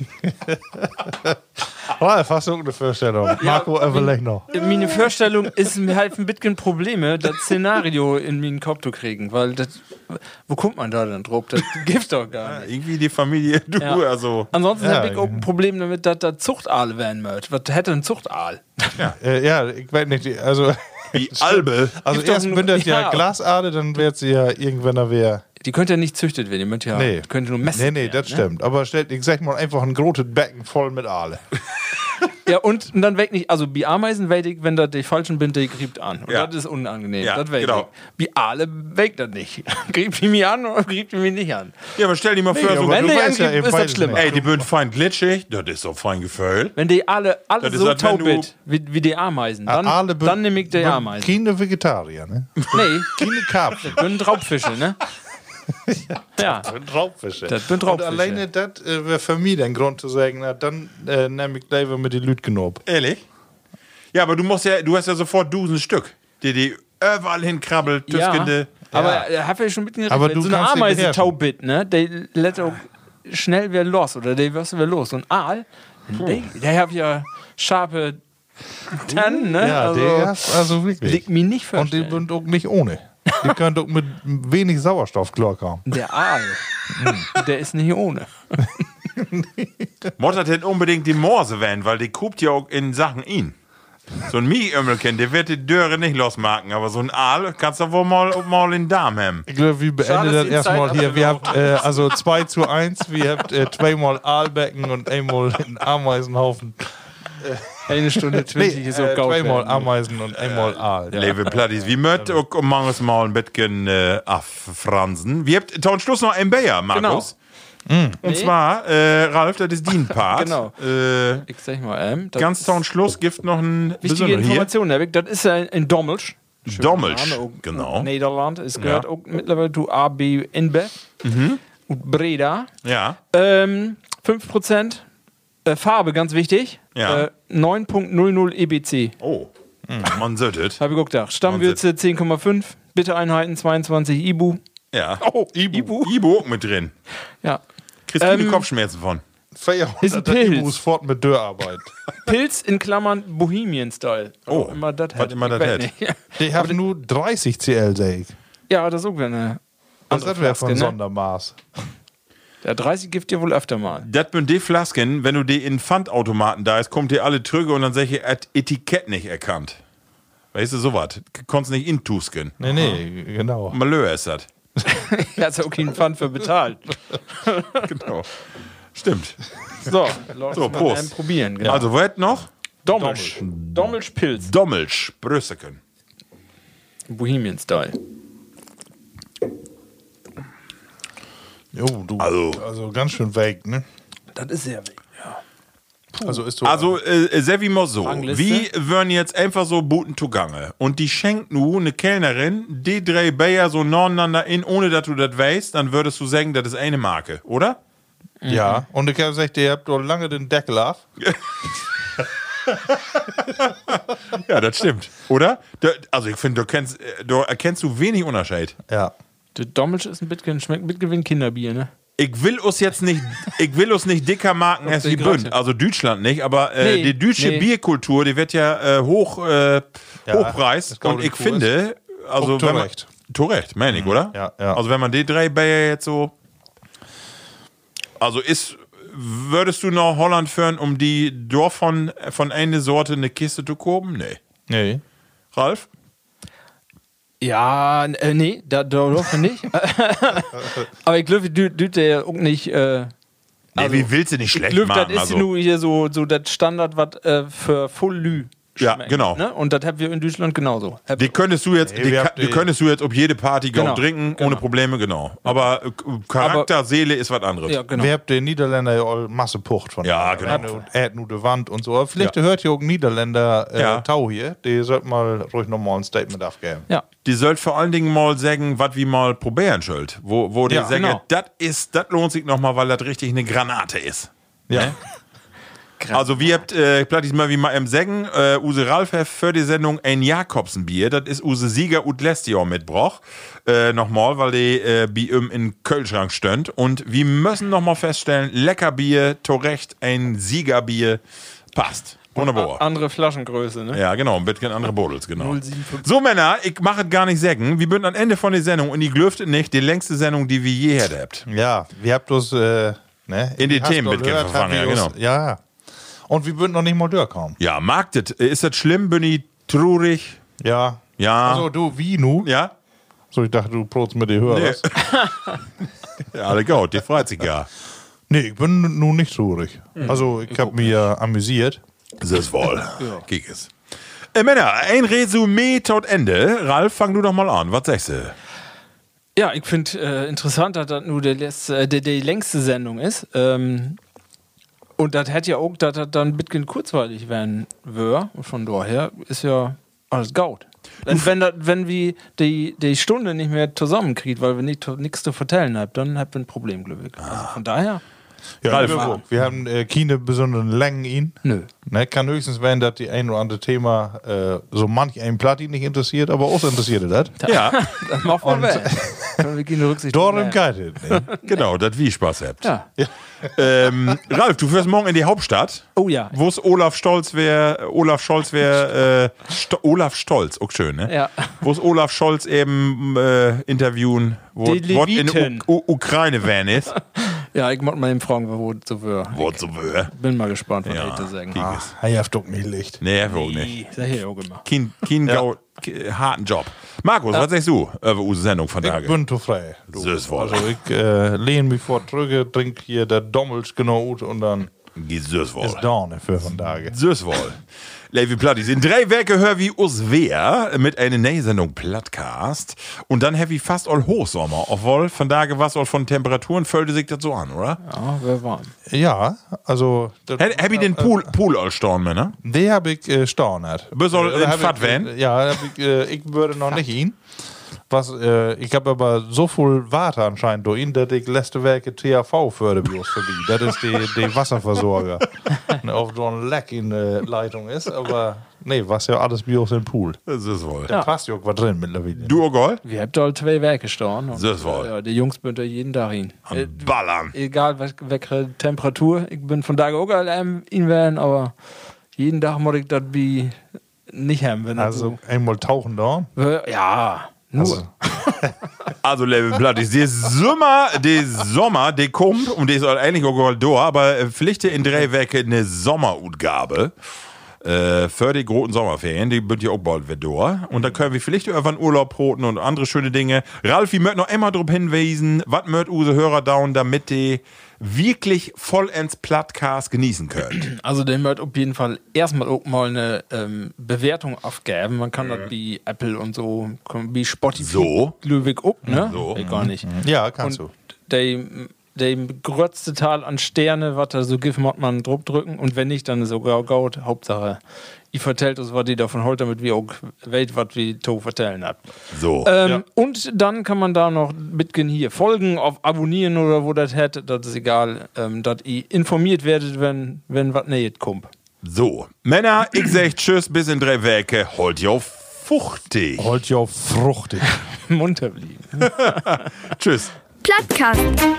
Ralf, hast du auch eine Vorstellung? Marco, überleg noch. Meine Vorstellung ist mir halt ein bisschen Probleme, das Szenario in meinen Kopf zu kriegen, weil das, wo kommt man da denn drauf? Das gibt's doch gar nicht. Irgendwie die Familie, du, Ja. also. Ansonsten Ja, habe ich auch ein Problem damit, dass das Zuchtaal werden wird. Was hätte ein Zuchtaal? Äh, ja, ich weiß nicht. die- Also, Wie Albe. also Gibt doch erst ein- wenn das ja, ja. Glasade, dann wird sie ja irgendwann da wer. Die könnte ja nicht züchtet werden, die könnte ja Nee. könnte nur messen. Nee, nee, werden, das ne? stimmt. Aber stellt, ich sag mal einfach ein großes Becken voll mit Aale. Ja, und, und dann weg nicht, also bei Ameisen weiß ich, wenn das die falschen bin, die griebt an. Und Ja. das ist unangenehm. Ja, das weiß genau. ich. Bei Aale weg das nicht. Griebt die mich an oder griebt die mich nicht an? Ja, aber stell dir mal vor, aber so, wenn du die weißt ja angeben, eben ist das beides schlimmer. nicht. ey, die bünd fein glitschig, das ist so fein Gefühl. Wenn die alle, alle Das ist, so als wenn taub du- sind, wie, wie die Ameisen, dann, Aale bin- dann nehme ich die bin Ameisen. Keine Vegetarier, ne? Nee, Keine Karpfen. das sind Raubfische, ne? Ja, Raubfische. das sind Und Raubfische. alleine das äh, wäre für mich der Grund zu sagen, na, dann äh, nehme ich lieber mit den Lütgen ab. Ehrlich? Ja, aber du musst ja, du hast ja sofort Dusen Stück, die die überall hinkrabbelt, Ja, Tüskende. aber ja. habe ich schon mitgekriegt, Aber wenn du so eine kannst dich Ameise beherrschen. taub bit, ne? Die lässt auch schnell wieder los oder die wirst du wieder los. Und Aal, der, der hat ja scharfe Tannen, ne? Ja, also, der ist also wirklich. liegt mir nicht Und die vorstellen. sind auch nicht ohne. Die können doch mit wenig Sauerstoff klarkommen. Der Aal, der ist nicht ohne. Mottert hätte unbedingt die Morse werden, weil die guckt ja auch in Sachen ihn. So ein Mieömmelchen, der wird die Döre nicht losmachen, aber so ein Aal kannst du wohl mal, mal in den Darm haben. Ich glaube, wir beenden Schade, das dass die erstmal Zeit hier. Wir habt äh, also zwei zu eins. Wir habt äh, zweimal Aalbecken und einmal einen Ameisenhaufen. Eine Stunde zwanzig ist auch äh, gaut zweimal werden. Ameisen und einmal Aal. Ja. Liebe Plattis, wie möcht auch manches Mal ein bisschen äh, affransen. Wir habt zum Schluss noch ein Bayer, Markus. Und Nee. zwar, äh, Ralf, das ist dein Part. Genau. Äh, Ich sag mal, ähm, das ganz zum Schluss gibt noch ein wichtige besonderes hier. Information, Herr Wick, das ist ja in Dommelsch. Schöner Dommelsch, Name, auch genau. Nederland. Es gehört Ja. auch mittlerweile zu A B InBev und Breda. Ja. Ähm, fünf Prozent äh, Farbe, ganz wichtig. Ja. Äh, neun Komma null null E B C. Oh, man söttet. Habe ich gedacht. Stammwürze zehn Komma fünf, Bittereinheiten zweiundzwanzig, Ibu. Ja. Oh, Ibu. Ibu auch mit drin. Ja. Kriegst viele Ähm, Kopfschmerzen von. vierhundert Pilz. Ibus fort mit Dörrarbeit. Pilz in Klammern Bohemian-Style. Oh, immer das was immer das Ich weiß hat. nicht. Die haben nur dreißig C L, sag ich. Ja, das ist auch eine Das andere wäre von Flaske, ne? Sondermaß. Der dreißig gibt dir wohl öfter mal. Das sind die Flasken, wenn du die in Pfandautomaten da ist, kommt dir alle Trüge und dann sag ich, das Etikett nicht erkannt. Weißt du, sowas. Konntest nicht intusken. Nee, nee, genau. Malheur ist das. Er hat ja auch keinen Pfand für bezahlt. Genau. Stimmt. So, Leute, So, mal Prost. einen probieren. Genau. Also, was noch? Dommelsch. Dommelsch Pilz. Dommelsch, Brüsseken. Bohemian-Style. Jo, du. Also- Also ganz schön weg, ne? Das ist sehr weg. Also ist so. Also, äh, Sevi mal so. Rangliste? Wie würden jetzt einfach so Buten zugange? Und die schenkt nu eine Kellnerin, die drei Bayer so nebeneinander in, ohne dass du das weißt, dann würdest du sagen, das ist eine Marke, oder? ja. Und ich habe gesagt, ihr habt doch lange den Deckel auf. Ja, das stimmt. Oder? Da, also, ich finde, du, kennst, äh, du erkennst du wenig Unterschied. Ja. Der Dommelsch ist ein Bitcoin, schmeckt ein bisschen wie ein Kinderbier, ne? Ich will uns jetzt nicht, ich will uns nicht dicker marken als wie die Grotte. Bünd. Also Deutschland nicht, aber äh, Nee, die deutsche nee. Bierkultur, die wird ja äh, hoch, äh, hochpreis. das Und ich Kurs. finde, also Auch wenn man, zurecht. zu Recht, meine ich, oder? Ja, ja. Also wenn man die drei Bayer jetzt so, also ist, würdest du nach Holland führen, um die Dorf von, von einer Sorte eine Kiste zu kaufen? Nee. Nee. Ralf? Ja, äh, nee, da, da dürfen nicht. Aber ich glaube, du, du der auch nicht. Äh, Nee, also, wie willst du nicht schlecht ich glaube, machen? das ist Also, nur hier so, so das Standard, was äh, für Full Lü Ja, schmeckt, genau. Ne? Und das haben wir in Deutschland genauso. Hab- die könntest du jetzt, Nee, die, wir ka- habt die die- könntest du jetzt auf jede Party gehen Genau, trinken, ohne genau. Probleme, genau. Aber äh, Charakter, Seele ist was anderes. ja, genau. Wir habt den Niederländer ja all Masse Pucht von. Ja, daher. genau. Und er hat nur die Wand und so. Aber vielleicht hört ihr auch einen Niederländer äh, Ja. Tau hier. Die sollte mal ruhig nochmal ein Statement abgeben. Ja. Die sollt vor allen Dingen mal sagen, was wir mal probieren sollt. Wo, wo die Ja, sagen, genau. das ist, das lohnt sich nochmal, weil das richtig eine Granate ist. Ja. Also wir habt, äh, platt mal wie mal im Sägen, äh, Use Ralf hat für die Sendung ein Jakobsenbier, das ist Use Sieger und letztes Jahr mitbroch. Äh, nochmal, weil die äh, bei ihm in Kölschrank stönt. Und wir müssen nochmal feststellen, lecker Bier, to Recht, ein Siegerbier passt. Wunderbar. A- andere Flaschengröße, ne? Ja, genau, ein bisschen andere Bodels, genau. null sieben fünf. So, Männer, ich mache es gar nicht sägen. Wir sind am Ende von der Sendung und die glüftet nicht, die längste Sendung, die wir je habt. Ja, wir habt uns äh, ne, In die hast Themen doch mitgehen gehört, verfangen, habt ihr ja, uns- genau. Ja. Und wir würden noch nicht mal durchkommen. Ja, mag das. Ist das schlimm? Bin ich traurig? Ja. Ja. Also du, wie nu? Ja? So, ich dachte, du protst mit dir Hörers. Ja, alle gut, die freut sich ja. Nee, ich bin nun nicht traurig. Also, ich habe mich ja amüsiert. Das ist wohl. Kick es. Äh, Männer, ein Resümee tot Ende. Ralf, fang du doch mal an. Was sagst du? Ja, ich finde äh, interessant, dass das nur der letzte, äh, der, die längste Sendung ist. Ähm, und das hätte ja auch, dass das dann ein bisschen kurzweilig werden würde. Und von daher ist ja alles gut. Wenn, wenn, dat, wenn wir die, die Stunde nicht mehr zusammenkriegt, weil wir nichts zu vertellen haben, dann habt ihr ein Problem, glaube ich. Also von daher, Ja, Ralf. wir, wir haben äh, keine besonderen Längen ihn. nö. Ne, kann höchstens werden, dass die ein oder andere Thema äh, so manch ein Platin nicht interessiert, aber auch interessiert das. Ja, Das macht man weg. Können wir keine Rücksicht Darum nehmen. geht es. Ne? genau, das wie Spaß habt. Ja. Ähm, Ralf, du fährst morgen in die Hauptstadt. Oh ja. Wo es Olaf Stolz wäre, Olaf Scholz wäre, äh, Sto Olaf Stolz, auch schön, ne? Ja. Wo es Olaf Scholz eben äh, interviewen, wo Die wo in der Leviten. U U Ukraine van ist. Ja, ich muss mal eben fragen, wo es so wird. Wo so wär. Bin mal gespannt, was Ja, ich zu sagen. kiek Ah, es. Er hat doch nicht Licht. Nee, er auch nicht. sag ich auch immer. Kein, kein Gau, ke- harten Job. Markus, was sagst du über unsere Sendung von Ich Tage? bin zu frei. Du. So ist wohl. Also ich äh, lehne mich vor Trüge, trink hier der Dommelsch genau ut und dann Gesöswohl. Ist Dorne für von Tage. Süßwohl. Levi Plattis. In drei Werke hör wie us wer mit einer Nähsendung Plattcast. Und dann hab ich fast all Hochsommer. Obwohl, von Tage was all von Temperaturen fühlte sich das so an, oder? Ja, wäre warm. Ja, also. Hab, hab ich den Pool, Pool all storn, ne? Den hab ich äh, stornert. Bist all in hab ich, Fatwan? äh, Ja, hab ich, äh, ich würde noch nicht hin. Was, äh, ich habe aber so viel Water anscheinend durch ihn, dass ich letzte Werke T H V für die Bios verlieh. Das ist die, die Wasserversorger. Ob so ein Leck in der Leitung ist, aber nee, was ja alles Bios im Pool. Das ist wohl. Da passt ja auch was drin mittlerweile. Du, Ogol? Wir haben da zwei Werke stehen. und, Das wohl. Ja, die Jungs bin da jeden Tag hin. Äh, Ballern. egal was- welche Temperatur. Ich bin von Tage auch allein in werden, aber jeden Tag muss ich das wie nicht haben. Wenn das Also einmal tauchen da. so, ja, nur. Also, Also, Levi Plattis, der Sommer, der Sommer, der kommt, und der ist eigentlich auch gold da, aber äh, Pflichte in drei Werke eine Sommerutgabe. Äh, für die großen Sommerferien, die wird ja auch bald wieder da. Und da können wir vielleicht irgendwann Urlaub broten und andere schöne Dinge. Ralf, ich möchte noch einmal darauf hinweisen, was möcht use Hörer down, damit die wirklich vollends Plattcast genießen könnt. Also der wird auf jeden Fall erstmal auch mal eine ähm, Bewertung aufgeben. Man kann das wie Apple und so, wie Spotify, So. Löwig up, ne? So. Ich gar nicht. ja, kannst Und der, der größte Teil an Sterne, was da so gibt, muss man drauf drücken. Und wenn nicht, dann sogar gaut. Hauptsache, ihr vertellt uns, was ihr davon holt, damit wir auch weit, was wir to vertellen habt. So. Ähm, Und dann kann man da noch mitgehen hier folgen, auf abonnieren oder wo das hätte, das ist egal, ähm, dass ihr informiert werdet, wenn, wenn was näht kommt. So. Männer, ich sag tschüss, bis in drei Werke. Holt ihr fuchtig. du. Holt ja fruchtig. Munter blieben. Tschüss. Plattcast.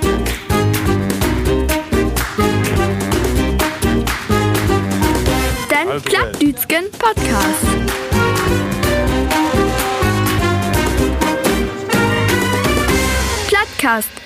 Dein Also, Plattdütschen Podcast. Plattcast.